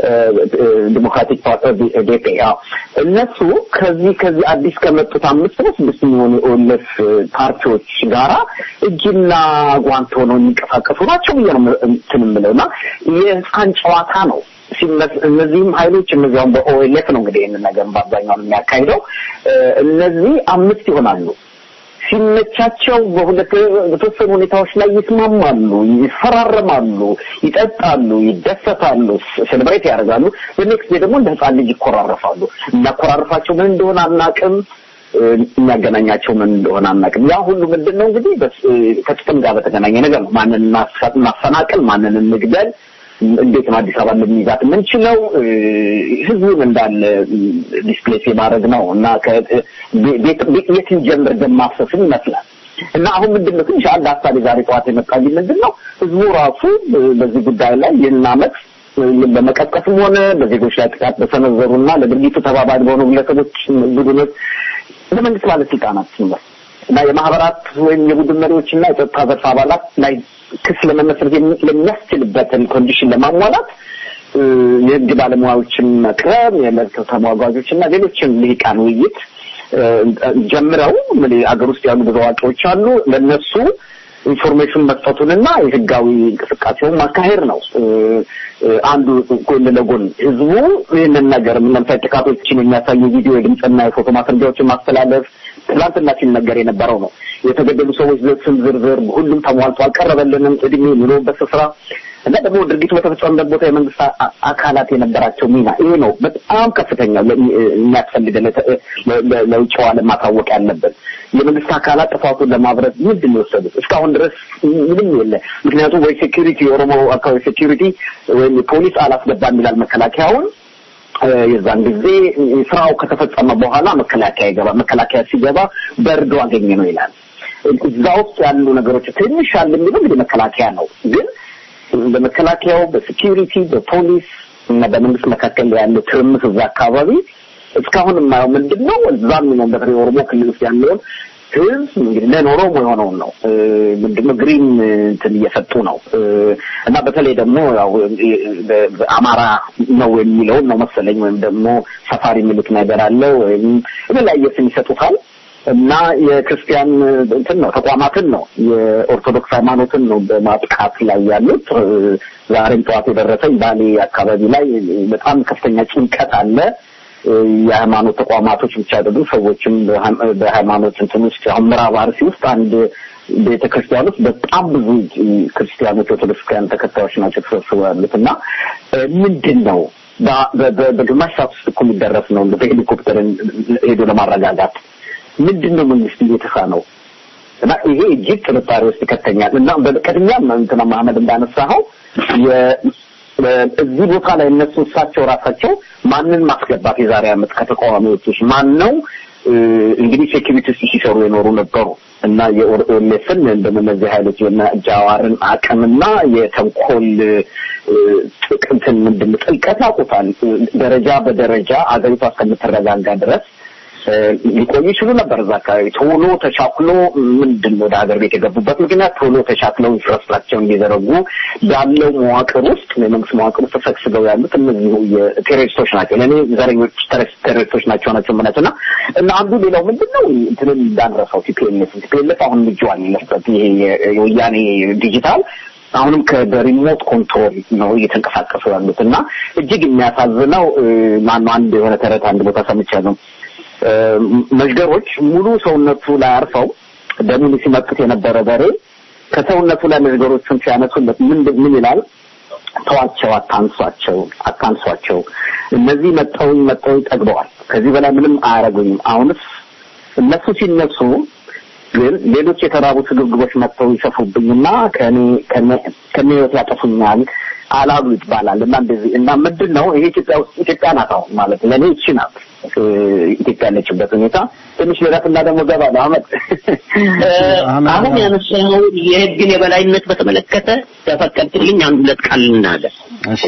ዲሞክራቲክ ፓርቲ ዲፒ እነሱ ከዚህ አዲስ ከመጡት 5-6 የሚሆኑ ኦልፍ ፓርቲዎች ጋራ እጅና ጓንት ሆነው የሚንቀሳቀሱ ናቸው ብለውና የህፃን ጨዋታ ነው። እነዚህም ኃይሎች እነዚያም በኦኤልኤፍ ነው እንግዲህ ይሄን ነገር በአብዛኛው የሚያካሂደው እነዚህ 5 ይሆናሉ። ሲመቻቸው በተወሰኑ ሁኔታዎች ላይ ይስማማሉ፣ ይፈራረማሉ፣ ይጠጣሉ፣ ይደሰታሉ፣ ሴሌብሬት ያደርጋሉ። በኔክስት ደግሞ እንደ ህፃን ልጅ ይኮራረፋሉ። እናኮራረፋቸው ምን እንደሆነ አናውቅም፣ የሚያገናኛቸው ምን እንደሆነ አናውቅም። ያ ሁሉ ምንድነው እንግዲህ ከጥቅም ጋር በተገናኘ ነገር ነው። ማንንም ማፈናቀል፣ ማንንም መግደል እንዴት ነው አዲስ አበባ ለሚይዛት የምንችለው ህዝቡን እንዳለ ዲስፕሌስ የማድረግ ነው እና የትን ጀምር ደማፈስን ይመስላል እና አሁን ምንድነው ትንሽ አንድ ሀሳብ ዛሬ ጠዋት የመጣልኝ ምንድነው ህዝቡ ራሱ በዚህ ጉዳይ ላይ የናመት በመቀስቀስም ሆነ በዜጎች ላይ ጥቃት በሰነዘሩና ለድርጊቱ ተባባሪ በሆኑ ግለሰቦች ቡድኖች ለመንግስት ባለስልጣናት ነው እና የማህበራት ወይም የቡድን መሪዎችና የጸጥታ ዘርፍ አባላት ላይ ክስ ለመመስረት የሚያስችልበትን ኮንዲሽን ለማሟላት የህግ ባለሙያዎችን መቅረብ የመብት ተሟጋቾችና ሌሎችም ልሂቃን ውይይት ጀምረው አገር ውስጥ ያሉ ብዙ አዋቂዎች አሉ ለነሱ ኢንፎርሜሽን መስጠቱንና የህጋዊ እንቅስቃሴውን ማካሄድ ነው። አንዱ ጎን ለጎን ህዝቡ ይህንን ነገር ለምሳሌ ጥቃቶችን የሚያሳዩ ቪዲዮ የድምጽና የፎቶ ማስረጃዎችን ማስተላለፍ ትላንትና ሲነገር የነበረው ነው። የተገደሉ ሰዎች ስም ዝርዝር ሁሉም ተሟልቶ አልቀረበልንም እድሜ የሚኖርበት ስፍራ እና ደግሞ ድርጊቱ በተፈጸመበት ቦታ የመንግስት አካላት የነበራቸው ሚና ይሄ ነው በጣም ከፍተኛው የሚያስፈልገን ለውጭው ዓለም ማሳወቅ ያለበት። የመንግስት አካላት ጥፋቱን ለማብረድ ምንድን ነው የወሰዱት? እስካሁን ድረስ ምንም የለ። ምክንያቱም ወይ ሴኩሪቲ ኦሮሞ አካባቢ ሴኩሪቲ ወይ ፖሊስ አላስገባም ይላል መከላከያውን የዛን ጊዜ ስራው ከተፈጸመ በኋላ መከላከያ ሲገባ በርዶ አገኘ ነው ይላል። እዛው ያሉ ነገሮች ትንሽ አለ የሚለው እንግዲህ መከላከያ ነው። ግን በመከላከያው በሴኩሪቲ በፖሊስ እና በመንግስት መካከል ያለው ትርምስ እዛ አካባቢ እስካሁን የማየው ምንድነው እዛም ነው በኦሮሞ ክልል ውስጥ ያለውን ህዝብ እንግዲህ ለኦሮሞ የሆነውን ነው ምንድነው ግሪን እንትን እየሰጡ ነው እና በተለይ ደግሞ ያው አማራ ነው የሚለው ነው መሰለኝ ወይም ደግሞ ሰፋሪ የሚሉት ነገር አለ ወይም የተለያየ ስም ይሰጡታል እና የክርስቲያን እንትን ነው ተቋማትን ነው የኦርቶዶክስ ሃይማኖትን ነው በማጥቃት ላይ ያሉት። ዛሬም ጠዋት የደረሰኝ ባሌ አካባቢ ላይ በጣም ከፍተኛ ጭንቀት አለ። የሃይማኖት ተቋማቶች ብቻ አይደሉም ሰዎችም በሃይማኖት እንትን ውስጥ አሁን ምዕራብ አርሲ ውስጥ አንድ ቤተክርስቲያን ውስጥ በጣም ብዙ ክርስቲያኖች ኦርቶዶክሳውያን ተከታዮች ናቸው ተሰብስበው ያሉትና ምንድነው በግማሽ ሰዓት ውስጥ እኮ የሚደረስ ነው በሄሊኮፕተር ሄዶ ለማረጋጋት ምንድነው መንግስት እየተሳነው እና ይሄ እጅግ ጥርጣሬ ውስጥ ይከተኛል እና በቀድሚያም እንትና መሐመድ እንዳነሳው እዚህ ቦታ ላይ እነሱ እሳቸው ራሳቸው ማንን ማስገባት የዛሬ አመት ከተቃዋሚዎች ማን ነው እንግዲህ ሴኩሪቲ ሲሰሩ የኖሩ ነበሩ እና የኦርኤልኤፍን እንደነዚህ ኃይሎች እና ጃዋርን አቅምና የተንኮል ጥቅምትን ምንድነው ጥልቀት አውቁታል ደረጃ በደረጃ አገሪቷ እስከምትረጋጋ ድረስ ሊቆዩ ይችሉ ነበር እዛ አካባቢ ቶሎ ተቻክሎ ምንድነው ወደ ሀገር ቤት የገቡበት ምክንያት ቶሎ ተቻክለው ኢንፍራስትራክቸር እንዲዘረጉ ያለው መዋቅር ውስጥ የመንግስት መዋቅር ውስጥ ተሰግስገው ያሉት እነዚህ የቴሮሪስቶች ናቸው ለኔ ዘረኞች ቴሮሪስቶች ናቸው ማለት ነው እና አንዱ ሌላው ምንድነው እንትንን እንዳንረሳው ቲፒኤልኤፍ አሁን ልጅዋን ለፍታት ይሄ የወያኔ ዲጂታል አሁንም ከሪሞት ኮንትሮል ነው እየተንቀሳቀሱ ያሉትና እጅግ የሚያሳዝነው አንድ የሆነ ተረት አንድ ቦታ ሰምቻለሁ መዝገሮች ሙሉ ሰውነቱ ላይ አርፈው ደሙን ሲመጥት የነበረ በሬ ከሰውነቱ ላይ መዝገሮቹን ሲያነሱለት ምን ይላል ተዋቸው አታንሷቸው እነዚህ መጣው ጠግበዋል ከዚህ በላይ ምንም አያረጉኝም አሁንስ እነሱ ሲነሱ ግን ሌሎች የተራቡ ስግብግቦች መጥተው ይሰፉብኝና ከኔ ያጠፉኛል አላሉ ይባላል እና እንደዚህ እና ምንድነው ይሄ ኢትዮጵያ ናት ማለት ለኔ እቺ ናት ኢትዮጵያ ያለችበት ሁኔታ ትንሽ ለራስና ደግሞ ገባ አሁን ያነሳው የህግን የበላይነት በተመለከተ ተፈቀድልኝ አንድ ሁለት ቃል እናገር እሺ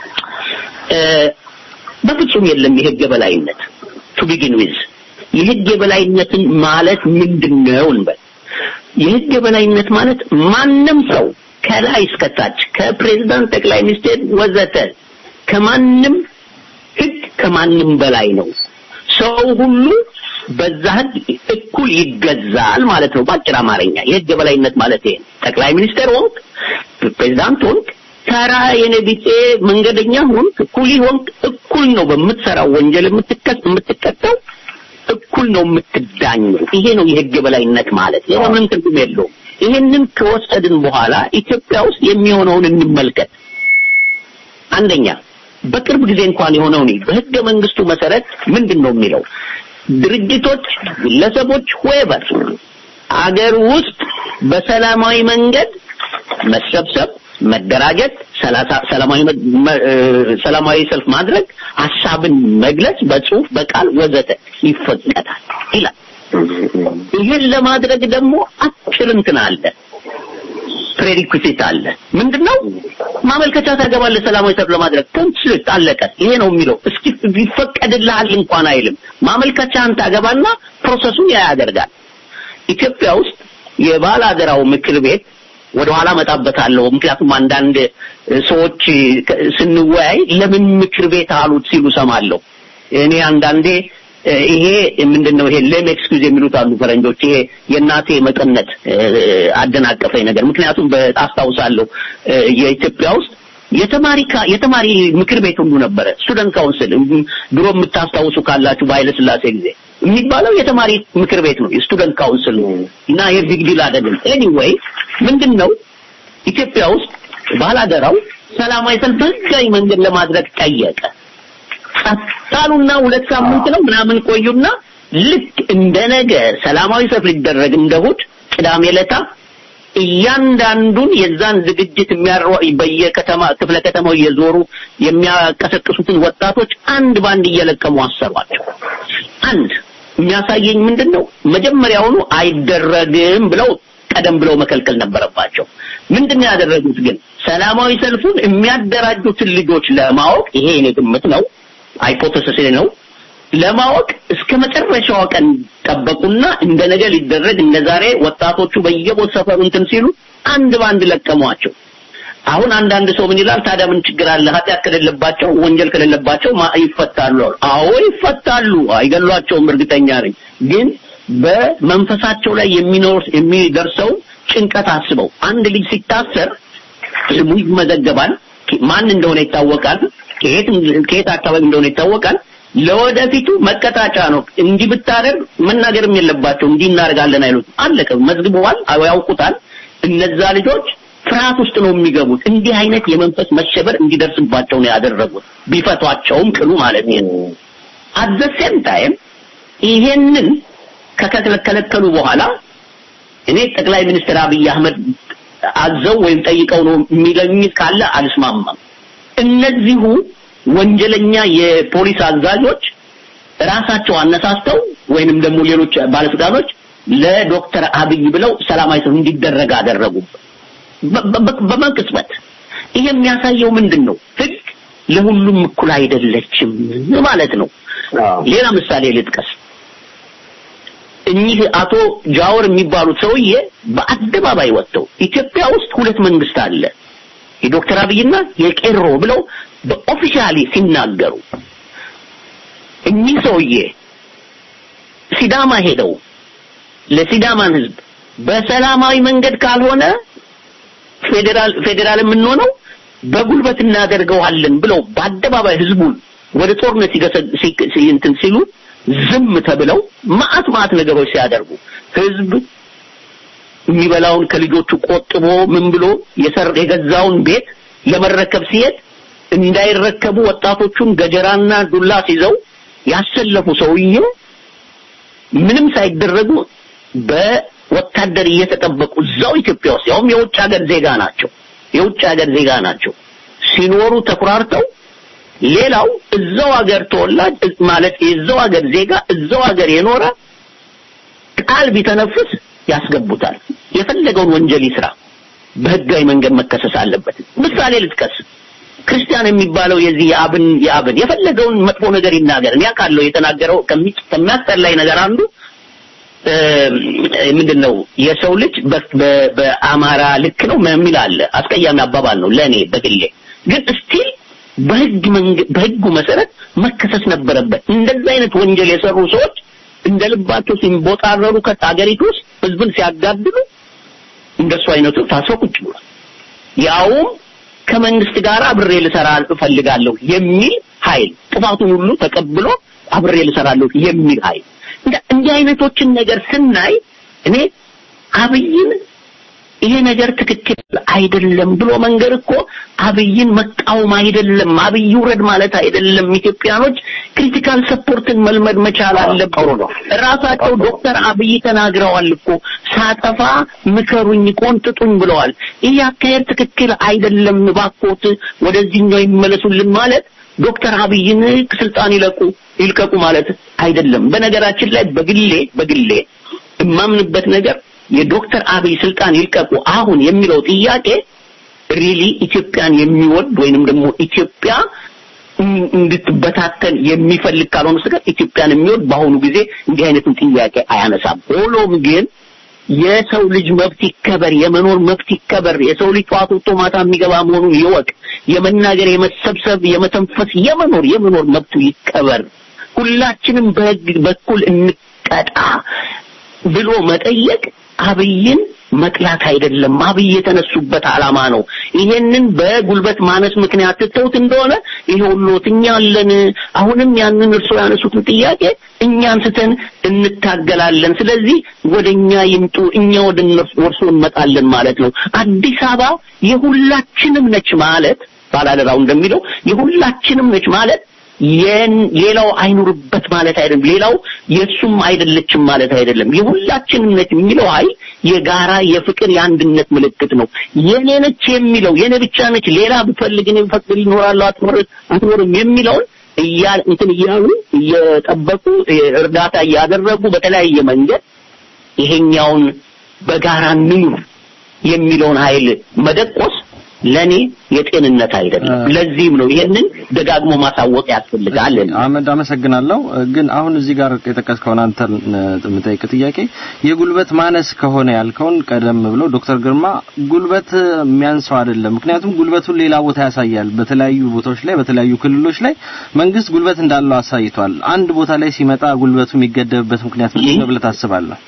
በፍጹም የለም የህግ የበላይነት to begin with የህግ የበላይነትን ማለት ምንድነው እንበል የህግ የበላይነት ማለት ማንንም ሰው ከላይ እስከታች ከፕሬዝዳንት ጠቅላይ ሚኒስትር ወዘተ ከማንም ህግ ከማንም በላይ ነው ሰው ሁሉ በዛ ህግ እኩል ይገዛል ማለት ነው ባጭር አማርኛ የህግ የበላይነት ማለት ይሄ ጠቅላይ ሚኒስትር ሆንክ ፕሬዝዳንት ሆንክ ተራ የነቢጤ መንገደኛ ሆንክ እኩል ነው በምትሰራው ወንጀል የምትቀጣው እኩል ነው የምትዳኘው ይሄ ነው የህግ የበላይነት ማለት ምንም ትርጉም የለውም ይሄንን ከወሰድን በኋላ ኢትዮጵያ ውስጥ የሚሆነውን እንመልከት አንደኛ በቅርብ ጊዜ እንኳን የሆነውን በህገ መንግስቱ መሰረት ምንድነው የሚለው ድርጅቶች ግለሰቦች whoever አገር ውስጥ በሰላማዊ መንገድ መሰብሰብ መደራጀት ሰላማዊ ሰልፍ ማድረግ ሐሳብን መግለጽ በጽሁፍ በቃል ወዘተ ይፈቀዳል ይላል ይሄን ለማድረግ ደግሞ አጭር እንትን አለ ፕሬሪኩዊዚት አለ ምንድነው ማመልከቻ ታገባለህ ሰላማዊ ሰልፍ ለማድረግ ኮንስልት አለቀ ይሄ ነው የሚለው እስኪ ይፈቀድልሃል እንኳን አይልም ማመልከቻን ታገባና ፕሮሰሱን ያደርጋል ኢትዮጵያ ውስጥ የባላደራው ምክር ቤት ወደ ኋላ መጣበታለሁ ምክንያቱም አንዳንድ ሰዎች ስንወያይ ለምን ምክር ቤት አሉት ሲሉ ሰማለሁ እኔ አንዳንዴ ይሄ ምንድነው ይሄ ሌም ኤክስኪውዝ የሚሉት አሉ ፈረንጆች ይሄ የናቴ መቀነት አደናቀፈኝ ነገር ምክንያቱም በታስታውሳለሁ የኢትዮጵያ ውስጥ የተማሪ ምክር ቤት ሁሉ ነበረ ስቱደንት ካውንስል ድሮ የምታስታውሱ ካላችሁ በኃይለ ሥላሴ ጊዜ የሚባለው የተማሪ ምክር ቤት ነው የስቱደንት ካውንስል እና ይሄ ቢግ ዲል አይደለም ኤኒዌይ ምንድነው ኢትዮጵያ ውስጥ ባላደራው ሰላማዊ ሰልፍ በህጋዊ መንገድ ለማድረግ ጠየቀ አጣሉና ሁለት ሳምንት ነው ምናምን ቆዩና ልክ እንደነገ ሰላማዊ ሰልፍ ሊደረግ እንደሁት ቅዳሜ ለታ እያንዳንዱን የዛን ዝግጅት በየከተማ ክፍለ ከተማው እየዞሩ የሚያቀሰቅሱትን ወጣቶች አንድ ባንድ እየለቀሙ አሰሯቸው። አንድ የሚያሳየኝ ምንድነው መጀመሪያውኑ አይደረግም ብለው ቀደም ብለው መከልከል ነበረባቸው። ምንድነው ያደረጉት ግን ሰላማዊ ሰልፉን የሚያደራጁትን ልጆች ለማወቅ ይሄ የኔ ግምት ነው ሃይፖቴሲስ ነው ለማወቅ እስከ መጨረሻው ቀን ጠበቁና እንደነገ ሊደረግ እንደዛሬ ወጣቶቹ በየቦታው ሰፈሩ እንትን ሲሉ አንድ ባንድ ለቀሟቸው። አሁን አንዳንድ ሰው ምን ይላል ታዲያ ምን ችግር አለ ኃጢአት ከሌለባቸው ወንጀል ከሌለባቸው ይፈታሉ። አዎ ይፈታሉ አይገሏቸውም እርግጠኛ ነኝ። ግን በመንፈሳቸው ላይ የሚደርሰው ጭንቀት አስበው አንድ ልጅ ሲታሰር ስሙ ይመዘገባል ማን እንደሆነ ይታወቃል ከየት አካባቢ እንደሆነ ይታወቃል ለወደፊቱ መቀጣጫ ነው እንጂ ብታረግ መናገርም የለባቸው እንጂ እናርጋለን አይሉት አለቀ መዝግበዋል ያውቁታል እነዛ ልጆች ፍርሃት ውስጥ ነው የሚገቡት እንዲህ አይነት የመንፈስ መሸበር እንዲደርስባቸው ነው ያደረጉት ቢፈቷቸውም ቅሉ ማለት ነው at the same time ይሄንን ከከለከሉ በኋላ እኔ ጠቅላይ ሚኒስትር አብይ አህመድ አዘው ወይም ጠይቀው ነው የሚገኙት ካለ አልስማማም እነዚሁ ወንጀለኛ የፖሊስ አዛዦች ራሳቸው አነሳስተው ወይንም ደግሞ ሌሎች ባለስልጣኖች ለዶክተር አብይ ብለው ሰላማዊ ሰልፍ እንዲደረግ አደረጉ በመንቅስበት ይሄ የሚያሳየው ምንድነው ህግ ለሁሉም እኩል አይደለችም ማለት ነው ሌላ ምሳሌ ልጥቀስ እኚህ አቶ ጃወር የሚባሉት ሰውዬ በአደባባይ ወጥተው ኢትዮጵያ ውስጥ ሁለት መንግስት አለ የዶክተር አብይና የቄሮ ብለው በኦፊሻሊ ሲናገሩ እኚህ ሰውዬ ሲዳማ ሄደው ለሲዳማን ህዝብ በሰላማዊ መንገድ ካልሆነ ፌደራል የምንሆነው በጉልበት እናደርገዋለን ብለው በአደባባይ ህዝቡን ወደ ጦርነት ሲገሰግንትን ሲሉ ዝም ተብለው ማአት ነገሮች ሲያደርጉ ህዝብ የሚበላውን ከልጆቹ ቆጥቦ ምን ብሎ የገዛውን ቤት ለመረከብ ሲሄድ እንዳይረከቡ ወጣቶቹን ገጀራና ዱላ ሲዘው ያሰለፉ ሰውዬ ምንም ሳይደረጉ በወታደር እየተጠበቁ እዛው ኢትዮጵያ ውስጥ ያውም የውጭ ሀገር ዜጋ ናቸው ሲኖሩ ተኩራርተው ሌላው እዛው ሀገር ተወላጅ ማለት የዛው ሀገር ዜጋ እዛው ሀገር የኖረ ቃል ቢተነፍስ ያስገቡታል የፈለገውን ወንጀል ይስራ በህጋዊ መንገድ መከሰስ አለበት ምሳሌ ልጥቀስ ክርስቲያን የሚባለው የዚህ ያብን የፈለገውን መጥፎ ነገር ይናገር ያቃለው የተናገረው ከሚያስጠላኝ ነገር አንዱ ምንድነው የሰው ልጅ በአማራ ልክ ነው የሚል አለ አስቀያሚ አባባል ነው ለኔ በግሌ ግን ስቲል በህጉ መሰረት መከሰስ ነበረበት እንደዚህ አይነት ወንጀል የሰሩ ሰዎች እንደልባቸው ሲንቦጣረሩ ከታገሪቱ ውስጥ ህዝብን ሲያጋድሉ እንደሱ አይነቱ ታስሮ ቁጭ ብሏል ያው ከመንግስት ጋር አብሬ ልሰራ እፈልጋለሁ የሚል ኃይል ጥፋቱን ሁሉ ተቀብሎ አብሬ ልሰራለሁ የሚል ኃይል እንዲህ አይነቶችን ነገር ስናይ እኔ አብይን ይሄ ነገር ትክክል አይደለም ብሎ መንገር እኮ አብይን መቃወም አይደለም አብይ ውረድ ማለት አይደለም ኢትዮጵያኖች ክሪቲካል ሰፖርትን መልመድ መቻል አለበት ራሳቸው ዶክተር አብይ ተናግረዋል እኮ ሳጠፋ ምከሩኝ ቆንጥጡኝ ብለዋል ይሄ አካሄድ ትክክል አይደለም ባኮት ወደዚህኛው ይመለሱልን ማለት ዶክተር አብይን ስልጣን ይልቀቁ ማለት አይደለም በነገራችን ላይ በግሌ እማምንበት ነገር የዶክተር አብይ ስልጣን ይልቀቁ አሁን የሚለው ጥያቄ ሪሊ ኢትዮጵያን የሚወድ ወይንም ደግሞ ኢትዮጵያ እንድትበታተን የሚፈልግ ካልሆነ ስለ ኢትዮጵያን የሚወድ በአሁኑ ጊዜ እንዲህ አይነቱን ጥያቄ አያነሳም ሆኖም ግን የሰው ልጅ መብት ይከበር የመኖር መብት ይከበር የሰው ልጅ ጧት ማታ የሚገባ መሆኑን ይወቅ የመናገር የመሰብሰብ የመተንፈስ የመኖር መብቱ ይከበር ሁላችንም በህግ በኩል እንቀጣ ብሎ መጠየቅ አብይን መጥላት አይደለም አብይ የተነሱበት አላማ ነው ይሄንን በጉልበት ማነስ ምክንያት ተውት እንደሆነ ይሄውሎትኛ አለን አሁንም ያንን እርሶ ያነሱትን ጥያቄ እኛን ስተን እንታገላለን ስለዚህ ወደኛ ይምጡ እኛ ወርሶ እንመጣለን ማለት ነው አዲስ አበባ የሁላችንም ነች ማለት ባላደራው እንደሚለው የሁላችንም ነች ማለት ሌላው አይኑርበት ማለት አይደለም ሌላው የሱም አይደለችም ማለት አይደለም የሁላችንም ነች የሚለው ኃይል የጋራ የፍቅር የአንድነት ምልክት ነው የኔ ነች የሚለው የኔ ብቻ ነች ሌላ ብፈልግ እኔ ፈቅድ ይኖራል አትኖርም የሚለው እንትን እያሉ እየጠበቁ እርዳታ እያደረጉ በተለያየ መንገድ ይሄኛውን በጋራ እንኑር የሚለውን ኃይል መደቆስ ለኔ የጤንነት አይደለም ለዚህም ነው ይሄንን ደጋግሞ ማሳወቅ ያስፈልጋል አመድ አመሰግናለሁ ግን አሁን እዚህ ጋር የተከስከውን አንተ የምጠይቅ ጥያቄ የጉልበት ማነስ ከሆነ ያልከውን ቀደም ብሎ ዶክተር ግርማ ጉልበት የሚያንሰው አይደለም ምክንያቱም ጉልበቱን ሌላ ቦታ ያሳያል በተለያዩ ቦታዎች ላይ በተለያዩ ክልሎች ላይ መንግስት ጉልበት እንዳለው አሳይቷል አንድ ቦታ ላይ ሲመጣ ጉልበቱ የሚገደብበት ምክንያት ምንድን ነው ብለህ ታስባለህ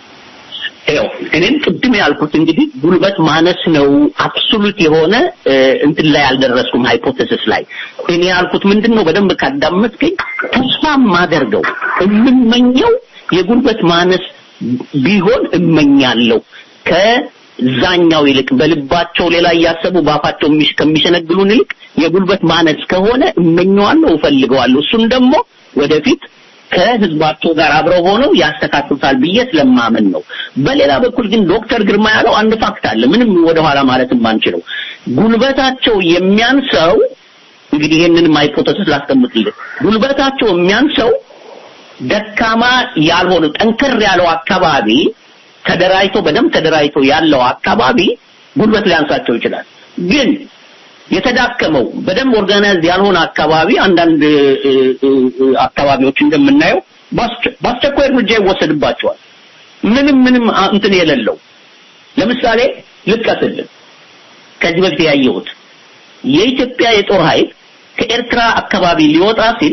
እኔም ቅድም ያልኩት እንግዲህ ጉልበት ማነስ ነው አብሶሉት የሆነ እንትን ላይ አልደረስኩም ሃይፖቴሲስ ላይ እኔ ያልኩት ምንድነው በደንብ ካዳመጥከኝ ተስፋ ማደርገው እምመኘው የጉልበት ማነስ ቢሆን እመኛለሁ ከዛኛው ይልቅ በልባቸው ሌላ ያሰቡ ባፋቸው ከሚሸነግሉን ይልቅ የጉልበት ማነስ ከሆነ እመኘዋለሁ እፈልገዋለሁ እሱን ደግሞ ወደፊት ከህዝባቸው ጋር አብረው ሆነው ያስተካክሉታል ብዬ ስለማመን ነው በሌላ በኩል ግን ዶክተር ግርማ ያለው አንድ ፋክት አለ ምንም ወደ ኋላ ማለት ማንችለው ጉልበታቸው የሚያንሰው እንግዲህ ይሄንን ሃይፖቴሲስ ላስቀምጥልህ ጉልበታቸው የሚያንሰው ደካማ ያልሆነ ጠንከር ያለው አካባቢ በደም ተደራይቶ ያለው አካባቢ ጉልበት ሊያንሳቸው ይችላል ግን የተዳከመው በደም ኦርጋናይዝ ያልሆነ አካባቢ አንዳንድ አካባቢዎች እንደምናየው ባስቸኳይ እርምጃ ይወሰድባቸዋል ምንም እንትን የሌለው ለምሳሌ ልቀጥልህ ከዚህ በፊት ያየሁት የኢትዮጵያ የጦር ኃይል ከኤርትራ አካባቢ ሊወጣ ሲል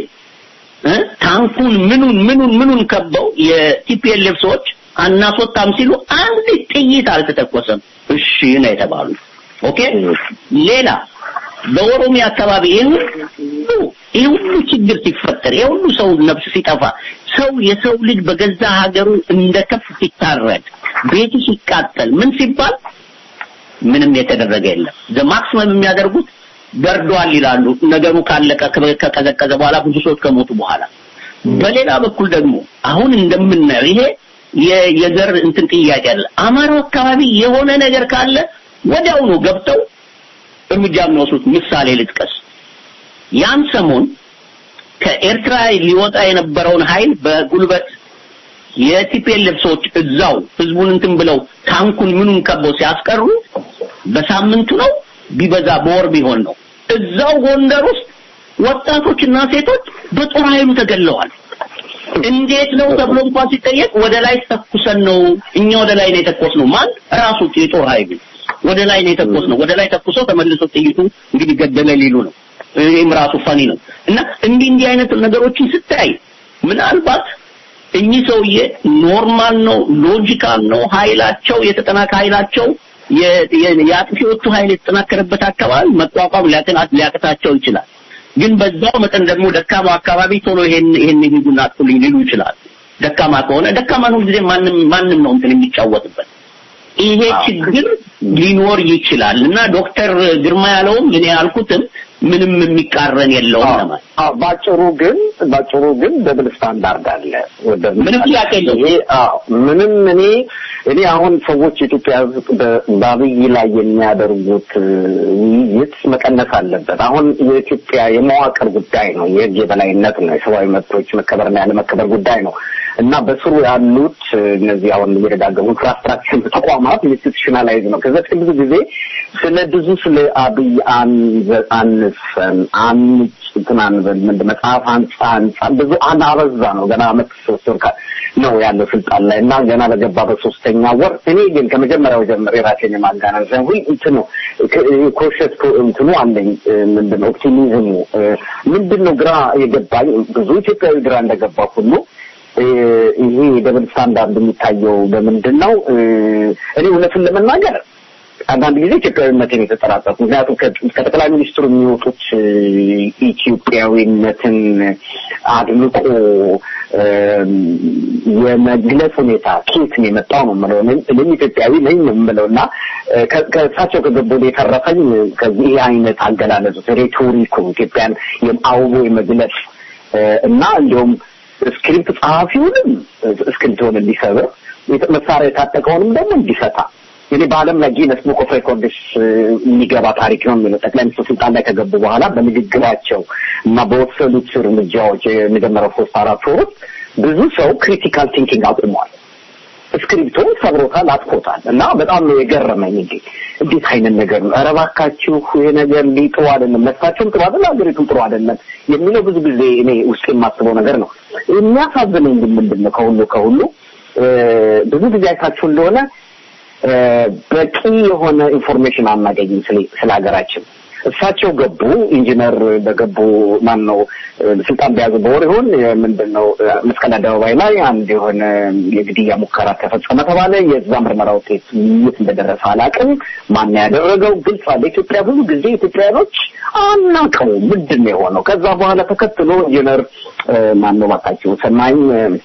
ታንኩን ምኑን ከበው የቲፒኤልኤፍ ሰዎች አናስወጣም ሲሉ አንድ ጥይት አልተተኮሰም እሺ ነው የተባሉ ኦኬ ሌላ በኦሮሚያ አካባቢ ይሄ ሁሉ ችግር ሲፈጠር ይሄ ሁሉ ሰው ነፍስ ሲጠፋ የሰው ልጅ በገዛ ሀገሩ እንደከፍ ሲታረድ ቤቱ ሲቃጠል ምን ሲባል ምንም የተደረገ የለም ማክሲመም የሚያደርጉት ገርዷል ይላሉ ነገሩ ካለቀ ከቀዘቀዘ በኋላ ብዙ ሰዎች ከሞቱ በኋላ በሌላ በኩል ደግሞ አሁን እንደምናየው ይሄ የዘር እንትን ጥያቄ አለ አማራው አካባቢ የሆነ ነገር ካለ ወዲያው ነው ገብተው እርምጃ የሚወስዱት ምሳሌ ልጥቀስ ያን ሰሞን ከኤርትራ ሊወጣ የነበረውን ኃይል በጉልበት የቲፒኤልኤፍ ሰዎች እዛው ህዝቡን እንትን ብለው ታንኩን ምኑን ከበው ሲያስቀሩ በሳምንቱ ነው ቢበዛ በወር ቢሆን ነው እዛው ጎንደር ውስጥ ወጣቶችና ሴቶች በጦር ኃይሉ ተገለዋል እንዴት ነው ተብሎ እንኳን ሲጠየቅ ወደ ላይ ተኩሰን ነው እኛ ወደ ላይ ነው የተኮስነው ማን ራሱ የጦር ኃይሉ ወደ ላይ ነው የተኮስነው ወደ ላይ ተኩሶ ተመልሶ ጥይቱ እንግዲህ ገደለ ሊሉ ነው ይሄም ራሱ ፈኒ ነው እና እንዲህ አይነት ነገሮችን ስታይ ምናልባት እኚህ ሰውዬ ኖርማል ነው ሎጂካል ነው ኃይላቸው የተጠናከረ ኃይላቸው የአጥፊዎቹ ኃይል የተጠናከረበት አካባቢ መቋቋም ሊያቀታቸው ይችላል ግን በዛው መጠን ደግሞ ደካማ አካባቢ ቶሎ ይሄን ይጉና አጥፉልኝ ሊሉ ይችላል ደካማ ከሆነ ደካማ ነው ጊዜ ማንም ነው እንትን የሚጫወትበት ይሄ ችግር ሊኖር ይችላል እና ዶክተር ግርማ ያለውም እኔ ያልኩትም ምንም የሚቃረን የለውም ማለት ባጭሩ ግን ደብል ስታንዳርድ አለ ምንም ያቀለው ምንም እኔ አሁን ሰዎች ኢትዮጵያ በአብይ ላይ የሚያደርጉት ውይይት መቀነስ አለበት አሁን የኢትዮጵያ የመዋቅር ጉዳይ ነው የህግ የበላይነት ነው የሰብአዊ መብቶች መከበርና ያለመከበር ጉዳይ ነው እና በስሩ ያሉት እነዚህ አሁን የሚረጋገሙ ኢንፍራስትራክቸር ተቋማት ኢንስቲትዩሽናላይዝ ነው ከዛ ብዙ ጊዜ ስለ አብይ አንጽናን መጽሐፍ አንጻን ብዙ አናበዛ ነው ገና አመት ሶስት ነው ያለው ስልጣን ላይ እና ገና ለገባ በሶስተኛ ወር እኔ ግን ከመጀመሪያው ጀምሬ ራሴን የማጋነን ዘንሁኝ እንትኑ ኮሽት እንትኑ አለኝ ምንድነው ኦፕቲሚዝሙ ምንድነው ግራ የገባኝ ብዙ ኢትዮጵያዊ ግራ እንደገባ ሁሉ ይሄ ደብል ስታንዳርድ የሚታየው በምንድነው እኔ እውነቱን ለመናገር አንዳንድ ጊዜ ኢትዮጵያዊነትን የተጠራጠርኩ ምክንያቱም ከጠቅላይ ሚኒስትሩ የሚወጡት ኢትዮጵያዊነትን አድምቆ የመግለጽ ሁኔታ ኬት ነው የመጣው ነው ማለት ነው እኔም ኢትዮጵያዊ ነኝ የምለውና ከሳቸው ከገቦ የተረፈኝ ከዚህ አይነት አገላለጹ ሬቶሪኩ ኢትዮጵያን የማውቦ የመግለጽ እና እንደውም ስክሪፕት ጸሐፊውንም ስክሪፕቱን እንዲሰብር መሳሪያ የታጠቀውንም ደግሞ እንዲፈታ እኔ በዓለም ላይ ጊነስ ቡክ ኦፍ ሬኮርድስ የሚገባ ታሪክ ነው የሚለው ጠቅላይ ሚኒስትሩ ስልጣን ላይ ከገቡ በኋላ በንግግራቸው እና በወሰዱት እርምጃዎች የመጀመሪያው 3-4 ወራት ብዙ ሰው ክሪቲካል ቲንኪንግ አቁሟል። ስክሪፕቱን ሰብሮታል፣ አጥፎታል እና በጣም የገረመኝ እንዴት አይነት ነገር ነው? ኧረ እባካችሁ ይሄ ነገር ሊጥሩ አይደለም፣ ለሳቸውም ጥሩ አይደለም፣ አገሪቱም ጥሩ አይደለም የሚለው ብዙ ጊዜ እኔ ውስጥ የማስበው ነገር ነው። የሚያሳዝነኝ ግን ምንድነው ከሁሉ ብዙ ጊዜ አይታችሁ እንደሆነ በቂ የሆነ ኢንፎርሜሽን አናገኝም ስለ ሀገራችን። እሳቸው ገቡ ኢንጂነር በገቡ ማን ነው ስልጣን በያዙ በወር ይሁን ምንድነው መስቀል አደባባይ ላይ አንድ የሆነ የግድያ ሙከራ ተፈጸመ ተባለ። የዛ ምርመራ ውጤት የት እንደደረሰ አላውቅም። ማን ያደረገው ግልጽ አለ። ኢትዮጵያ ብዙ ጊዜ ኢትዮጵያኖች አናውቀው ምንድነው የሆነው። ከዛ በኋላ ተከትሎ ኢንጂነር ማን ነው ባታችሁ ሰማኝ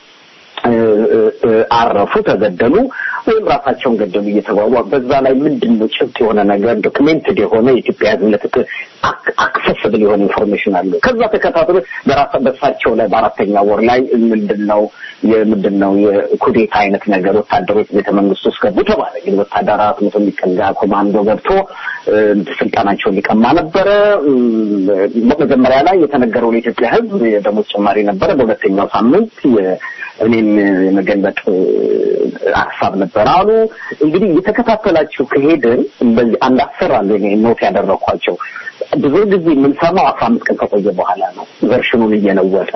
አረፉ፣ ተገደሉ ወይም ራሳቸውን ገደሉ እየተባሉ በዛ ላይ ምንድነው ጭብጥ የሆነ ነገር ዶክመንትድ የሆነ የኢትዮጵያ ህዝብ አክሰስብል የሆነ ኢንፎርሜሽን አለ። ከዛ ተከታትሎ በራሳቸው ላይ በአራተኛ ወር ላይ ምንድነው የኩዴታ አይነት ነገር ወታደሮች ቤተመንግስት ውስጥ ገቡ ተባለ። ግን ወታደራት መቶ የሚቀንጋ ኮማንዶ ገብቶ ስልጣናቸውን ሊቀማ ነበረ። በመጀመሪያ ላይ የተነገረው ለኢትዮጵያ ህዝብ የደሞዝ ጭማሪ ነበረ። በሁለተኛው ሳምንት እኔም የመገንበጥ ሐሳብ ነበር አሉ። እንግዲህ የተከታተላችሁ ከሄድን እንደዚህ አንድ አስር አለ እኔ ኖት ያደረኳቸው ብዙ ጊዜ የምንሰማው 15 ቀን ከቆየ በኋላ ነው ቨርሽኑን እየነወጠ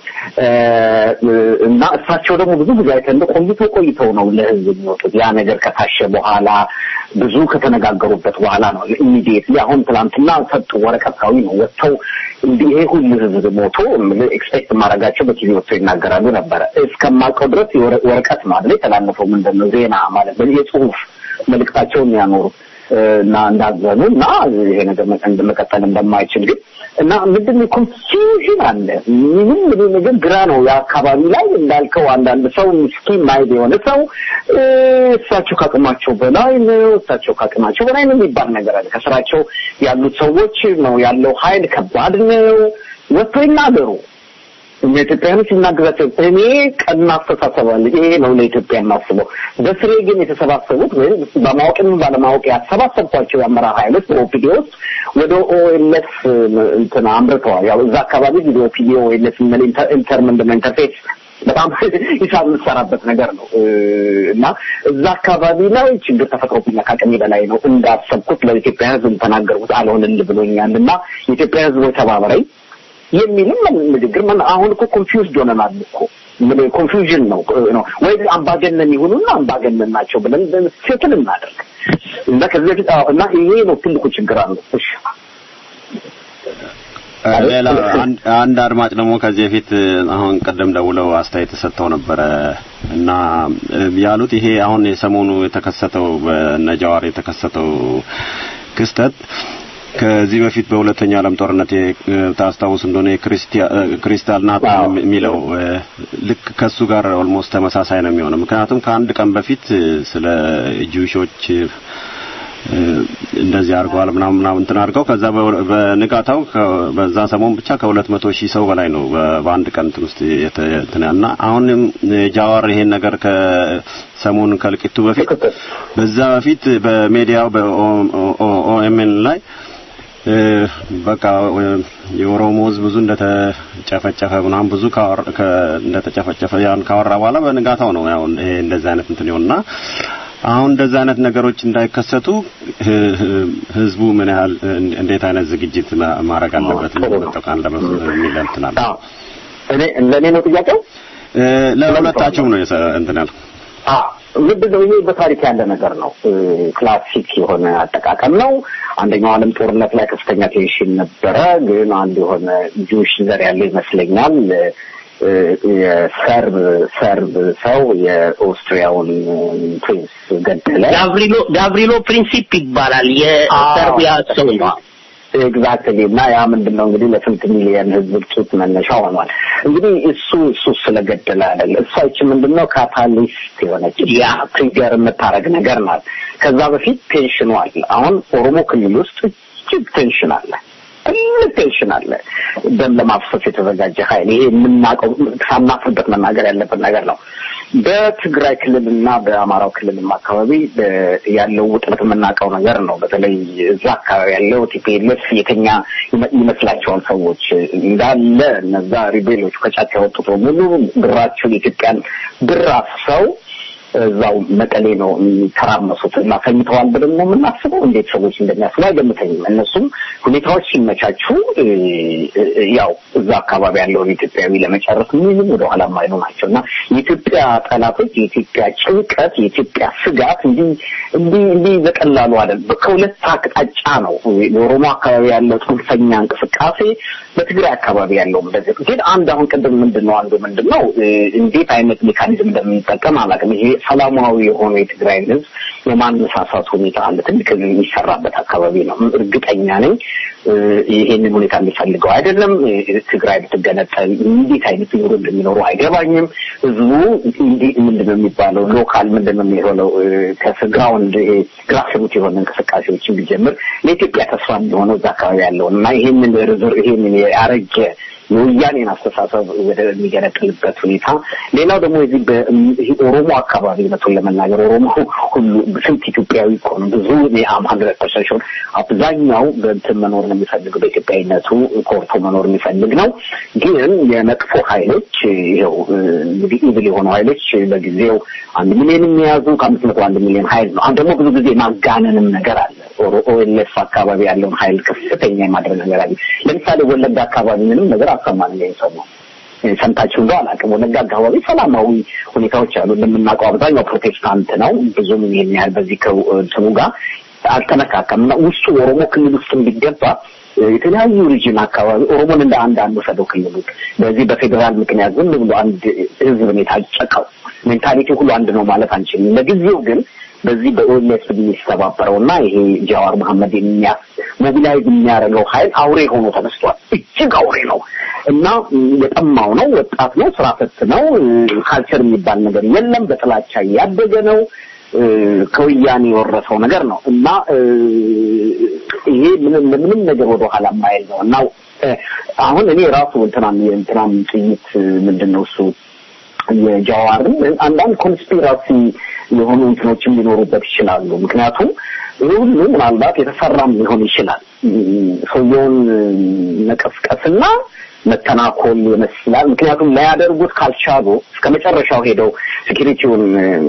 እና እሳቸው ደግሞ ብዙ ጊዜ አይተን ቆይተው ነው ለህዝብ የሚወጡት። ያ ነገር ከታሸ በኋላ ብዙ ከተነጋገሩበት በኋላ ነው ኢሚዲየትሊ አሁን ትላንትና ሰጡ ወረቀታዊ ነው ወጥተው እንዲህ ይሄ ሁሉ ህዝብ ሞቶ ኤክስፔክት ማድረጋቸው በቲቪ ወጥተው ይናገራሉ ነበር። እስከማውቀው ድረስ ወረቀት ማለት ተላለፈው ምንድነው ዜና ማለት የጽሁፍ መልእክታቸውን ያኖሩ እና እንዳዘኑ እና ይሄ ነገር መቀጠል እንደማይችል ግን እና ምንድነው ኮንፊውዥን አለ። ምንም ነገር ግራ ነው የአካባቢ ላይ እንዳልከው አንዳንድ ሰው ምስኪን ማይድ የሆነ ሰው እሳቸው ካቅማቸው በላይ ነው የሚባል ነገር አለ። ከስራቸው ያሉት ሰዎች ነው ያለው ኃይል ከባድ ነው ወጥተው ይናገሩ። የኢትዮጵያኖች እናገራቸው እኔ ቀና አስተሳሰባለ ይሄ ነው ለኢትዮጵያ ማስበው። በስሬ ግን የተሰባሰቡት ወይ በማወቅም ባለማወቅ ያሰባሰቧቸው የአመራር ኃይሎች በኦፒዲዮስ ወደ ኦኤልኤፍ እንትና አምርተዋል። ያው እዛ አካባቢ ቪዲዮ ኦፒዲዮ ኦኤልኤፍ ኢንተርፌስ በጣም ሂሳብ የምትሰራበት ነገር ነው እና እዛ አካባቢ ላይ ችግር ተፈጥሮብኛ ከአቅሜ በላይ ነው እንዳሰብኩት ለኢትዮጵያ ህዝብ ተናገርኩት አልሆነልኝ ብሎኛልና የኢትዮጵያ ህዝብ ተባበረኝ የሚልም ንግግር አሁን እኮ ኮንፊውዝድ ሆነናል እኮ ምን ኮንፊውዥን ነው ወይ አምባገነን ይሁኑና አምባገነን ናቸው ብለን ሴትል እናደርግ እና ከዚህ በፊት እና ይሄ ነው ትልቁ ችግር አለ። እሺ ሌላ አንድ አድማጭ ደግሞ ከዚህ በፊት አሁን ቀደም ደውለው አስተያየት ተሰጥተው ነበር እና ያሉት ይሄ አሁን የሰሞኑ የተከሰተው በነጃዋር የተከሰተው ክስተት ከዚህ በፊት በሁለተኛው ዓለም ጦርነት ታስታውስ እንደሆነ ክሪስታል ናታን የሚለው ልክ ከሱ ጋር ኦልሞስት ተመሳሳይ ነው የሚሆነው። ምክንያቱም ከአንድ ቀን በፊት ስለ ጁሾች እንደዚህ አርጓል ምናምን እንትን አርገው ከዛ በንጋታው በዛ ሰሞን ብቻ ከ200,000 ሰው በላይ ነው በአንድ ቀን ውስጥ የተና አሁንም ጃዋር ይሄን ነገር ከሰሞን ከልቂቱ በፊት በዛ በፊት በሚዲያው በኦኤምኤን ላይ በቃ የኦሮሞ ህዝብ ብዙ እንደተጨፈጨፈ ምናምን ብዙ እንደተጨፈጨፈ ያን ካወራ በኋላ በንጋታው ነው ያው ይሄ እንደዛ አይነት እንትን ይሆንና አሁን እንደዛ አይነት ነገሮች እንዳይከሰቱ ህዝቡ ምን ያህል እንዴት አይነት ዝግጅት ማድረግ አለበት ለተጠቃን ለሚለምትናል ለኔ ነው ጥያቄው ለሁለታችሁም ነው እንትናል ምንድነው ይሄ በታሪክ ያለ ነገር ነው። ክላሲክ የሆነ አጠቃቀም ነው። አንደኛው ዓለም ጦርነት ላይ ከፍተኛ ቴንሽን ነበረ። ግን አንድ የሆነ ጁሽ ዘር ያለ ይመስለኛል የሰርብ ሰው የኦስትሪያውን ፕሪንስ ገደለ። ጋብሪሎ ፕሪንሲፕ ይባላል የሰርቢያ ሰው ነው። ኤግዛክትሊ እና ያ ምንድነው እንግዲህ ለስንት ሚሊዮን ህዝብ ጡት መነሻ ሆኗል። እንግዲህ እሱ ስለገደለ አይደል እሷች ምንድነው ካታሊስት የሆነች ያ ትሪገር የምታረግ ነገር ናት። ከዛ በፊት ቴንሽን አለ። አሁን ኦሮሞ ክልል ውስጥ እጅግ ቴንሽን አለ። ትልቅ ቴንሽን አለ። ደም ለማፍሰስ የተዘጋጀ ኃይል ይሄ የምናውቀው ሳናፍርበት መናገር ያለበት ነገር ነው። በትግራይ ክልልና በአማራው ክልልም አካባቢ ያለው ውጥረት የምናውቀው ነገር ነው። በተለይ እዛ አካባቢ ያለው ቲፒኤልኤፍ የተኛ ይመስላቸዋል ሰዎች እንዳለ እነዛ ሪቤሎች ከጫካ ያወጡት ሙሉ ብራቸው የኢትዮጵያን ብር አፍሰው እዛው መቀሌ ነው ተራመሱት እና ፈኝተዋል ብለን ነው የምናስበው። እንዴት ሰዎች እንደሚያስቡ አይገምተኝም። እነሱም ሁኔታዎች ሲመቻቹ ያው እዛ አካባቢ ያለውን ኢትዮጵያዊ ለመጨረስ ምንም ወደ ኋላ ማይሉ ናቸውና የኢትዮጵያ ጠላቶች የኢትዮጵያ ጭንቀት የኢትዮጵያ ስጋት እንዲህ በቀላሉ አይደለም። ከሁለት አቅጣጫ ነው የኦሮሞ አካባቢ ያለው ጽንፈኛ እንቅስቃሴ በትግራይ አካባቢ ያለው እንደዚህ ግን አሁን ቀደም ምንድነው እንዴት አይነት ሜካኒዝም እንደምንጠቀም አላውቅም። ይሄ ሰላማዊ የሆነ የትግራይ ህዝብ የማነሳሳት ሁኔታ አለ። ትልቅ የሚሰራበት አካባቢ ነው። እርግጠኛ ነኝ ይሄንን ሁኔታ የሚፈልገው አይደለም። ትግራይ ብትገነጠል እንዴት አይነት ኑሮ እንደሚኖሩ አይገባኝም። ህዝቡ ምንድነው የሚባለው ሎካል ምንድነው የሚሆነው ከግራውንድ ግራስሩት የሆነ እንቅስቃሴዎችን ቢጀምር ለኢትዮጵያ ተስፋ እንደሆነ እዛ አካባቢ ያለው እና ይሄንን ያረጀ የወያኔን አስተሳሰብ ወደ የሚገነጥልበት ሁኔታ ሌላው ደግሞ እዚህ በኦሮሞ አካባቢ ነው ለመናገር ኦሮሞ ሁሉ ስንት ኢትዮጵያዊ እኮ ነው ብዙ የአማራ ተሰሽን አብዛኛው በእንትን መኖር ነው የሚፈልገው በኢትዮጵያዊነቱ ኮርቶ መኖር የሚፈልግ ነው። ግን የመጥፎ ኃይሎች ይሄው እንግዲህ ኢቭል የሆኑ ኃይሎች በጊዜው 1 ሚሊዮን የሚያዙ ከ501 ሚሊዮን ኃይል ነው። አሁን ደግሞ ብዙ ጊዜ ማጋነንም ነገር አለ። ኦኤልኤፍ አካባቢ ያለውን ኃይል ከፍተኛ የማድረግ ነገር አለ። ለምሳሌ ወለጋ አካባቢ ምንም ነገር አሰማን ነው ሰምታችሁ እንደሆነ አላውቅም። ወለጋ አካባቢ ሰላማዊ ሁኔታዎች አሉ። እንደምናውቀው አብዛኛው ፕሮቴስታንት ነው። ብዙም የሚያህል በዚህ ከእንትኑ ጋር አልተነካከም እና ውስጡ ኦሮሞ ክልል ውስጥ እንዲገባ የተለያዩ ሪጅን አካባቢ ኦሮሞን እንደ አንድ ወሰደው ክልሉ በዚህ በፌደራል ምክንያት ዝም ብሎ አንድ ህዝብ ነው የታጨቀው። ሜንታሊቲ ሁሉ አንድ ነው ማለት አንችልም። ለጊዜው ግን በዚህ በኦኤልኤፍ የሚስተባበረውና ይሄ ጃዋር መሐመድ ሞቢላይዝ የሚያደርገው ኃይል አውሬ ሆኖ ተነስቷል። እጅግ አውሬ ነው እና የጠማው ነው፣ ወጣት ነው፣ ስራ ፈት ነው፣ ካልቸር የሚባል ነገር የለም፣ በጥላቻ ያደገ ነው፣ ከወያኔ የወረሰው ነገር ነው እና ይሄ ምንም ነገር ወደ ኋላ ማይል ነው እና አሁን እኔ ራሱ እንትናም ጥይት ምንድነው እሱ የጃዋርን አንዳንድ ኮንስፒራሲ የሆኑ እንትኖችም ሊኖሩበት ይችላሉ። ምክንያቱም ሁሉ ምናልባት የተፈራም ሊሆን ይችላል። ሰውየውን መቀስቀስና መተናኮል ይመስላል። ምክንያቱም ላያደርጉት ካልቻሉ እስከመጨረሻው ሄደው ሴኩሪቲውን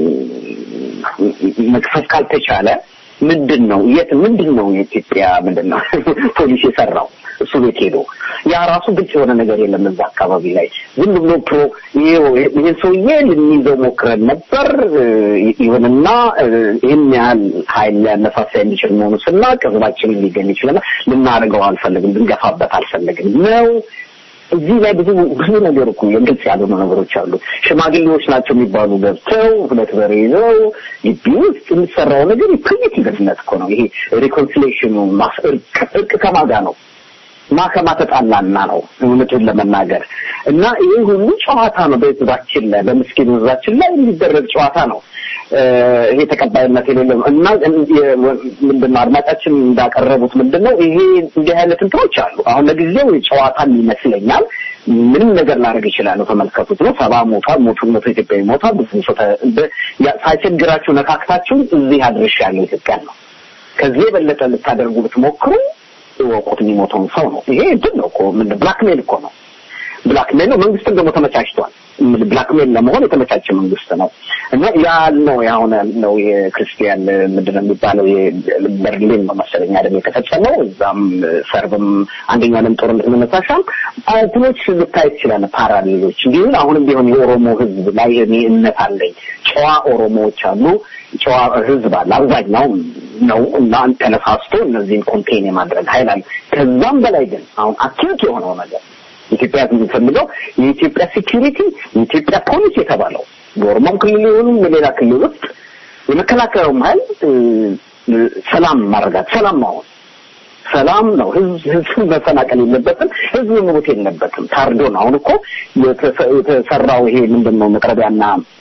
መክፈት ካልተቻለ ምንድነው የኢትዮጵያ ምንድነው ፖሊስ የሰራው እሱ ቤት ሄዶ ያ ራሱ ግልጽ የሆነ ነገር የለም። እዛ አካባቢ ላይ ዝም ብሎ ይሄ ሰውዬ ልንይዘው ሞክረን ነበር ይሁንና ይሄን ያህል ኃይል ያነሳሳ የሚችል መሆኑ ስናውቅ ህዝባችንን ሊገኝ ይችላል ልናደርገው አልፈልግም ልንገፋበት አልፈልግም ነው። እዚህ ላይ ብዙ ነገር እኮ የግልጽ ያልሆኑ ነገሮች አሉ። ሽማግሌዎች ናቸው የሚባሉ ገብተው ሁለት በሬ ይዘው ይብዩት የሚሰራው ነገር ፕሪሚቲቭነት እኮ ነው። ይሄ ሪኮንሲሌሽኑ ማስእርቅ ከማጋ ነው ማከማ ተጣላና ነው እውነቱን ለመናገር እና ይሄ ሁሉ ጨዋታ ነው። በህዝባችን ላይ በምስኪኑ ህዝባችን ላይ የሚደረግ ጨዋታ ነው። ይሄ ተቀባይነት የሌለው እና ምንድነው አድማጫችን እንዳቀረቡት ምንድነው ይሄ እንዲህ አይነት እንትኖች አሉ። አሁን ለጊዜው ጨዋታን ይመስለኛል ምንም ነገር ላደርግ ይችላል። ተመልከቱት ነው 70 ሞቱ ኢትዮጵያዊ ሞታ ብዙ ሳይቸግራችሁ ነካክታችሁ እዚህ አድርሻለሁ ኢትዮጵያ ነው። ከዚህ የበለጠ ልታደርጉ ብትሞክሩ ወቆት የሚሞተው ሰው ነው። ይሄ እንትን ነው እኮ ብላክሜል እኮ ነው። ብላክሜል ነው። መንግስትም ደግሞ ተመቻችቷል። ብላክሜል ለመሆን የተመቻቸ መንግስት ነው እና ያለው ነው የክርስቲያን ምንድነው የሚባለው የበርሊን መሰለኛ ደግሞ የተፈጸመው እዛም ሰርብም አንደኛው ዓለም ጦርነት መነሳሻም አይቶች ልታይ ይችላል። ፓራሌሎች ግን አሁንም ቢሆን የኦሮሞ ህዝብ ላይ እምነት አለኝ። ጨዋ ኦሮሞዎች አሉ፣ ጨዋ ህዝብ አለ አብዛኛው ነው እና ተነሳስቶ እነዚህን ኮንቴን የማድረግ ኃይል አለ። ከዛም በላይ ግን አሁን አኪዩት የሆነው ነገር ኢትዮጵያ የሚፈልገው የኢትዮጵያ ሴኩሪቲ የኢትዮጵያ ፖሊስ የተባለው በኦሮሞ ክልል ይሁን በሌላ ክልል ውስጥ የመከላከያው ኃይል ሰላም ማረጋት ሰላም ነው። ህዝብ መፈናቀል የለበትም፣ ህዝብ መሞት የለበትም። ታርዶ ነው። አሁን እኮ የተሰራው ይሄ ምንድነው መቅረቢያና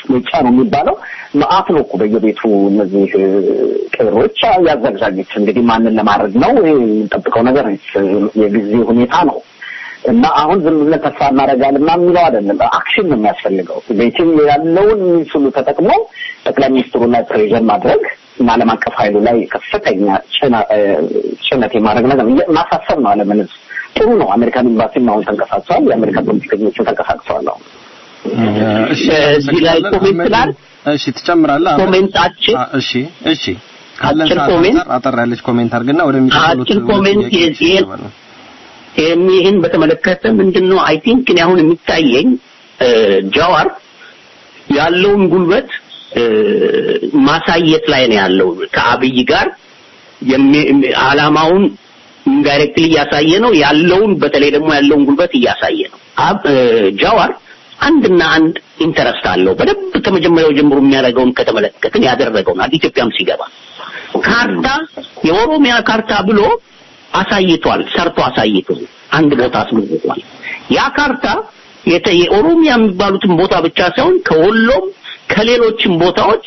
ምርጫ ነው የሚባለው ማአት ነው እኮ በየቤቱ እነዚህ ቅሮች ያዘጋጁት እንግዲህ ማንን ለማድረግ ነው የምንጠብቀው ነገር የጊዜ ሁኔታ ነው እና አሁን ዝም ብለን ተስፋ እናደርጋለን ምናምን አይደለም አክሽን ነው የሚያስፈልገው ቤትም ያለውን ሁሉ ተጠቅሞ ጠቅላይ ሚኒስትሩ ላይ ፕሬሸር ማድረግ እና ዓለም አቀፍ ኃይሉ ላይ ከፍተኛ ጭነት የማድረግ ነገር ማሳሰብ ነው ዓለምን ጥሩ ነው አሜሪካን ኤምባሲ ነው ተንቀሳቅሷል የአሜሪካ ፖለቲከኞች ተንቀሳቅሰዋል እዚህ ላይ ኮሜንት ላይ እሺ ትጨምራለህ ኮሜንታችን እሺ ካለን ሰዓት አጠር ያለች ኮሜንት አድርግና ወደሚቀጥሉት ኮሜንት ይሄን በተመለከተ ምንድነው አይ ቲንክ እኔ አሁን የሚታየኝ ጃዋር ያለውን ጉልበት ማሳየት ላይ ነው ያለው ከአብይ ጋር ዓላማውን ኢንዳይሬክትሊ ያሳየ ነው ያለውን በተለይ ደግሞ ያለውን ጉልበት ያሳየ ነው ጃዋር አንድና አንድ ኢንተረስት አለው በደንብ ከመጀመሪያው ጀምሮ የሚያደርገውን ከተመለከትን ያደረገው ነው ኢትዮጵያም ሲገባ ካርታ የኦሮሚያ ካርታ ብሎ አሳይቷል ሰርቶ አሳይቷል አንድ ቦታ አስመዝግቧል ያ ካርታ የኦሮሚያ የሚባሉትን ቦታ ብቻ ሳይሆን ከሁሉም ከሌሎችም ቦታዎች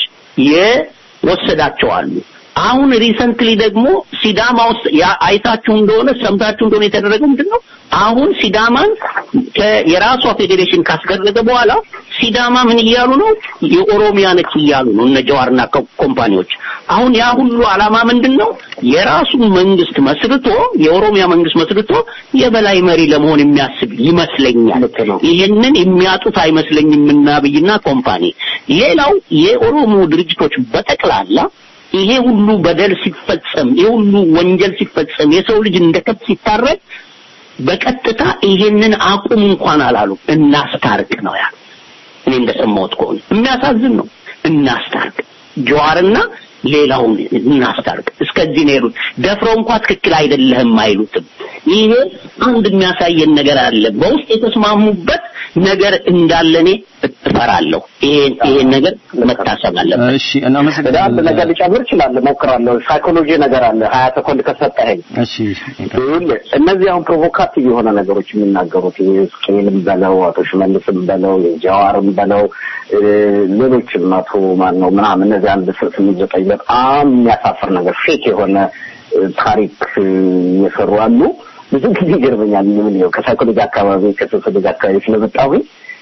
የወሰዳቸው አሉ አሁን ሪሰንትሊ ደግሞ ሲዳማ ውስጥ አይታችሁ እንደሆነ ሰምታችሁ እንደሆነ የተደረገው ምንድነው አሁን ሲዳማን የራሷ ፌዴሬሽን ካስገረገ በኋላ ሲዳማ ምን ይያሉ ነው የኦሮሚያ ነች ይያሉ ነው እነ ጀዋርና ኮምፓኒዎች አሁን ያ ሁሉ ዓላማ ምንድነው የራሱ መንግስት መስርቶ የኦሮሚያ መንግስት መስርቶ የበላይ መሪ ለመሆን የሚያስብ ይመስለኛል ይሄንን የሚያጡት አይመስለኝም እና አብይና ኮምፓኒ ሌላው የኦሮሞ ድርጅቶች በተክላላ ይሄ ሁሉ በደል ሲፈጸም ይሄ ሁሉ ወንጀል ሲፈጸም የሰው ልጅ እንደከብት ሲታረድ በቀጥታ ይሄንን አቁም እንኳን አላሉ እናስታርቅ ነው ያሉ እኔ እንደሰማሁት ከሆነ የሚያሳዝን ነው እናስታርቅ ጀዋርና ሌላውን እናስታርቅ እስከዚህ ነው ደፍረው እንኳን ትክክል አይደለም አይሉትም ይሄ አንድ የሚያሳየን ነገር አለ በውስጥ የተስማሙበት ነገር እንዳለኔ እፈራለሁ ይሄ ነገር መታሰብ አለበት እሺ እና መሰለኝ ነገር ሊጨምር ይችላል ሞክራለሁ ሳይኮሎጂ ነገር አለ 20 ሰኮንድ ከሰጠኸኝ እሺ እነዚህ አሁን ፕሮቮካቲቭ የሆነ ነገሮች የሚናገሩት ስኬልም በለው አቶ ሽመልስም በለው ጀዋርም በለው ሌሎችም አቶ ማን ነው ምናምን እነዚህ አንድ ስልት በጣም የሚያሳፍር ነገር ፌክ የሆነ ታሪክ የሰሩ አሉ ብዙ ጊዜ ይገርመኛል ምን ነው ከሳይኮሎጂ አካባቢ ከሶሲዮሎጂ አካባቢ ስለመጣሁ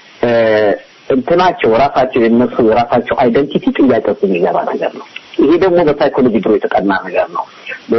እንትናቸው ራሳቸው የነሱ ራሳቸው አይደንቲቲ ጥያቄ ውስጥ የሚገባ ነገር ነው ይሄ ደግሞ በሳይኮሎጂ ድሮ የተጠና ነገር ነው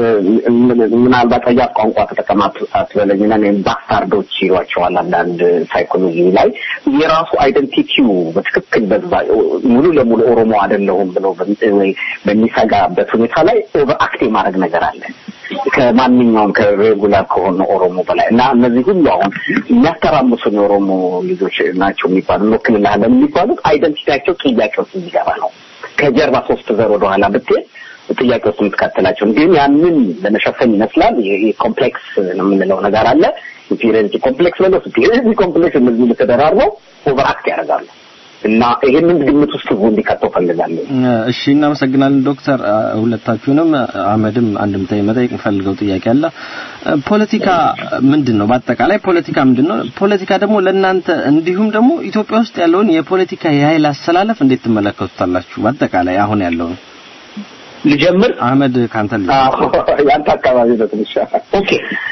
ምናልባት ጠያፍ ቋንቋ ተጠቀማት አትበለኝና ባስታርዶች ይሏቸዋል አንዳንድ ሳይኮሎጂ ላይ የራሱ አይደንቲቲው በትክክል ሙሉ ለሙሉ ኦሮሞ አይደለሁም ብለው ወይ በሚሰጋበት ሁኔታ ላይ ኦቨርአክት ማድረግ ነገር አለ ከማንኛውም ከሬጉላር ከሆነ ኦሮሞ በላይ እና እነዚህ ሁሉ አሁን የሚያስተራምሱ የኦሮሞ ልጆች ናቸው የሚባሉ ወክልና ለሚባሉት አይደንቲቲያቸው ጥያቄ ውስጥ የሚገባ ነው ከጀርባ 3 ዘር ወደ ኋላ ብትሄድ ጥያቄ ውስጥ የምትከተላቸው ግን ያንን ለመሸፈን ይመስላል ይሄ ኮምፕሌክስ ነው የምንለው ነገር አለ ኢንፌሪዮሪቲ ኮምፕሌክስ ነው ኢንፌሪዮሪቲ ኮምፕሌክስ እነዚህ ተደራርበው ኦቨርአክት ያደርጋሉ እና ይሄንን ግምት ውስጥ እንዲከተው ፈልጋለሁ እሺ እናመሰግናለን ዶክተር ሁለታችሁንም አህመድም አንድም መጠየቅ ፈልገው ጥያቄ አለ ፖለቲካ ምንድነው በአጠቃላይ ፖለቲካ ምንድነው ፖለቲካ ደግሞ ለእናንተ እንዲሁም ደግሞ ኢትዮጵያ ውስጥ ያለውን የፖለቲካ የኃይል አሰላለፍ እንዴት ትመለከቱታላችሁ በአጠቃላይ አሁን ያለው ልጀምር አህመድ ካንተ ያንተ አካባቢ በትንሽ ኦኬ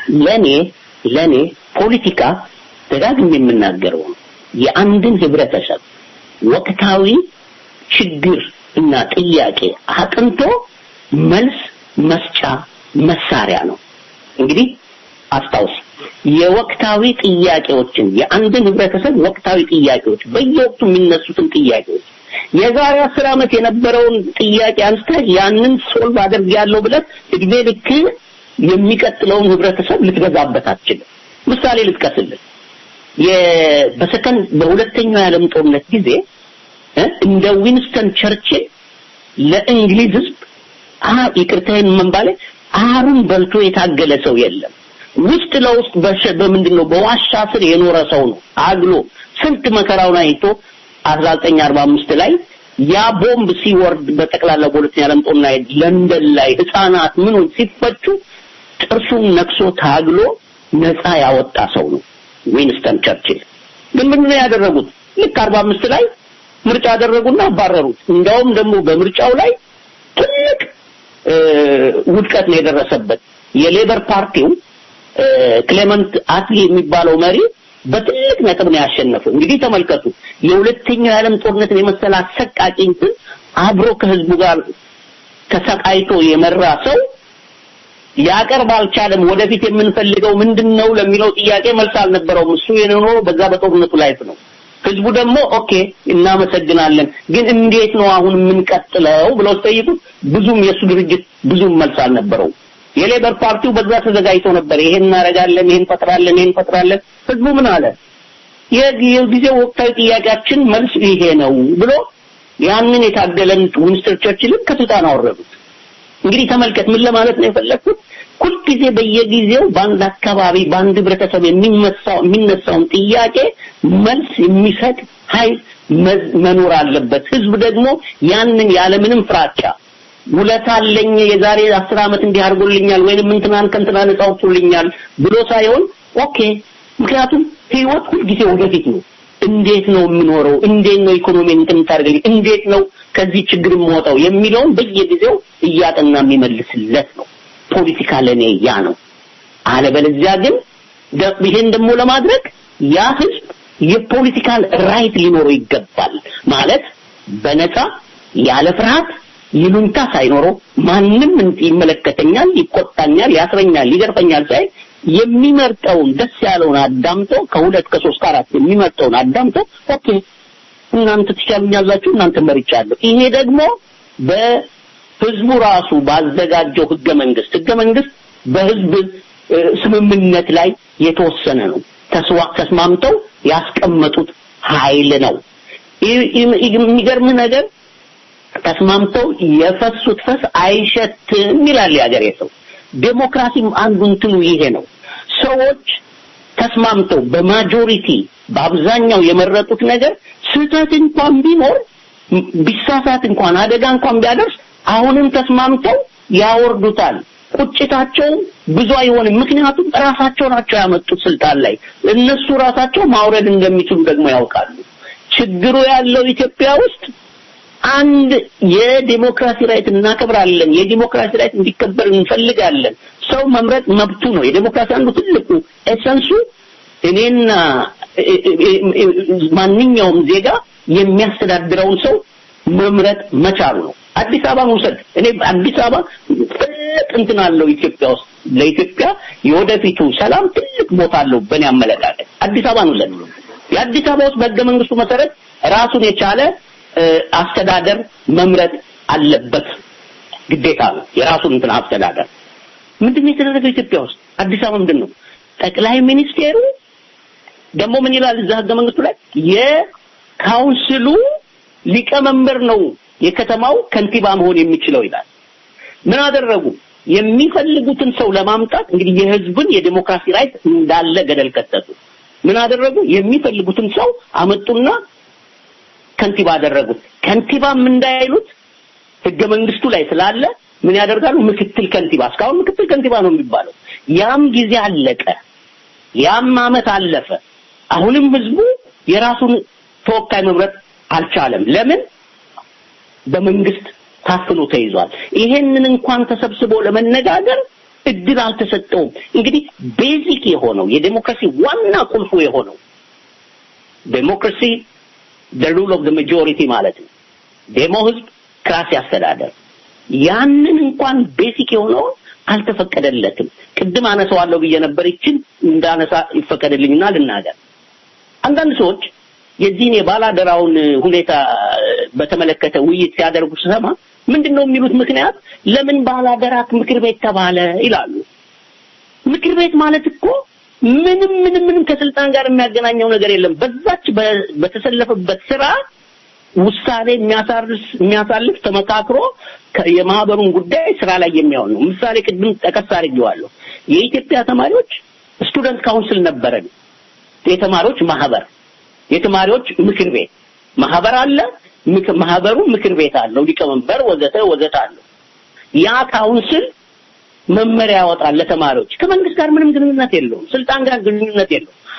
ለኔ ፖለቲካ ደጋግሜ የምናገረው የአንድን ህብረተሰብ ወቅታዊ ችግር እና ጥያቄ አጥንቶ መልስ መስጫ መሳሪያ ነው እንግዲህ አስታውስ የወቅታዊ ጥያቄዎችን የአንድን ህብረተሰብ ወቅታዊ ጥያቄዎች በየወቅቱ የሚነሱትን ጥያቄዎች የዛሬ 10 ዓመት የነበረውን ጥያቄ አንስተህ ያንን ሶልቭ አድርጌያለሁ ብለህ እድሜ ልክ የሚቀጥለውን ህብረተሰብ ልትገዛበት አትችልም ምሳሌ ልጥቀስልህ በሁለተኛው የዓለም ጦርነት ጊዜ እንደ ዊንስተን ቸርችል ለእንግሊዝ ህዝብ ይቅርታዬን መንባለ አሩን በልቶ የታገለ ሰው የለም ውስጥ ለውስጥ በምንድነው በዋሻ ስር የኖረ ሰው ነው አግሎ ስንት መከራውን አይቶ 1945 ላይ ያ ቦምብ ሲወርድ በጠቅላላ በሁለተኛው የዓለም ጦርነት ለንደን ላይ ህፃናት ምኑን ሲፈጩ ጥርሱን ነክሶ ታግሎ ነፃ ያወጣ ሰው ነው ዊንስተን ቸርችል ግን ምን ያደረጉት ልክ 45 ላይ ምርጫ አደረጉና አባረሩት። እንደውም ደግሞ በምርጫው ላይ ትልቅ ውድቀት ነው የደረሰበት። የሌበር ፓርቲው ክሌመንት አትሊ የሚባለው መሪ በትልቅ ነጥብ ነው ያሸነፈው። እንግዲህ ተመልከቱ፣ የሁለተኛው የዓለም ጦርነትን የመሰለ አሰቃቂ እንትን አብሮ ከህዝቡ ጋር ተሰቃይቶ የመራ ሰው ሊያቀርብ አልቻለም። ወደፊት የምንፈልገው ምንድነው ለሚለው ጥያቄ መልስ አልነበረውም። እሱ የኖረው በዛ በጦርነቱ ላይ ነው። ህዝቡ ደግሞ ኦኬ እናመሰግናለን፣ ግን እንዴት ነው አሁን የምንቀጥለው ብለው ጠይቁት። ብዙም የሱ ድርጅት ብዙም መልስ አልነበረው። የሌበር ፓርቲው በዛ ተዘጋጅቶ ነበር። ይሄን እናረጋለን፣ ይሄን ፈጥራለን። ህዝቡ ምን አለ? የጊዜው ወቅታዊ ጥያቄያችን መልስ ይሄ ነው ብሎ ያንን የታገለን ዊንስተን ቸርችልን ከስልጣን አወረዱት። እንግዲህ ተመልከት፣ ምን ለማለት ነው የፈለኩት? ሁልጊዜ በየጊዜው በአንድ አካባቢ በአንድ ህብረተሰብ የሚነሳውን ጥያቄ መልስ የሚሰጥ ኃይል መኖር አለበት። ህዝብ ደግሞ ያንን ያለምንም ፍራቻ ውለታለኝ የዛሬ 10 ዓመት እንዲህ አድርጎልኛል ወይንም እንትናን ከእንትና ነፃ አውጥቶልኛል ብሎ ሳይሆን ኦኬ፣ ምክንያቱም ህይወት ሁልጊዜ ወደፊት ነው። እንዴት ነው የምኖረው? እንዴት ነው ኢኮኖሚን እንታርገኝ? እንዴት ነው ከዚህ ችግር የምወጣው የሚለውን በየጊዜው እያጠና የሚመልስለት ነው። ፖለቲካ ለኔ ያ ነው። አለበለዚያ ግን ይሄን ደግሞ ለማድረግ ያ ህዝብ የፖለቲካል ራይት ሊኖረው ይገባል። ማለት በነፃ ያለ ፍርሃት ይሉንታ ሳይኖረው ማንም ይመለከተኛል፣ ይቆጣኛል፣ ያስረኛል፣ ይገርፈኛል ሳይ የሚመርጠውን ደስ ያለውን አዳምጦ ከሁለት ከሶስት አራት የሚመርጠውን አዳምጦ ኦኬ እናንተ ትቻሉኛላችሁ እናንተ መርጫለሁ። ይሄ ደግሞ በህዝቡ ራሱ ባዘጋጀው ህገ መንግስት በህዝብ ስምምነት ላይ የተወሰነ ነው። ተስማምተው ያስቀመጡት ኃይል ነው። የሚገርም ነገር ተስማምተው የፈሱት ፈስ አይሸትም ይላል ያገሬ ሰው። ዴሞክራሲም አንዱ እንትኑ ይሄ ነው። ሰዎች ተስማምተው በማጆሪቲ በአብዛኛው የመረጡት ነገር ስህተት እንኳን ቢኖር ቢሳሳት እንኳን አደጋ እንኳን ቢያደርስ አሁንም ተስማምተው ያወርዱታል። ቁጭታቸው ብዙ አይሆንም። ምክንያቱም ራሳቸው ናቸው ያመጡት ስልጣን ላይ። እነሱ ራሳቸው ማውረድ እንደሚችሉ ደግሞ ያውቃሉ። ችግሩ ያለው ኢትዮጵያ ውስጥ አንድ የዲሞክራሲ ራይት እናከብራለን፣ የዲሞክራሲ ራይት እንዲከበር እንፈልጋለን። ሰው መምረጥ መብቱ ነው። የዲሞክራሲ አንዱ ትልቁ ኤሰንሱ እኔና ማንኛውም ዜጋ የሚያስተዳድረውን ሰው መምረጥ መቻሉ ነው። አዲስ አበባን ውሰድ። እኔ አዲስ አበባ ትልቅ እንትን አለው ኢትዮጵያ ውስጥ። ለኢትዮጵያ የወደፊቱ ሰላም ትልቅ ቦታ አለው በእኔ አመለካከት። አዲስ አበባን ውሰድ። የአዲስ አበባ ውስጥ በሕገ መንግስቱ መሰረት ራሱን የቻለ አስተዳደር መምረጥ አለበት፣ ግዴታ ነው። የራሱን እንትን አስተዳደር ምንድነው የተደረገው ኢትዮጵያ ውስጥ? አዲስ አበባ ምንድነው? ጠቅላይ ሚኒስቴሩ ደግሞ ምን ይላል እዛ ሕገ መንግስቱ ላይ? የካውንስሉ ሊቀመንበር ነው የከተማው ከንቲባ መሆን የሚችለው ይላል። ምን አደረጉ? የሚፈልጉትን ሰው ለማምጣት እንግዲህ የህዝብን የዲሞክራሲ ራይት እንዳለ ገደል ከተቱ። ምን አደረጉ? የሚፈልጉትን ሰው አመጡና ከንቲባ አደረጉት። ከንቲባም እንዳይሉት ህገ መንግስቱ ላይ ስላለ ምን ያደርጋሉ? ምክትል ከንቲባ። እስካሁን ምክትል ከንቲባ ነው የሚባለው። ያም ጊዜ አለቀ። ያም አመት አለፈ። አሁንም ህዝቡ የራሱን ተወካይ መምረጥ አልቻለም። ለምን? በመንግስት ታፍኖ ተይዟል። ይሄንን እንኳን ተሰብስቦ ለመነጋገር እድል አልተሰጠውም። እንግዲህ ቤዚክ የሆነው የዲሞክራሲ ዋና ቁልፉ የሆነው ዲሞክራሲ the rule of the majority ማለት ነው። ዴሞክራሲ አስተዳደር ያንን እንኳን ቤዚክ የሆነው አልተፈቀደለትም። ቅድም አነሳዋለሁ ብዬ ነበር። ይችን እንዳነሳ ይፈቀደልኝና ልናገር። አንዳንድ ሰዎች የዚህን የባላደራውን ሁኔታ በተመለከተ ውይይት ሲያደርጉ ሰማ ምንድነው የሚሉት ምክንያት? ለምን ባላደራት ምክር ቤት ተባለ ይላሉ። ምክር ቤት ማለት እኮ ምንም ከስልጣን ጋር የሚያገናኘው ነገር የለም። በዛች በተሰለፈበት ስራ ውሳኔ የሚያሳልፍ ተመካክሮ የማህበሩን ጉዳይ ስራ ላይ የሚያውል ነው። ምሳሌ ቅድም ተቀስ አድርጌዋለሁ። የኢትዮጵያ ተማሪዎች ስቱደንት ካውንስል ነበረን። የተማሪዎች ማህበር፣ የተማሪዎች ምክር ቤት ማህበር አለ። ማህበሩ ምክር ቤት አለው፣ ሊቀመንበር ወዘተ አለው። ያ ካውንስል መመሪያ ያወጣል ለተማሪዎች። ከመንግስት ጋር ምንም ግንኙነት የለውም፣ ስልጣን ጋር ግንኙነት የለውም።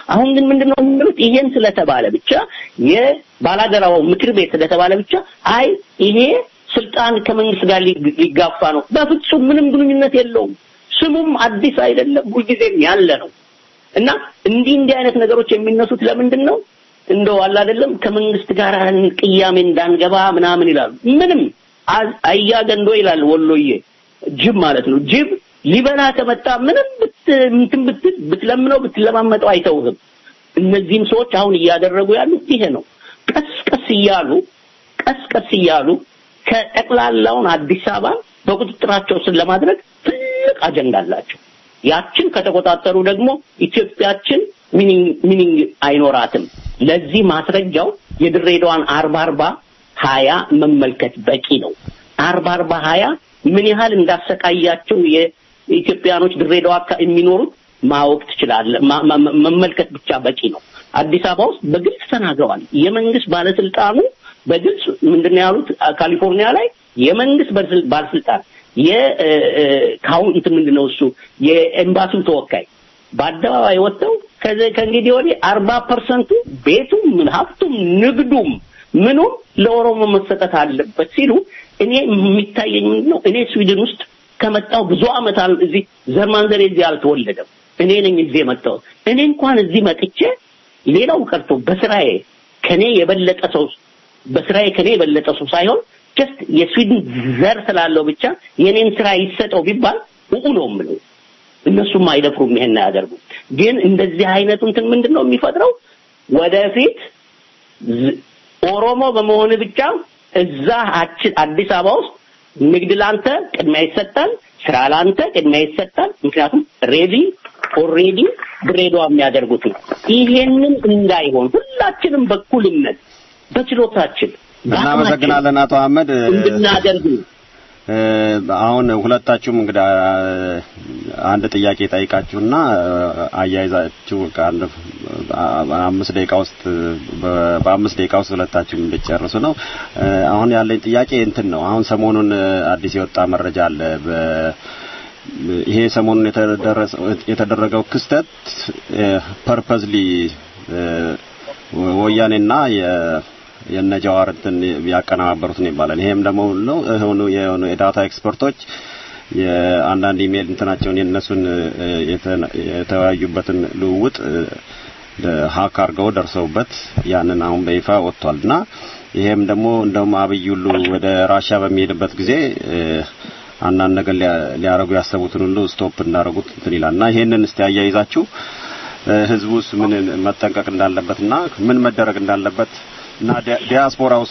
አሁን ግን ምንድነው የሚሉት ይሄን ስለተባለ ብቻ የባላደራው ምክር ቤት ስለተባለ ብቻ አይ ይሄ ስልጣን ከመንግስት ጋር ሊጋፋ ነው። በፍጹም ምንም ግንኙነት የለውም። ስሙም አዲስ አይደለም፣ ሁልጊዜም ያለ ነው። እና እንዲህ አይነት ነገሮች የሚነሱት ለምንድን ነው? እንደው አላ አይደለም ከመንግስት ጋር ቅያሜ እንዳንገባ ምናምን ይላሉ። ምንም አያገንዶ ይላል ወሎዬ ጅብ ማለት ነው። ጅብ ሊበላ ከመጣ ምንም ብትለምነው ብትለማመጠው አይተውህም። እነዚህም ሰዎች አሁን እያደረጉ ያሉት ይሄ ነው። ቀስ እያሉ ከጠቅላላውን አዲስ አበባ በቁጥጥራቸው ስር ለማድረግ ትልቅ አጀንዳ አላቸው። ያችን ከተቆጣጠሩ ደግሞ ኢትዮጵያችን ሚኒንግ አይኖራትም። ለዚህ ማስረጃው የድሬዳዋን 40-20 መመልከት በቂ ነው። 40-20 ምን ያህል እንዳሰቃያቸው የኢትዮጵያኖች ድሬዳዋ የሚኖሩት ማወቅ ትችላለህ። መመልከት ብቻ በቂ ነው። አዲስ አበባ ውስጥ በግልጽ ተናግረዋል። የመንግስት ባለስልጣኑ በግልጽ ምንድነው ያሉት? ካሊፎርኒያ ላይ የመንግስት ባለስልጣን የካውንት ምንድነው እሱ የኤምባሲው ተወካይ በአደባባይ ወጥተው ከእንግዲህ ወዲህ 40% ቤቱም ምን ሀብቱም ንግዱም ምኑም ለኦሮሞ መሰጠት አለበት ሲሉ እኔ የሚታየኝ ምንድነው እኔ ስዊድን ውስጥ ከመጣው ብዙ አመት እዚህ ዘርማንዘር እዚህ አልተወለደም። እኔ ነኝ እዚህ መጣው። እኔ እንኳን እዚህ መጥቼ ሌላው ቀርቶ በስራዬ ከኔ የበለጠ ሰው ሳይሆን just የስዊድን ዘር ስላለው ብቻ የኔን ስራ ይሰጠው ቢባል ነው የምለው። እነሱም አይደፍሩም ይሄን ያደርጉ። ግን እንደዚህ አይነቱ እንትን ምንድነው የሚፈጥረው? ወደፊት ኦሮሞ በመሆን ብቻ እዛ አዲስ አበባ ውስጥ ንግድ ላንተ ቅድሚያ ይሰጣል፣ ስራ ላንተ ቅድሚያ ይሰጣል። ምክንያቱም ኦሬዲ ድሬዳዋ የሚያደርጉት ነው። ይሄንን እንዳይሆን ሁላችንም በኩልነት በችሎታችን እናመሰግናለን አቶ አህመድ እንድናደርግ። አሁን ሁለታችሁም እንግዲህ አንድ ጥያቄ ጠይቃችሁና አያይዛችሁ ከአንድ 5 ደቂቃ ውስጥ በ5 ደቂቃ ውስጥ ሁለታችሁም እንድትጨርሱ ነው። አሁን ያለኝ ጥያቄ እንትን ነው። አሁን ሰሞኑን አዲስ የወጣ መረጃ አለ። ይሄ ሰሞኑን የተደረገው ክስተት ፐርፐዝሊ ወያኔና የነጃዋር እንትን ያቀናበሩት ነው ይባላል። ይሄም ደግሞ ነው የሆኑ የዳታ ኤክስፐርቶች የአንዳንድ ኢሜል እንትናቸውን የነሱን የተወያዩበትን ልውውጥ ሃክ አድርገው ደርሰውበት ያንን አሁን በይፋ ወጥቷልና ይሄም ደግሞ እንደውም አብይ ሁሉ ወደ ራሻ በሚሄድበት ጊዜ አንዳንድ ነገር ሊያረጉ ያሰቡትን ሁሉ ስቶፕ እንዳረጉት እንትን ይላልና ይሄንን እስቲ አያይዛችሁ ህዝቡስ ምን መጠንቀቅ እንዳለበትና ምን መደረግ እንዳለበት እና ዲያስፖራውስ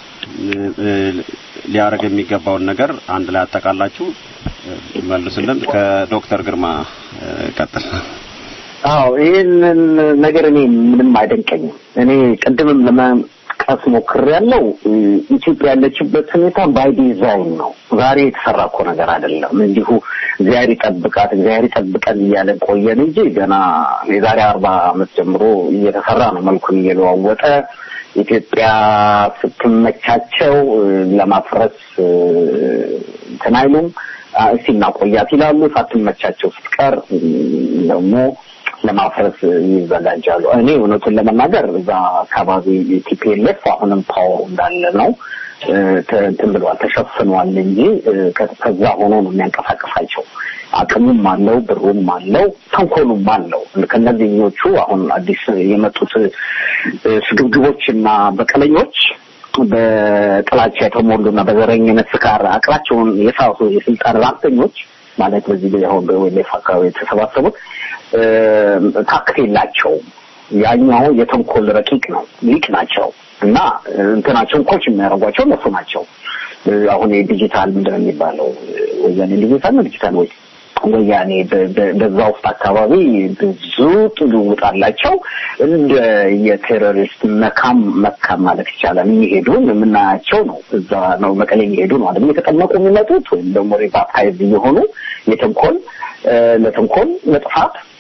ሊያረግ የሚገባውን ነገር አንድ ላይ አጠቃላችሁ መልሱልን። ከዶክተር ግርማ ቀጥል። አዎ ይሄን ነገር እኔ ምንም አይደንቀኝም። እኔ ቀደምም ለማቀስ ሞክሬያለሁ። ኢትዮጵያ ያለችበት ሁኔታ ባይ ዲዛይን ነው። ዛሬ የተሰራ እኮ ነገር አይደለም። እንዲሁ እግዚአብሔር ይጠብቀን እያለ ቆየን እንጂ ገና የዛሬ 40 ዓመት ጀምሮ እየተሰራ ነው። መልኩን እየለዋወጠ ኢትዮጵያ ስትመቻቸው ለማፍረስ ተናይሉም ሲናቆያት ይላሉ። ሳትመቻቸው ስትቀር ደግሞ ለማፍረስ ይዘጋጃሉ። እኔ እውነቱን ለመናገር እዛ አካባቢ ቲፒኤልኤፍ አሁንም ፓወር እንዳለ ነው ብሏል፣ ተሸፍኗል እንጂ ከዛ ሆኖ ነው የሚያንቀሳቅሳቸው። አቅሙም አለው፣ ብሩም አለው፣ ተንኮሉም አለው። ከነዚህኞቹ አሁን አዲስ የመጡት ስግብግቦችና በቀለኞች በጥላቻ የተሞሉና በዘረኝነት ስካር አቅላቸውን የሳሱ የስልጣን ራተኞች ማለት በዚህ ላይ አሁን በወይሌፍ አካባቢ የተሰባሰቡት ታክት የላቸውም። ያኛው የተንኮል ረቂቅ ነው፣ ሊቅ ናቸው እና እንትናቸውን ኮች የሚያደርጓቸው እነሱ ናቸው። አሁን የዲጂታል ምንድነው የሚባለው ወያኔ ዲጂታል ወይ ወያኔ በዛ ውስጥ አካባቢ ብዙ ጥልውጥ አላቸው። እንደ የቴሮሪስት መካም ማለት ይቻላል የሚሄዱ የምናያቸው ነው። እዛ ነው መቀሌ የሚሄዱ ነው አይደል የተቀመጡ የሚመጡት ወይም ደግሞ ሪባታይዝ እየሆኑ ለተንኮል ለጥፋት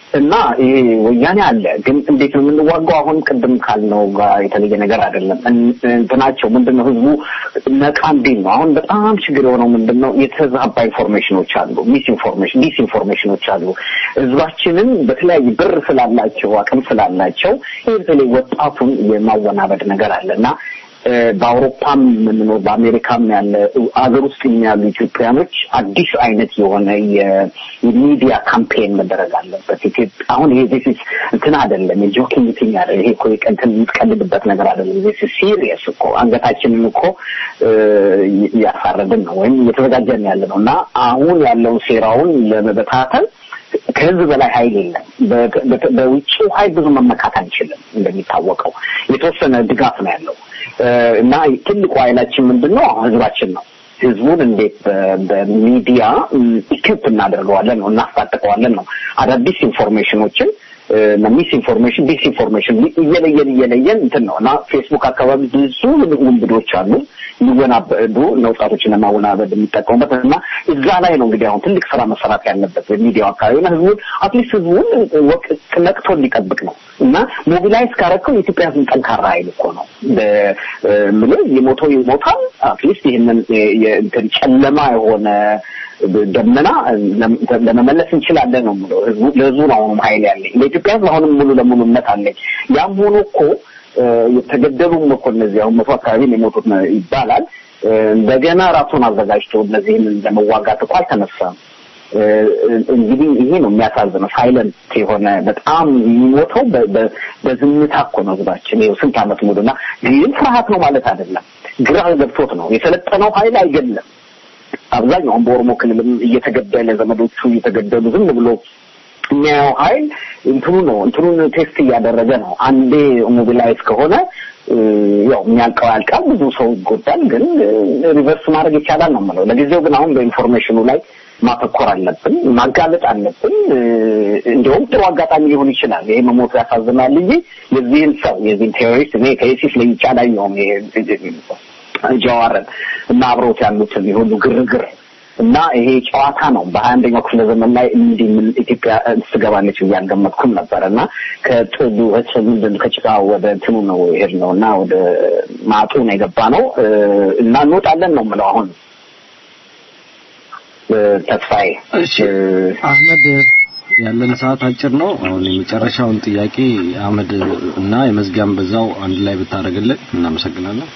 እና ይሄ ወያኔ አለ ግን እንዴት ነው የምንዋጋው? አሁን ቅድም ካልነው ጋር የተለየ ነገር አይደለም። እንትናቸው ምንድነው ህዝቡ ነቃ እንዴት ነው? አሁን በጣም ችግር የሆነው ምንድነው የተዛባ ኢንፎርሜሽኖች አሉ፣ ዲስኢንፎርሜሽኖች አሉ። ህዝባችንን በተለያየ ብር ስላላቸው አቅም ስላላቸው በተለይ ወጣቱን የማወናበድ ነገር አለና በአውሮፓም ምንነው በአሜሪካም ያለ አገር ውስጥ ያሉ ኢትዮጵያኖች አዲስ አይነት የሆነ የሚዲያ ካምፔን መደረግ አለበት። አሁን ይሄ ዲስ እንትን አይደለም የጆኪንግ ቲንግ አይደለም። ይሄ እኮ እንትን የምትቀልድበት ነገር አይደለም። ዲስ ሲሪየስ እኮ አንገታችንን እኮ ያፋረድን ነው ወይም እየተዘጋጀን ያለ ነውና አሁን ያለውን ሴራውን ለመበታተን ከህዝብ በላይ ኃይል የለም። በውጭው ኃይል ብዙ መመካት አንችልም። እንደሚታወቀው የተወሰነ ድጋፍ ነው ያለው እና ትልቁ ኃይላችን ምንድነው? ህዝባችን ነው። ህዝቡን እንዴት በሚዲያ ኢኩፕ እናደርገዋለን ነው እናስታጥቀዋለን ነው። አዳዲስ ኢንፎርሜሽኖችን ሚስ ኢንፎርሜሽን ዲስኢንፎርሜሽን እየለየን እንትን ነውና ፌስቡክ አካባቢ ብዙ ውንብዶች አሉ ይወናበዱ ወጣቶችን ለማወናበድ የሚጠቀሙበት እና እዛ ላይ ነው እንግዲህ አሁን ትልቅ ስራ መሰራት ያለበት በሚዲያው አካባቢና ህዝቡን አትሊስት ህዝቡን ነቅቶ እንዲጠብቅ ነው እና ሞቢላይዝ ካረከው የኢትዮጵያ ህዝብ ጠንካራ ኃይል እኮ ነው። ምን የሞተው ይሞታል። አትሊስት ይሄንን እንትን ጨለማ የሆነ ደመና ለመመለስ እንችላለን ነው ማለት ነው። ለዙ ነው ኃይል ያለኝ ለኢትዮጵያ አሁንም ሙሉ ለሙሉ እምነት አለኝ። ያም ሆኖ እኮ የተገደሉም እኮ እነዚህ አሁን መቶ አካባቢ የሞቱት ይባላል እንደገና ራሱን አዘጋጅቶ እነዚህን ለመዋጋት እኮ አልተነሳም። እንግዲህ ይሄ ነው የሚያሳዝነው። ሳይለንት የሆነ በጣም የሚሞተው በዝምታ እኮ ነው ህዝባችን ይኸው ስንት ዓመት ሙሉና ግን ፍርሃት ነው ማለት አይደለም። ግራ ገብቶት ነው የሰለጠነው ኃይል አይደለም። አብዛኛው በኦሮሞ ክልልም እየተገደለ ዘመዶቹ እየተገደሉ ዝም ብሎ የሚያየው ኃይል እንትኑን ቴስት እያደረገ ነው። አንዴ ሞቢላይዝ ከሆነ ያው የሚያልቀው ብዙ ሰው ይጎዳል፣ ግን ሪቨርስ ማድረግ ይቻላል ነው ማለት ነው። ለጊዜው ግን አሁን በኢንፎርሜሽኑ ላይ ማተኮር አለብን፣ ማጋለጥ አለብን። እንደውም ጥሩ አጋጣሚ ሊሆን ይችላል። ይሄ መሞት ያሳዝናል እንጂ የዚህን ቴሮሪስት እኔ ከኢሲስ ላይ ይቻላል ነው ጃዋርን እና አብሮት ያሉትን የሁሉ ግርግር እና ይሄ ጨዋታ ነው። በ21ኛው ክፍለ ዘመን ላይ እንዲህ ምን ኢትዮጵያ ትገባለች ያልገመትኩም ነበርና ከጥዱ ምንድን ከጭቃ ወደ እንትኑ ነው ሄድነውና ወደ ማጡ ነው የገባነው እና እንወጣለን ነው የምለው አሁን ተስፋዬ። እሺ አህመድ ያለን ሰዓት አጭር ነው። አሁን የመጨረሻውን ጥያቄ አህመድ እና የመዝጊያም በዛው አንድ ላይ ብታደርግልን እናመሰግናለን።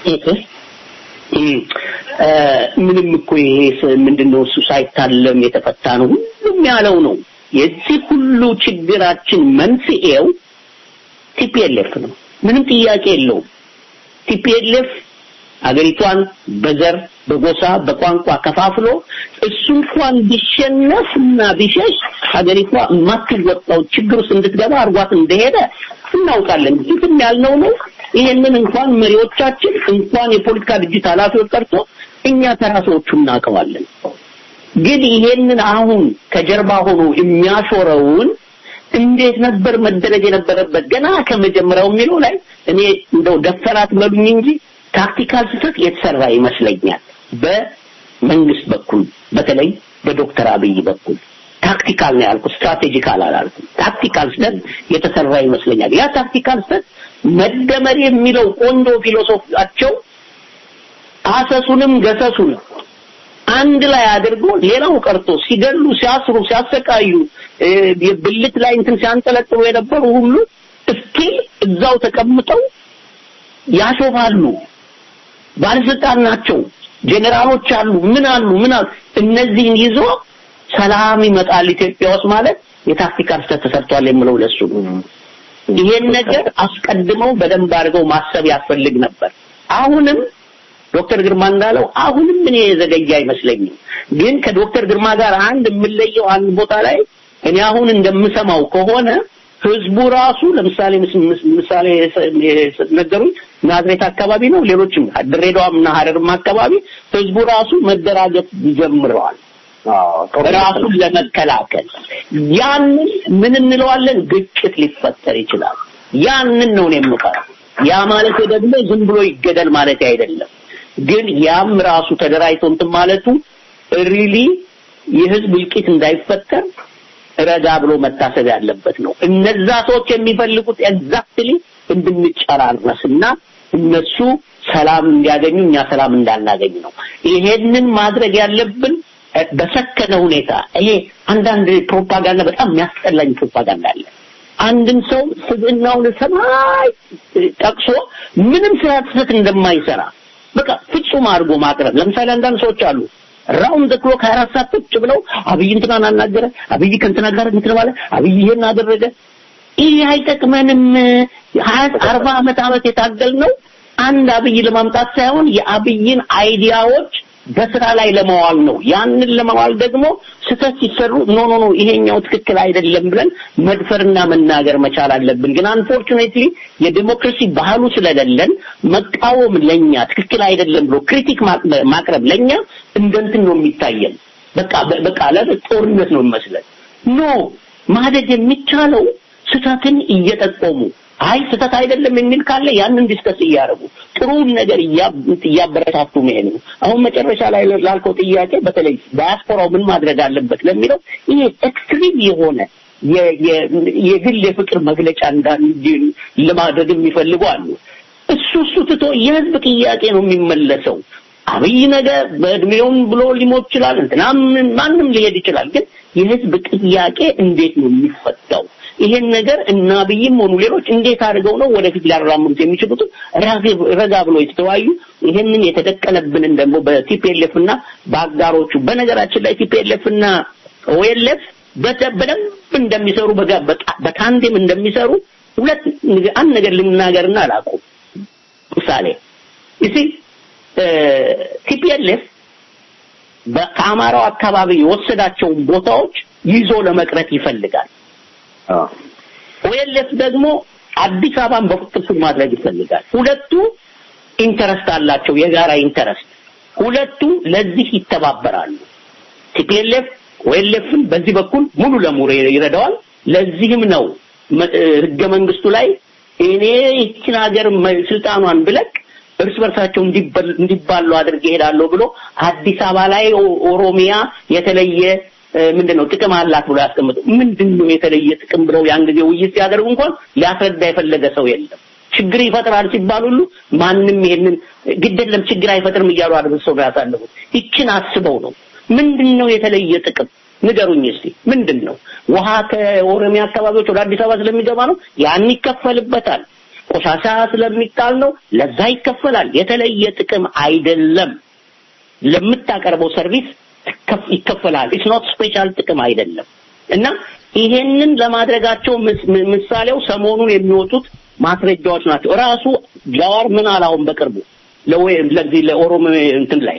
ምንም እኮ ይሄ ምንድነው እሱ ሳይታለም የተፈታ ነው ሁሉም ያለው ነው። የዚህ ሁሉ ችግራችን መንስኤው ቲፒኤልኤፍ ነው። ምንም ጥያቄ የለውም። ቲፒኤልኤፍ አገሪቷን በዘር በጎሳ በቋንቋ ከፋፍሎ እሱ እንኳን ቢሸነፍና ቢሸሽ ሀገሪቷ ማትወጣው ችግር ውስጥ እንድትገባ አርጓት እንደሄደ እናውቃለን። ግን ያልነው ነው። ይሄንን እንኳን መሪዎቻችን እንኳን የፖለቲካ ድርጅት ኃላፊዎች ቀርቶ እኛ ተራሶቹ እናውቀዋለን። ግን ይሄንን አሁን ከጀርባ ሆኖ የሚያሾረውን እንዴት ነበር መደረግ የነበረበት ገና ከመጀመሪያው የሚለው ላይ እኔ እንደው ደፈራት በሉኝ እንጂ ታክቲካል ስህተት የተሰራ ይመስለኛል። በመንግስት በኩል በተለይ በዶክተር አብይ በኩል ታክቲካል ነው ያልኩት፣ ስትራቴጂካል አላልኩም። ታክቲካል ስህተት የተሰራ ይመስለኛል። ያ ታክቲካል ስህተት መደመር የሚለው ቆንጆ ፊሎሶፊያቸው አሰሱንም ገሰሱንም አንድ ላይ አድርጎ ሌላው ቀርቶ ሲገሉ ሲያስሩ ሲያሰቃዩ የብልት ላይ እንትን ሲያንጠለጥሉ የነበሩ ሁሉ እስኪል እዛው ተቀምጠው ያሾፋሉ። ባለስልጣን ናቸው፣ ጄኔራሎች አሉ፣ ምን አሉ እነዚህን ይዞ ሰላም ይመጣል ኢትዮጵያ ውስጥ ማለት የታክቲካል ስህተት ተሰርቷል የምለው ለሱ ይሄን ነገር አስቀድመው በደንብ አድርገው ማሰብ ያስፈልግ ነበር። አሁንም ዶክተር ግርማ እንዳለው አሁንም እኔ ዘገየ አይመስለኝም። ግን ከዶክተር ግርማ ጋር አንድ የምለየው አንድ ቦታ ላይ እኔ አሁን እንደምሰማው ከሆነ ህዝቡ ራሱ ለምሳሌ ነገሩኝ ናዝሬት አካባቢ ነው ሌሎችም ድሬዳዋና ሐረርም አካባቢ ህዝቡ ራሱ መደራጀት ይጀምራል ራሱን ለመከላከል። ያንን ምን እንለዋለን ግጭት ሊፈጠር ይችላል። ያንን ነው የምፈራው። ያ ማለት ደግሞ ዝም ብሎ ይገደል ማለት አይደለም። ግን ያም ራሱ ተደራይቶ እንትን ማለቱ ሪሊ የህዝብ እልቂት እንዳይፈጠር ረጋ ብሎ መታሰብ ያለበት ነው። እነዛ ሰዎች የሚፈልጉት ኤግዛክትሊ እንድንጨራረስና እነሱ ሰላም እንዲያገኙ እኛ ሰላም እንዳናገኝ ነው። ይሄንን ማድረግ ያለብን በሰከነ ሁኔታ። ይሄ አንዳንድ ፕሮፓጋንዳ በጣም የሚያስጠላኝ ፕሮፓጋንዳ አለ። አንድን ሰው ስብዕናውን ሰማይ ጠቅሶ ምንም ስህተት እንደማይሰራ በቃ ፍጹም አድርጎ ማቅረብ። ለምሳሌ አንዳንድ ሰዎች አሉ ራውንድ ዘ ክሎክ 24 ሰዓት ቁጭ ብለው አብይ እንትናን አናገረ፣ አብይ ከእንትና ጋር እንትን ማለት፣ አብይ ይሄን አደረገ። ይሄ አይጠቅመንም። 40 ዓመት የታገልነው አንድ አብይ ለማምጣት ሳይሆን የአብይን አይዲያዎች በስራ ላይ ለማዋል ነው። ያንን ለማዋል ደግሞ ስህተት ሲሰሩ ኖ ይሄኛው ትክክል አይደለም ብለን መድፈርና መናገር መቻል አለብን። ግን አንፎርቹኔትሊ የዲሞክራሲ ባህሉ ስለሌለን መቃወም ለኛ ትክክል አይደለም ብሎ ክሪቲክ ማቅረብ ለኛ እንደንትን ነው የሚታየን። በቃ ለጦርነት ነው የሚመስለን። ኖ ማደግ የሚቻለው ስህተትን እየጠቆሙ አይ ስህተት አይደለም የሚል ካለ ያንን ዲስከስ እያደረጉ ጥሩን ነገር እያበረታቱ መሄድ ነው። አሁን መጨረሻ ላይ ላልከው ጥያቄ በተለይ ዳያስፖራው ምን ማድረግ አለበት ለሚለው ይሄ ኤክስትሪም የሆነ የግል የፍቅር መግለጫ ለማድረግ የሚፈልጉ አሉ። እሱ ትቶ የህዝብ ጥያቄ ነው የሚመለሰው። አብይ ነገር በእድሜውም ብሎ ሊሞት ይችላል፣ እንትናም ማንም ሊሄድ ይችላል። ግን የህዝብ ጥያቄ እንዴት ነው የሚፈታው? ይሄን ነገር እና አብይም ሆኑ ሌሎች እንዴት አድርገው ነው ወደፊት ሊያራምዱት የሚችሉት? ረጋ ብሎ ይተዋዩ። ይሄንን የተደቀነብንን ደግሞ በቲፒኤልኤፍ እና በአጋሮቹ በነገራችን ላይ ቲፒኤልኤፍ እና ኦኤልኤፍ በደንብ እንደሚሰሩ በታንዴም እንደሚሰሩ አንድ ነገር ልናገርና አላውቅም። ምሳሌ እሺ ቲፒኤልኤፍ በአማራው አካባቢ የወሰዳቸውን ቦታዎች ይዞ ለመቅረት ይፈልጋል። ኦኤልኤፍ ደግሞ አዲስ አበባን በቁጥጥር ስር ማድረግ ይፈልጋል። ሁለቱ ኢንተረስት አላቸው፣ የጋራ ኢንተረስት። ሁለቱ ለዚህ ይተባበራሉ። ቲፒኤልኤፍ ኦኤልኤፍን በዚህ በኩል ሙሉ ለሙሉ ይረዳዋል። ለዚህም ነው ህገ መንግስቱ ላይ እኔ ይህችን ሀገር ስልጣኗን ብለቅ እርስ በርሳቸው እንዲባሉ አድርጌ ሄዳለሁ ብሎ አዲስ አበባ ላይ ኦሮሚያ የተለየ ምንድነው ጥቅም አላት ብሎ ያስቀምጡ። ምንድነው የተለየ ጥቅም ብለው ያን ጊዜ ውይይት ያደርጉ እንኳን ሊያስረዳ የፈለገ ሰው የለም። ችግር ይፈጥራል ሲባል ሁሉ ማንንም ይሄንን ግድለም ችግር አይፈጥርም እያሉ አድርሰው ያሳለፉት። ይችን አስበው ነው። ምንድነው የተለየ ጥቅም ንገሩኝ እስቲ። ምንድነው? ውሃ ከኦሮሚያ አካባቢዎች ወደ አዲስ አበባ ስለሚገባ ነው፣ ያን ይከፈልበታል። ቆሻሻ ስለሚጣል ነው፣ ለዛ ይከፈላል። የተለየ ጥቅም አይደለም። ለምታቀርበው ሰርቪስ ይከፈላል። ኢትስ ኖት ስፔሻል ጥቅም አይደለም። እና ይሄንን ለማድረጋቸው ምሳሌው ሰሞኑን የሚወጡት ማስረጃዎች ናቸው። ራሱ ጃዋር ምን አላውን በቅርቡ ለኦሮሞ እንትን ላይ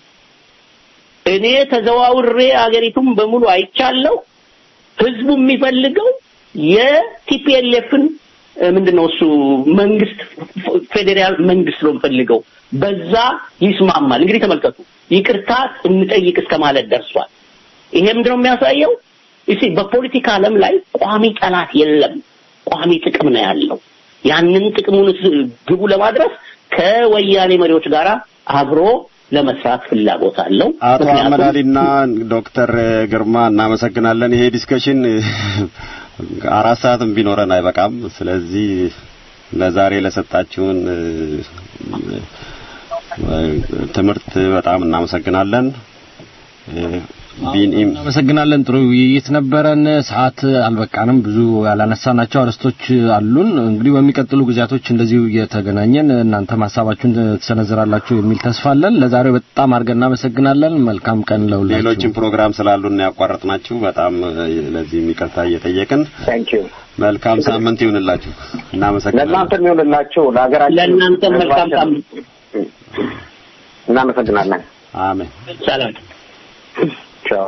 እኔ ተዘዋውሬ አገሪቱን በሙሉ አይቻለሁ። ህዝቡ የሚፈልገው የቲፒኤልኤፍን ምንድነው እሱ መንግስት ፌደራል መንግስት ነው የሚፈልገው። በዛ ይስማማል። እንግዲህ ተመልከቱ፣ ይቅርታ እንጠይቅ እስከማለት ደርሷል። ይሄ ምንድነው የሚያሳየው? እሺ በፖለቲካ ዓለም ላይ ቋሚ ጠላት የለም፣ ቋሚ ጥቅም ነው ያለው። ያንን ጥቅሙን ግቡ ለማድረስ ከወያኔ መሪዎች ጋር አብሮ ለመስራት ፍላጎት አለው። አቶ አህመድ አሊና ዶክተር ግርማ እናመሰግናለን። ይሄ ዲስከሽን 4 ሰዓትም ቢኖረን አይበቃም። ስለዚህ ለዛሬ ለሰጣችሁን ትምህርት በጣም እናመሰግናለን። እናመሰግናለን። ጥሩ ውይይት ነበረን። ሰዓት አልበቃንም። ብዙ ያላነሳናቸው አርዕስቶች አሉን። እንግዲህ በሚቀጥሉ ጊዜያቶች እንደዚሁ እየተገናኘን እናንተ ሐሳባችሁን ትሰነዝራላችሁ የሚል ተስፋ አለን። ለዛሬው በጣም አድርገን እናመሰግናለን። መልካም ቀን ለሁላችሁ። ሌሎችም ፕሮግራም ስላሉን ያቋረጥናችሁ በጣም ለዚህ ይቅርታ እየጠየቅን ታንኪዩ። መልካም ሳምንት ይሁንላችሁ። እናመሰግናለን። ለእናንተም ይሁንላችሁ፣ ለሀገራችን ለእናንተ መልካም ሳምንት። እናመሰግናለን። አሜን። ሰላም። Ciao.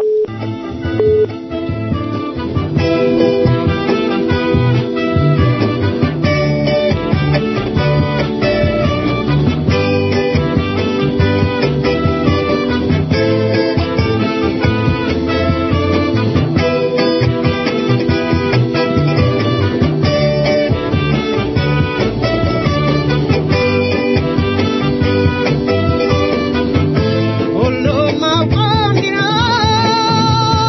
Oh, my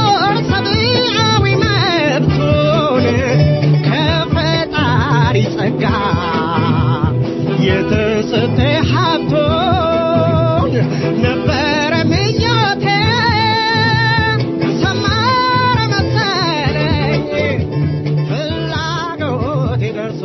የተሰጠ ሀብቶን ነበረ ምኞቴ ሰማረ መሰለኝ ፍላጎቴ ደርሶ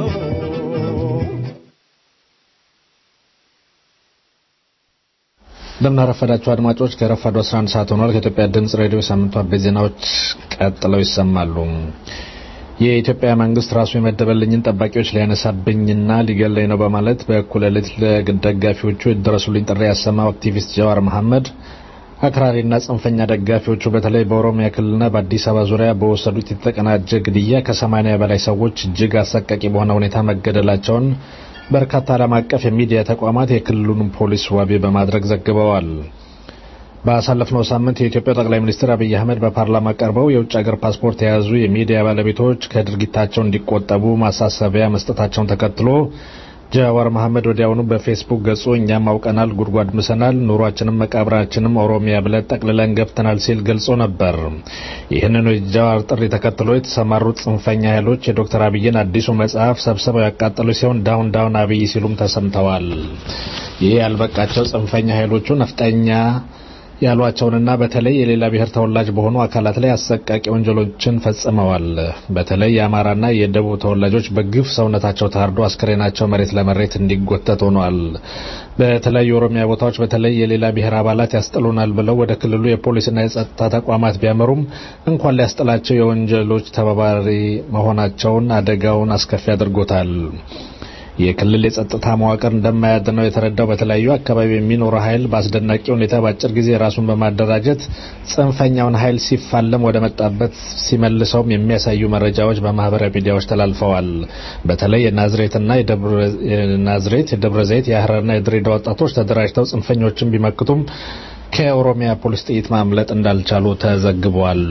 እንደምናረፈዳችሁ አድማጮች ከረፋዱ 11 ሰዓት ሆኗል። ከኢትዮጵያ ድምጽ ሬዲዮ ሳምንቱ አበይት ዜናዎች ቀጥለው ይሰማሉ። የኢትዮጵያ መንግስት ራሱ የመደበልኝን ጠባቂዎች ሊያነሳብኝና ሊገለኝ ነው በማለት በእኩለ ሌሊት ለደጋፊዎቹ የደረሱልኝ ጥሪ ያሰማው አክቲቪስት ጀዋር መሐመድ አክራሪና ጽንፈኛ ደጋፊዎቹ በተለይ በኦሮሚያ ክልልና በአዲስ አበባ ዙሪያ በወሰዱት የተቀናጀ ግድያ ከ80 በላይ ሰዎች እጅግ አሰቃቂ በሆነ ሁኔታ መገደላቸውን በርካታ ዓለም አቀፍ የሚዲያ ተቋማት የክልሉን ፖሊስ ዋቢ በማድረግ ዘግበዋል። ባሳለፍነው ሳምንት የኢትዮጵያ ጠቅላይ ሚኒስትር አብይ አህመድ በፓርላማ ቀርበው የውጭ ሀገር ፓስፖርት የያዙ የሚዲያ ባለቤቶች ከድርጊታቸው እንዲቆጠቡ ማሳሰቢያ መስጠታቸውን ተከትሎ ጀዋር መሐመድ ወዲያውኑ በፌስቡክ ገጹ እኛም አውቀናል፣ ጉድጓድ ምሰናል፣ ኑሯችንም መቃብራችንም ኦሮሚያ ብለን ጠቅልለን ገብተናል ሲል ገልጾ ነበር። ይህንኑ የጀዋር ጥሪ ተከትሎ የተሰማሩት ጽንፈኛ ኃይሎች የዶክተር አብይን አዲሱ መጽሐፍ ሰብስበው ያቃጠሉ ሲሆን ዳውን ዳውን አብይ ሲሉም ተሰምተዋል። ይህ ያልበቃቸው ጽንፈኛ ኃይሎቹ ነፍጠኛ ያሏቸውንና በተለይ የሌላ ብሔር ተወላጅ በሆኑ አካላት ላይ አሰቃቂ ወንጀሎችን ፈጽመዋል። በተለይ የአማራና የደቡብ ተወላጆች በግፍ ሰውነታቸው ታርዶ አስከሬናቸው መሬት ለመሬት እንዲጎተት ሆኗል። በተለያዩ የኦሮሚያ ቦታዎች በተለይ የሌላ ብሔር አባላት ያስጥሉናል ብለው ወደ ክልሉ የፖሊስና የጸጥታ ተቋማት ቢያመሩም እንኳን ሊያስጥላቸው የወንጀሎች ተባባሪ መሆናቸውን አደጋውን አስከፊ አድርጎታል። የክልል የጸጥታ መዋቅር እንደማያድነው የተረዳው በተለያዩ አካባቢ የሚኖር ኃይል በአስደናቂ ሁኔታ በአጭር ጊዜ ራሱን በማደራጀት ጽንፈኛውን ኃይል ሲፋለም ወደ መጣበት ሲመልሰውም የሚያሳዩ መረጃዎች በማህበራዊ ሚዲያዎች ተላልፈዋል። በተለይ የናዝሬትና የደብረ ዘይት የሐረርና የድሬዳዋ ወጣቶች ተደራጅተው ጽንፈኞችን ቢመክቱም ከኦሮሚያ ፖሊስ ጥይት ማምለጥ እንዳልቻሉ ተዘግቧል።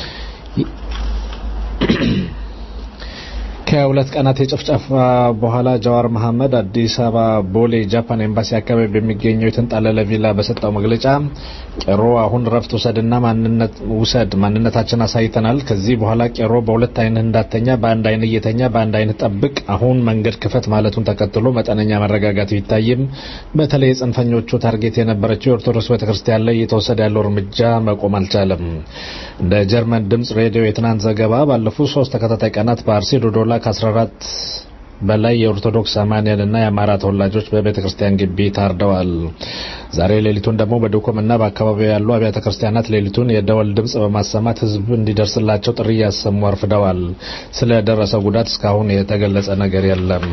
ከሁለት ቀናት የጭፍጨፋ በኋላ ጀዋር መሐመድ አዲስ አበባ ቦሌ ጃፓን ኤምባሲ አካባቢ በሚገኘው የተንጣለለ ቪላ በሰጠው መግለጫ ቄሮ አሁን ረፍት ውሰድና ማንነታችን አሳይተናል። ከዚህ በኋላ ቄሮ በሁለት አይነት እንዳተኛ በአንድ አይነት እየተኛ በአንድ አይነት ጠብቅ፣ አሁን መንገድ ክፈት ማለቱን ተከትሎ መጠነኛ መረጋጋት ቢታይም በተለይ ጽንፈኞቹ ታርጌት የነበረችው የኦርቶዶክስ ቤተክርስቲያን ላይ እየተወሰደ ያለው እርምጃ መቆም አልቻለም። እንደ ጀርመን ድምጽ ሬዲዮ የትናንት ዘገባ ባለፉት 3 ተከታታይ ቀናት በአርሲ ዶዶላ ከ14 በላይ የኦርቶዶክስ አማንያንና የአማራ ተወላጆች በቤተክርስቲያን ግቢ ታርደዋል። ዛሬ ሌሊቱን ደግሞ በዱኮምና በአካባቢው ያሉ አብያተ ክርስቲያናት ሌሊቱን የደወል ድምጽ በማሰማት ህዝብ እንዲደርስላቸው ጥሪ ያሰሙ አርፍደዋል። ስለ ደረሰው ጉዳት እስካሁን የተገለጸ ነገር የለም።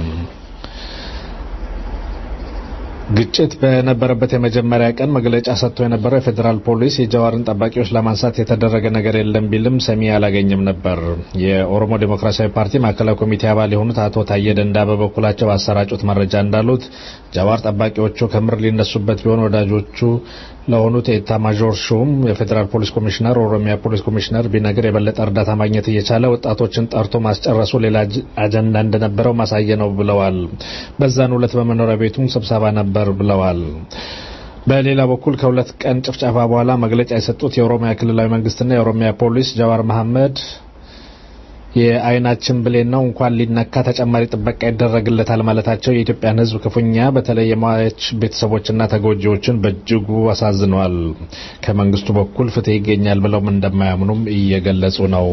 ግጭት በነበረበት የመጀመሪያ ቀን መግለጫ ሰጥቶ የነበረው የፌዴራል ፖሊስ የጀዋርን ጠባቂዎች ለማንሳት የተደረገ ነገር የለም ቢልም ሰሚ አላገኘም ነበር። የኦሮሞ ዴሞክራሲያዊ ፓርቲ ማዕከላዊ ኮሚቴ አባል የሆኑት አቶ ታዬ ደንዳ በበኩላቸው ባሰራጩት መረጃ እንዳሉት ጀዋር ጠባቂዎቹ ከምር ሊነሱበት ቢሆን ወዳጆቹ ለሆኑት የኤታማዦር ሹም የፌዴራል ፖሊስ ኮሚሽነር ኦሮሚያ ፖሊስ ኮሚሽነር ቢነግር የበለጠ እርዳታ ማግኘት እየቻለ ወጣቶችን ጠርቶ ማስጨረሱ ሌላ አጀንዳ እንደነበረው ማሳየ ነው ብለዋል። በዛን ዕለት በመኖሪያ ቤቱም ስብሰባ ነበር ብለዋል። በሌላ በኩል ከሁለት ቀን ጭፍጨፋ በኋላ መግለጫ የሰጡት የኦሮሚያ ክልላዊ መንግስትና የኦሮሚያ ፖሊስ ጀዋር መሐመድ የአይናችን ብሌን ነው እንኳን ሊነካ ተጨማሪ ጥበቃ ይደረግለታል ማለታቸው የኢትዮጵያን ሕዝብ ክፉኛ በተለይ የሟች ቤተሰቦችና ተጎጂዎችን በእጅጉ አሳዝነዋል። ከመንግስቱ በኩል ፍትህ ይገኛል ብለውም እንደማያምኑም እየገለጹ ነው።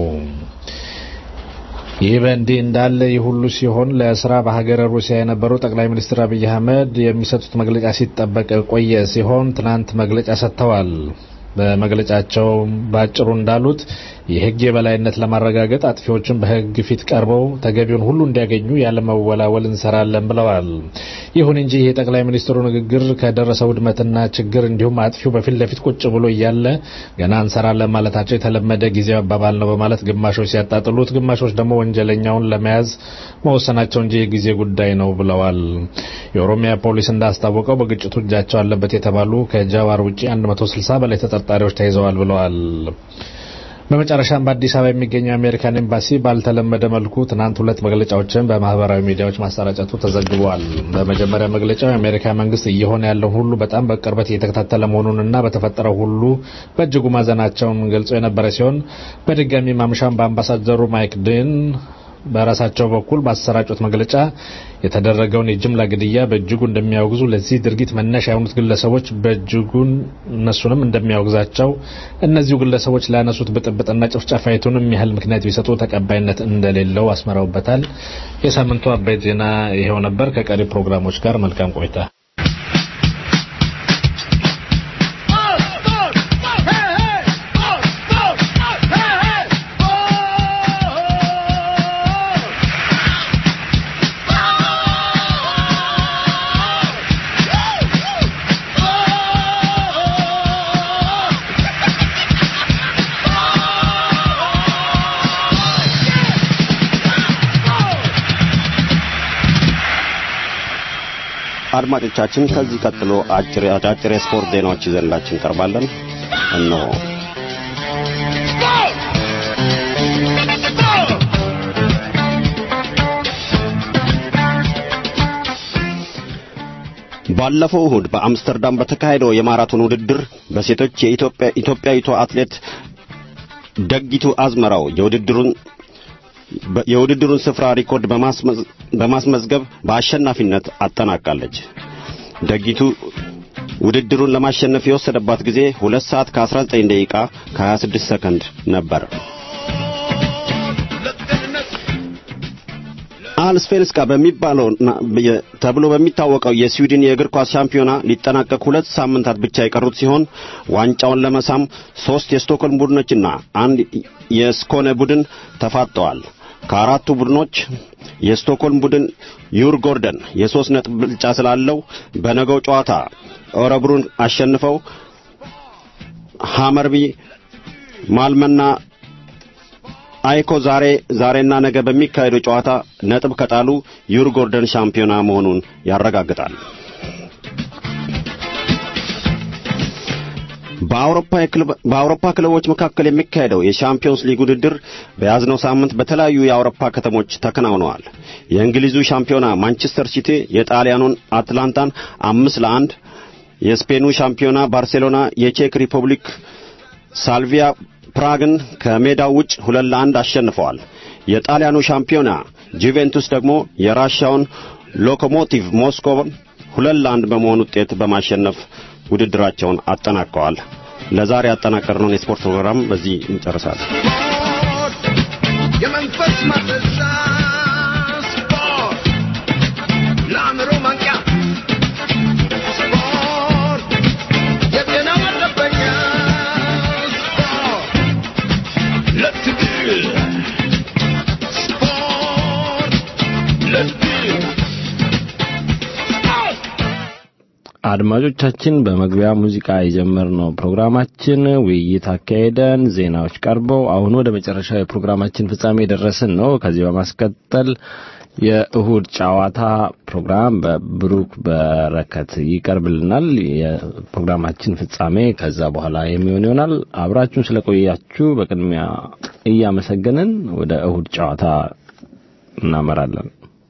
ይህ በእንዲህ እንዳለ ሁሉ ሲሆን ለስራ በሀገረ ሩሲያ የነበሩ ጠቅላይ ሚኒስትር አብይ አህመድ የሚሰጡት መግለጫ ሲጠበቅ ቆየ ሲሆን ትናንት መግለጫ ሰጥተዋል። በመግለጫቸው ባጭሩ እንዳሉት የህግ የበላይነት ለማረጋገጥ አጥፊዎችን በህግ ፊት ቀርበው ተገቢውን ሁሉ እንዲያገኙ ያለመወላወል እንሰራለን ብለዋል። ይሁን እንጂ የጠቅላይ ሚኒስትሩ ንግግር ከደረሰው ውድመትና ችግር እንዲሁም አጥፊው በፊት ለፊት ቁጭ ብሎ እያለ ገና እንሰራለን ማለታቸው የተለመደ ጊዜያዊ አባባል ነው በማለት ግማሾች ሲያጣጥሉት፣ ግማሾች ደግሞ ወንጀለኛውን ለመያዝ መወሰናቸው እንጂ የጊዜ ጉዳይ ነው ብለዋል። የኦሮሚያ ፖሊስ እንዳስታወቀው በግጭቱ እጃቸው አለበት የተባሉ ከጃዋር ውጪ 160 በላይ ተጠርጣሪዎች ተይዘዋል ብለዋል። በመጨረሻም በአዲስ አበባ የሚገኘው የአሜሪካን ኤምባሲ ባልተለመደ መልኩ ትናንት ሁለት መግለጫዎችን በማህበራዊ ሚዲያዎች ማሰራጨቱ ተዘግቧል። በመጀመሪያ መግለጫው የአሜሪካ መንግስት እየሆነ ያለው ሁሉ በጣም በቅርበት እየተከታተለ መሆኑንና በተፈጠረው ሁሉ በእጅጉ ማዘናቸውን ገልጾ የነበረ ሲሆን በድጋሚ ማምሻም በአምባሳደሩ ማይክ ዲን በራሳቸው በኩል ባሰራጩት መግለጫ የተደረገውን የጅምላ ግድያ በእጅጉ እንደሚያወግዙ ለዚህ ድርጊት መነሻ የሆኑት ግለሰቦች በእጅጉን እነሱንም እንደሚያወግዛቸው እነዚሁ ግለሰቦች ላነሱት ብጥብጥና ጭፍጨፋይቱንም ያህል ምክንያት ቢሰጡ ተቀባይነት እንደሌለው አስመረውበታል። የሳምንቱ አበይት ዜና ይሄው ነበር። ከቀሪ ፕሮግራሞች ጋር መልካም ቆይታ። አድማጮቻችን ከዚህ ቀጥሎ አጭር የስፖርት ዜናዎች ይዘንላችሁ እንቀርባለን። እነሆ ባለፈው እሁድ በአምስተርዳም በተካሄደው የማራቶን ውድድር በሴቶች የኢትዮጵያዊቷ አትሌት ደግይቱ አዝመራው የውድድሩን ስፍራ ሪኮርድ በማስመዝገብ በአሸናፊነት አጠናቃለች። ደግይቱ ውድድሩን ለማሸነፍ የወሰደባት ጊዜ 2 ሰዓት ከ19 ደቂቃ ከ26 ሰከንድ ነበር። አልስፌንስካ በሚባለው ተብሎ በሚታወቀው የስዊድን የእግር ኳስ ሻምፒዮና ሊጠናቀቅ 2 ሳምንታት ብቻ የቀሩት ሲሆን ዋንጫውን ለመሳም 3 የስቶክሆልም ቡድኖችና 1 የስኮነ ቡድን ተፋጠዋል። ከአራቱ ቡድኖች የስቶክሆልም ቡድን ዩርጎርደን የ3 ነጥብ ብልጫ ስላለው በነገው ጨዋታ ኦረብሩን አሸንፈው ሃመርቢ ማልመና አይኮ ዛሬና ነገ በሚካሄደው ጨዋታ ነጥብ ከጣሉ ዩርጎርደን ሻምፒዮና መሆኑን ያረጋግጣል። በአውሮፓ ክለቦች መካከል የሚካሄደው የሻምፒዮንስ ሊግ ውድድር በያዝነው ሳምንት በተለያዩ የአውሮፓ ከተሞች ተከናውነዋል። የእንግሊዙ ሻምፒዮና ማንቸስተር ሲቲ የጣሊያኑን አትላንታን 5-1፣ የስፔኑ ሻምፒዮና ባርሴሎና የቼክ ሪፐብሊክ ሳልቪያ ፕራግን ከሜዳው ውጭ 2-1 አሸንፈዋል። የጣሊያኑ ሻምፒዮና ጁቬንቱስ ደግሞ የራሻውን ሎኮሞቲቭ ሞስኮቭን 2-1 በመሆን ውጤት በማሸነፍ ውድድራቸውን አጠናቀዋል። ለዛሬ ያጠናቀርነው የስፖርት ፕሮግራም በዚህ እንጨርሳለን። የመንፈስ ማደሳ ስፖርት ለአእምሮ ማንቂያ ስፖርት የጤና መጠበኛ ስፖርት ለትግል ስፖርት ለትግል አድማጮቻችን በመግቢያ ሙዚቃ የጀመርነው ፕሮግራማችን ውይይት አካሄደን ዜናዎች ቀርበው አሁን ወደ መጨረሻው የፕሮግራማችን ፍጻሜ ደረስን ነው። ከዚህ በማስከተል የእሁድ ጨዋታ ፕሮግራም በብሩክ በረከት ይቀርብልናል። የፕሮግራማችን ፍጻሜ ከዛ በኋላ የሚሆን ይሆናል። አብራችሁን ስለቆያችሁ በቅድሚያ እያመሰገንን ወደ እሁድ ጨዋታ እናመራለን።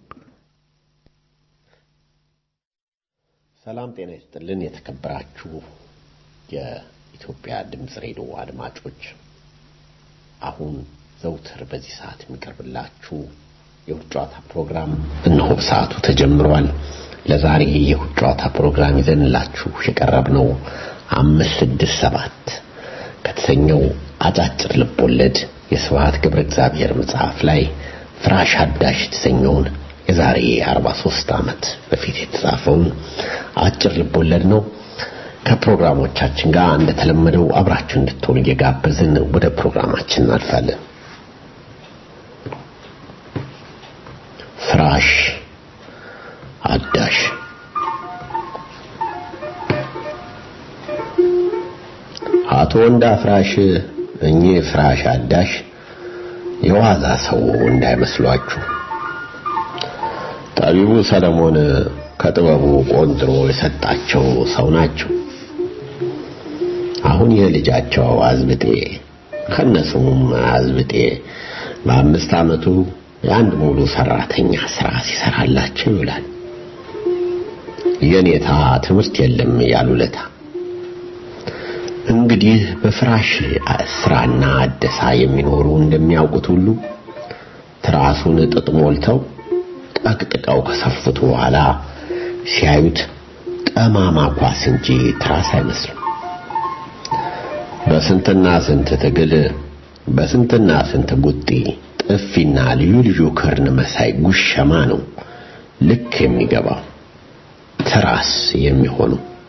ሰላም ጤና ይስጥልን። የተከበራችሁ የኢትዮጵያ ድምጽ ሬዲዮ አድማጮች፣ አሁን ዘውትር በዚህ ሰዓት የሚቀርብላችሁ የእሁድ ጨዋታ ፕሮግራም እነሆ ሰዓቱ ተጀምሯል። ለዛሬ የእሁድ ጨዋታ ፕሮግራም ይዘንላችሁ የቀረብነው 567 ከተሰኘው አጫጭር ልቦለድ የስብሐት ገብረ እግዚአብሔር መጽሐፍ ላይ ፍራሽ አዳሽ የተሰኘውን የዛሬ 43 ዓመት በፊት የተጻፈውን አጭር ልቦለድ ነው። ከፕሮግራሞቻችን ጋር እንደተለመደው አብራችሁ እንድትሆኑ እየጋበዝን ወደ ፕሮግራማችን እናልፋለን። ፍራሽ አዳሽ። አቶ ወንዳ ፍራሽ እኚህ ፍራሽ አዳሽ የዋዛ ሰው እንዳይመስሏችሁ። ጠቢቡ ሰለሞን ከጥበቡ ቆንጥሮ የሰጣቸው ሰው ናቸው። አሁን የልጃቸው አዝብጤ ከነሱም አዝብጤ በ5 ዓመቱ የአንድ ሙሉ ሰራተኛ ስራ ሲሰራላቸው ይውላል። የኔታ ትምህርት የለም ያሉለታ። እንግዲህ በፍራሽ ስራና አደሳ የሚኖሩ እንደሚያውቁት ሁሉ ትራሱን ጥጥ ሞልተው ጠቅጥቀው ከሰፉት በኋላ ሲያዩት ጠማማ ኳስ እንጂ ትራስ አይመስልም። በስንትና ስንት ትግል በስንትና ስንት ቡጢ ጥፊና ልዩ ልዩ ከርን መሳይ ጉሸማ ነው ልክ የሚገባው ትራስ የሚሆኑ።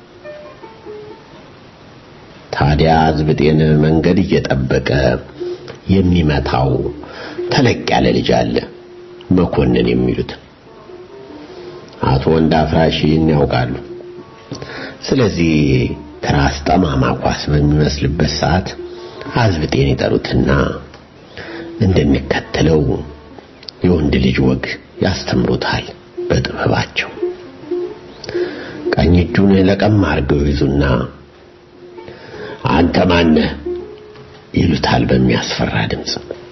ታዲያ ዝብጤን መንገድ እየጠበቀ የሚመታው ተለቅ ያለ ልጅ አለ፣ መኮንን የሚሉት። አቶ ወንዳፍራሽን ያውቃሉ። ስለዚህ ትራስ ጠማማ ኳስ በሚመስልበት ሰዓት አዝብጤን ይጠሩትና እንደሚከተለው የወንድ ልጅ ወግ ያስተምሩታል በጥበባቸው። ቀኝ እጁን ለቀም አድርገው ይዙና አንተ ማነህ ይሉታል በሚያስፈራ ድምፅ።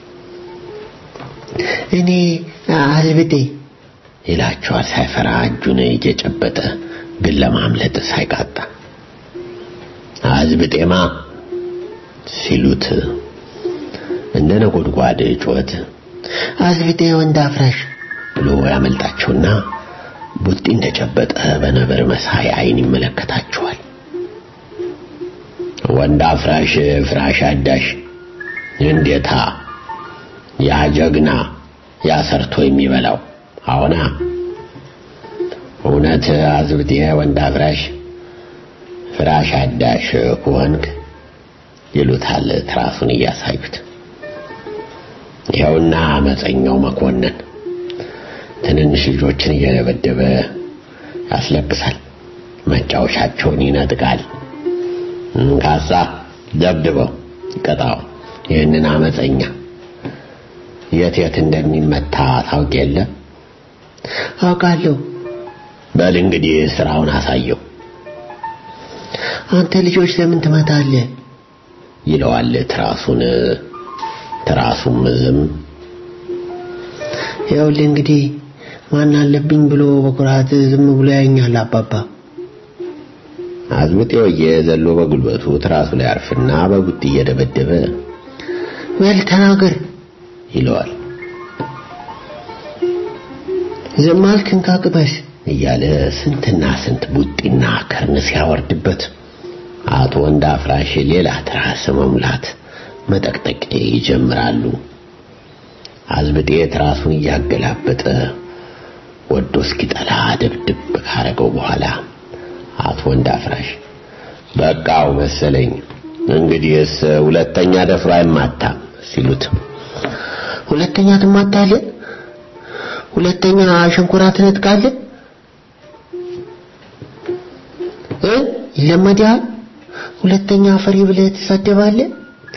እኔ አዝብጤ ይላቸዋል ሳይፈራ እጁን እየጨበጠ ግን ለማምለጥ ሳይቃጣ። አዝብጤማ ሲሉት እንደ ነጎድጓድ ጩኸት አዝብጤ ወንዳፍራሽ ብሎ ያመልጣቸውና ቡጢ እንደጨበጠ በነበር መሳይ አይን ይመለከታቸዋል። ወንዳፍራሽ ፍራሽ አዳሽ እንዴታ ያ ጀግና ያ ሰርቶ የሚበላው አሁና እውነት አዝብጤ ወንዳፍራሽ ፍራሽ አዳሽ ከሆንክ ይሉታል ትራሱን እያሳዩት። ይኸውና አመፀኛው መኮንን ትንንሽ ልጆችን እየደበደበ ያስለቅሳል፣ መጫወቻቸውን ይነጥቃል። ካሳ ደብድበው ቀጣው ይህንን አመፀኛ የት እንደሚመታ ታውቅ የለ? አውቃለሁ። በል እንግዲህ ስራውን አሳየው። አንተ ልጆች ለምን ትመታለህ? ይለዋል ትራሱም ዝም። ይኸውልህ እንግዲህ ማን አለብኝ ብሎ በኩራት ዝም ብሎ ያኛል አባባ። አዝብጤው እየዘሎ በጉልበቱ ትራሱ ላይ አርፍና በቡጢ እየደበደበ ወል ተናገር ይለዋል። ዝም አልክን ካቅበስ እያለ ስንትና ስንት ቡጢና ከርን ሲያወርድበት አቶ ወንዳፍራሽ ሌላ ትራስ መሙላት መጠቅጠቅ ይጀምራሉ። አዝብጤ ትራሱን እያገላበጠ ወዶ እስኪጠላ ድብድብ ካረገው በኋላ አቶ ወንዳፍራሽ በቃው መሰለኝ እንግዲህስ ሁለተኛ ደፍሮ አይማታም ሲሉት ሁለተኛ ትማታለህ? ሁለተኛ ሸንኮራ ትነጥቃለህ? ይለመዳል? ሁለተኛ ፈሪ ብለህ ትሳደባለህ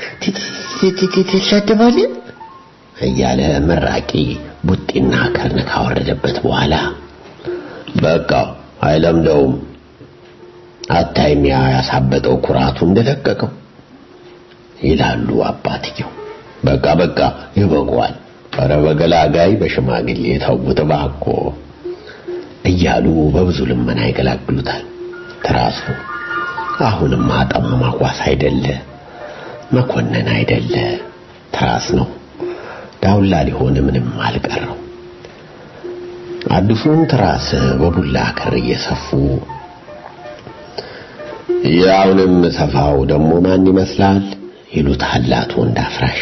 እያለ መራቂ ቡጢና ከርን ካወረደበት በኋላ በቃው አይለምደውም፣ አታይም ያሳበጠው ኩራቱ እንደለቀቀው ይላሉ አባትየው። በቃ ይበቃዋል፣ ኧረ በገላጋይ በሽማግሌ ተውት እባክዎ እያሉ በብዙ ልመና ይገላግሉታል። ትራሱ አሁንም ጠማማ ኳስ አይደለ፣ መኮንን አይደለ፣ ትራስ ነው። ዳውላ ሊሆን ምንም አልቀረው። አዲሱን ትራስ በቡላ ክር እየሰፉ ያውንም ሰፋው ደግሞ ማን ይመስላል ይሉታል አቶ ወንዳፍራሽ።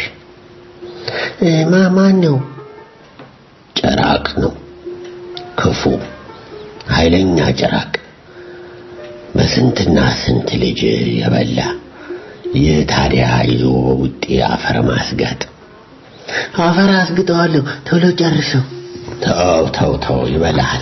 ማን ነው? ጭራቅ ነው፣ ክፉ ኃይለኛ ጭራቅ፣ በስንትና ስንት ልጅ የበላ። ይህ ታዲያ ይዞ በቡጢ አፈር ማስጋጥ። አፈር አስግጠዋለሁ ቶሎ ጨርሰው። ተው ይበላል።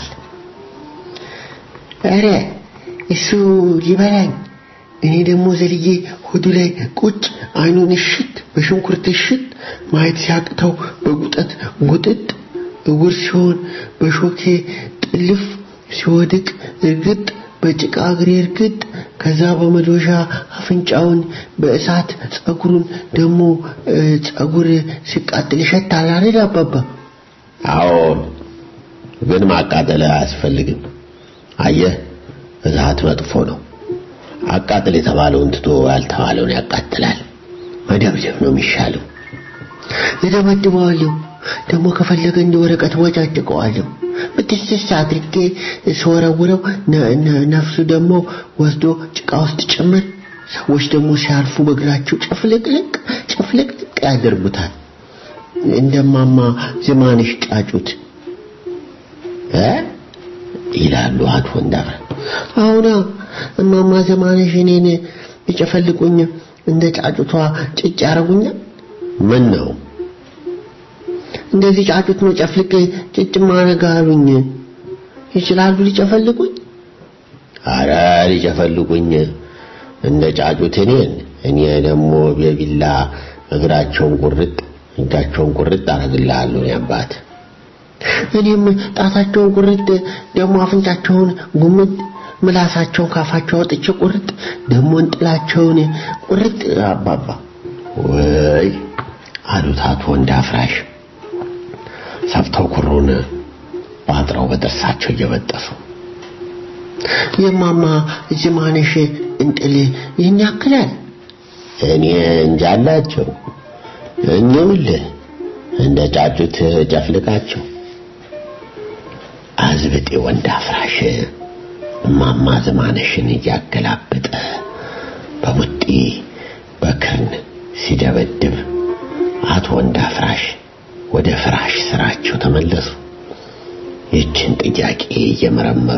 ኧረ እሱ ይበላኝ፣ እኔ ደግሞ ዘልዬ ሆዱ ላይ ቁጭ አይኑን እሽት በሽንኩርት እሽት ማየት ሲያቅተው በጉጠት ጉጥጥ እውር ሲሆን በሾኬ ጥልፍ ሲወድቅ እርግጥ በጭቃ እግሬ እርግጥ ከዛ በመዶሻ አፍንጫውን በእሳት ጸጉሩን ደግሞ ጸጉር ሲቃጠል ይሸታል አይደል አባባ? አዎ፣ ግን ማቃጠል አያስፈልግም። አየህ እሳት መጥፎ ነው። አቃጠል የተባለውን ትቶ ያልተባለውን ያቃጥላል። መደብደብ ነው የሚሻለው። እደበድበዋለሁ ደግሞ ከፈለገ እንደ ወረቀት ወጫጭቀዋለሁ በትስስ አድርጌ ሶረውረው ነፍሱ ደግሞ ወስዶ ጭቃ ውስጥ ጭምር ሰዎች ደግሞ ሲያርፉ በእግራቸው ጨፍለቅ ያደርጉታል እንደማማ ዘማንሽ ጫጩት ይላሉ አቶ እንዳፈ አሁን እማማ ዘማንሽ እኔን ይጨፈልቁኝ እንደ ጫጩቷ ጭጭ ያረጉኛ ምን ነው እንደዚህ ጫጩት ነው ጨፍልቄ ጭጭ ማረጋሉኝ ይችላሉ ሊጨፈልቁኝ አረ ሊጨፈልቁኝ እንደ ጫጩት እኔ ደግሞ በቢላ እግራቸውን እጃቸውን አረግልሃለሁ ያባት እኔም ጣታቸውን ቁርጥ ደግሞ አፍንጫቸውን ጉምጥ ምላሳቸውን ካፋቸው ወጥቼ ቁርጥ ደግሞ እንጥላቸውን ቁርጥ አባባ ወይ አሉታቱ እንዳፍራሽ ሰፍተው ኩሩን ባጥራው በደርሳቸው እየበጠሱ የማማ ዘማንሽ እንጥል ይናክላል እኔ እንጃላቸው እኔውል እንደ ጫጩት ጨፍልቃቸው አዝብጤ ወንዳፍራሽ ማማ ዘማንሽን ያገላበጠ በሙጢ በክርን ሲደበድብ አቶ ወንዳፍራሽ ወደ ፍራሽ ስራቸው ተመለሱ ይችን ጥያቄ እየመረመሩ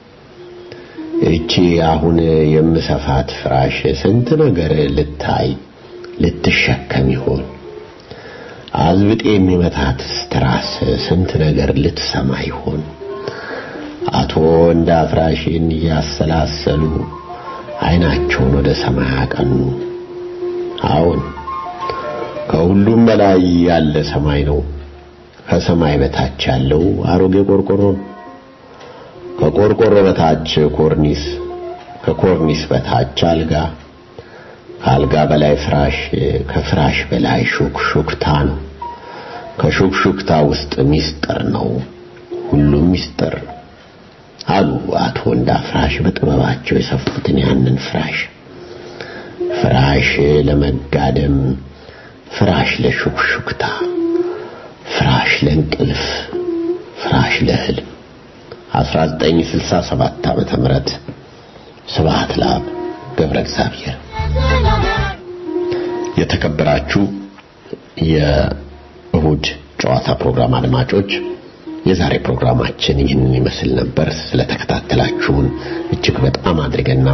እቺ አሁን የምሰፋት ፍራሽ ስንት ነገር ልትሸከም ይሆን አዝብጤ የሚመታት ስትራስ ስንት ነገር ልትሰማ ይሆን አቶ እንዳፍራሽን ያሰላሰሉ አይናቸውን ወደ ሰማይ አቀኑ አሁን ከሁሉም በላይ ያለ ሰማይ ነው ከሰማይ በታች ያለው አሮጌ ቆርቆሮ ከቆርቆሮ በታች ኮርኒስ ከኮርኒስ በታች አልጋ ካልጋ በላይ ፍራሽ ከፍራሽ በላይ ሹክሹክታ ነው ከሹክሹክታ ውስጥ ሚስጥር ነው ሁሉም ሚስጥር አሉ አቶ እንዳፍራሽ በጥበባቸው የሰፉትን ያንን ፍራሽ ለመጋደም ፍራሽ ለሹክሹክታ ፍራሽ ለእንቅልፍ ፍራሽ ለህልም 1967 ዓመተ ምህረት ስብሐት ለአብ ገብረ እግዚአብሔር የተከበራችሁ የእሁድ ጨዋታ ፕሮግራም አድማጮች የዛሬ ፕሮግራማችን ይህንን ይመስል ነበር ስለተከታተላችሁን እጅግ በጣም አድርገና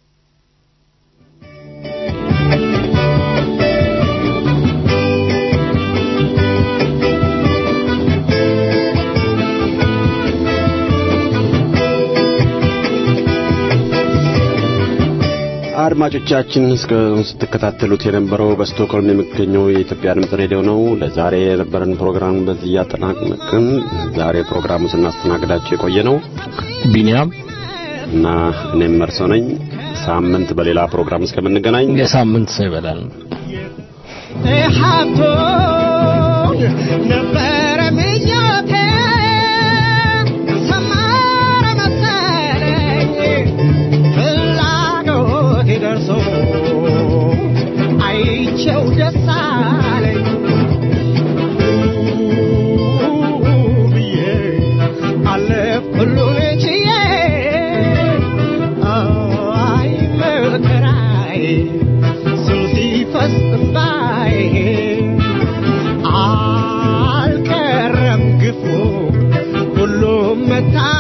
አድማጮቻችን ስትከታተሉት የነበረው በስቶክሆልም የሚገኘው የኢትዮጵያ ድምጽ ሬዲዮ ነው ለዛሬ የነበረን ፕሮግራም በዚህ ያጠናቀቅን ዛሬ ፕሮግራሙ ስናስተናግዳችሁ የቆየ ነው ቢኒያም እና እኔም መርሶ ነኝ ሳምንት በሌላ ፕሮግራም እስከምንገናኝ የሳምንት ሰው ይበላል ነበረ ምኞቴ ሰማረ መሰለኝ ፍላጎቴ ደርሶ አይቼው ደስ አለኝ ብዬ አለፍኩ ሁሉን ችዬ አይ መከራዬ ስም ሲፈስ እንባዬ አልቀረም ግፉ ሁሉም መታ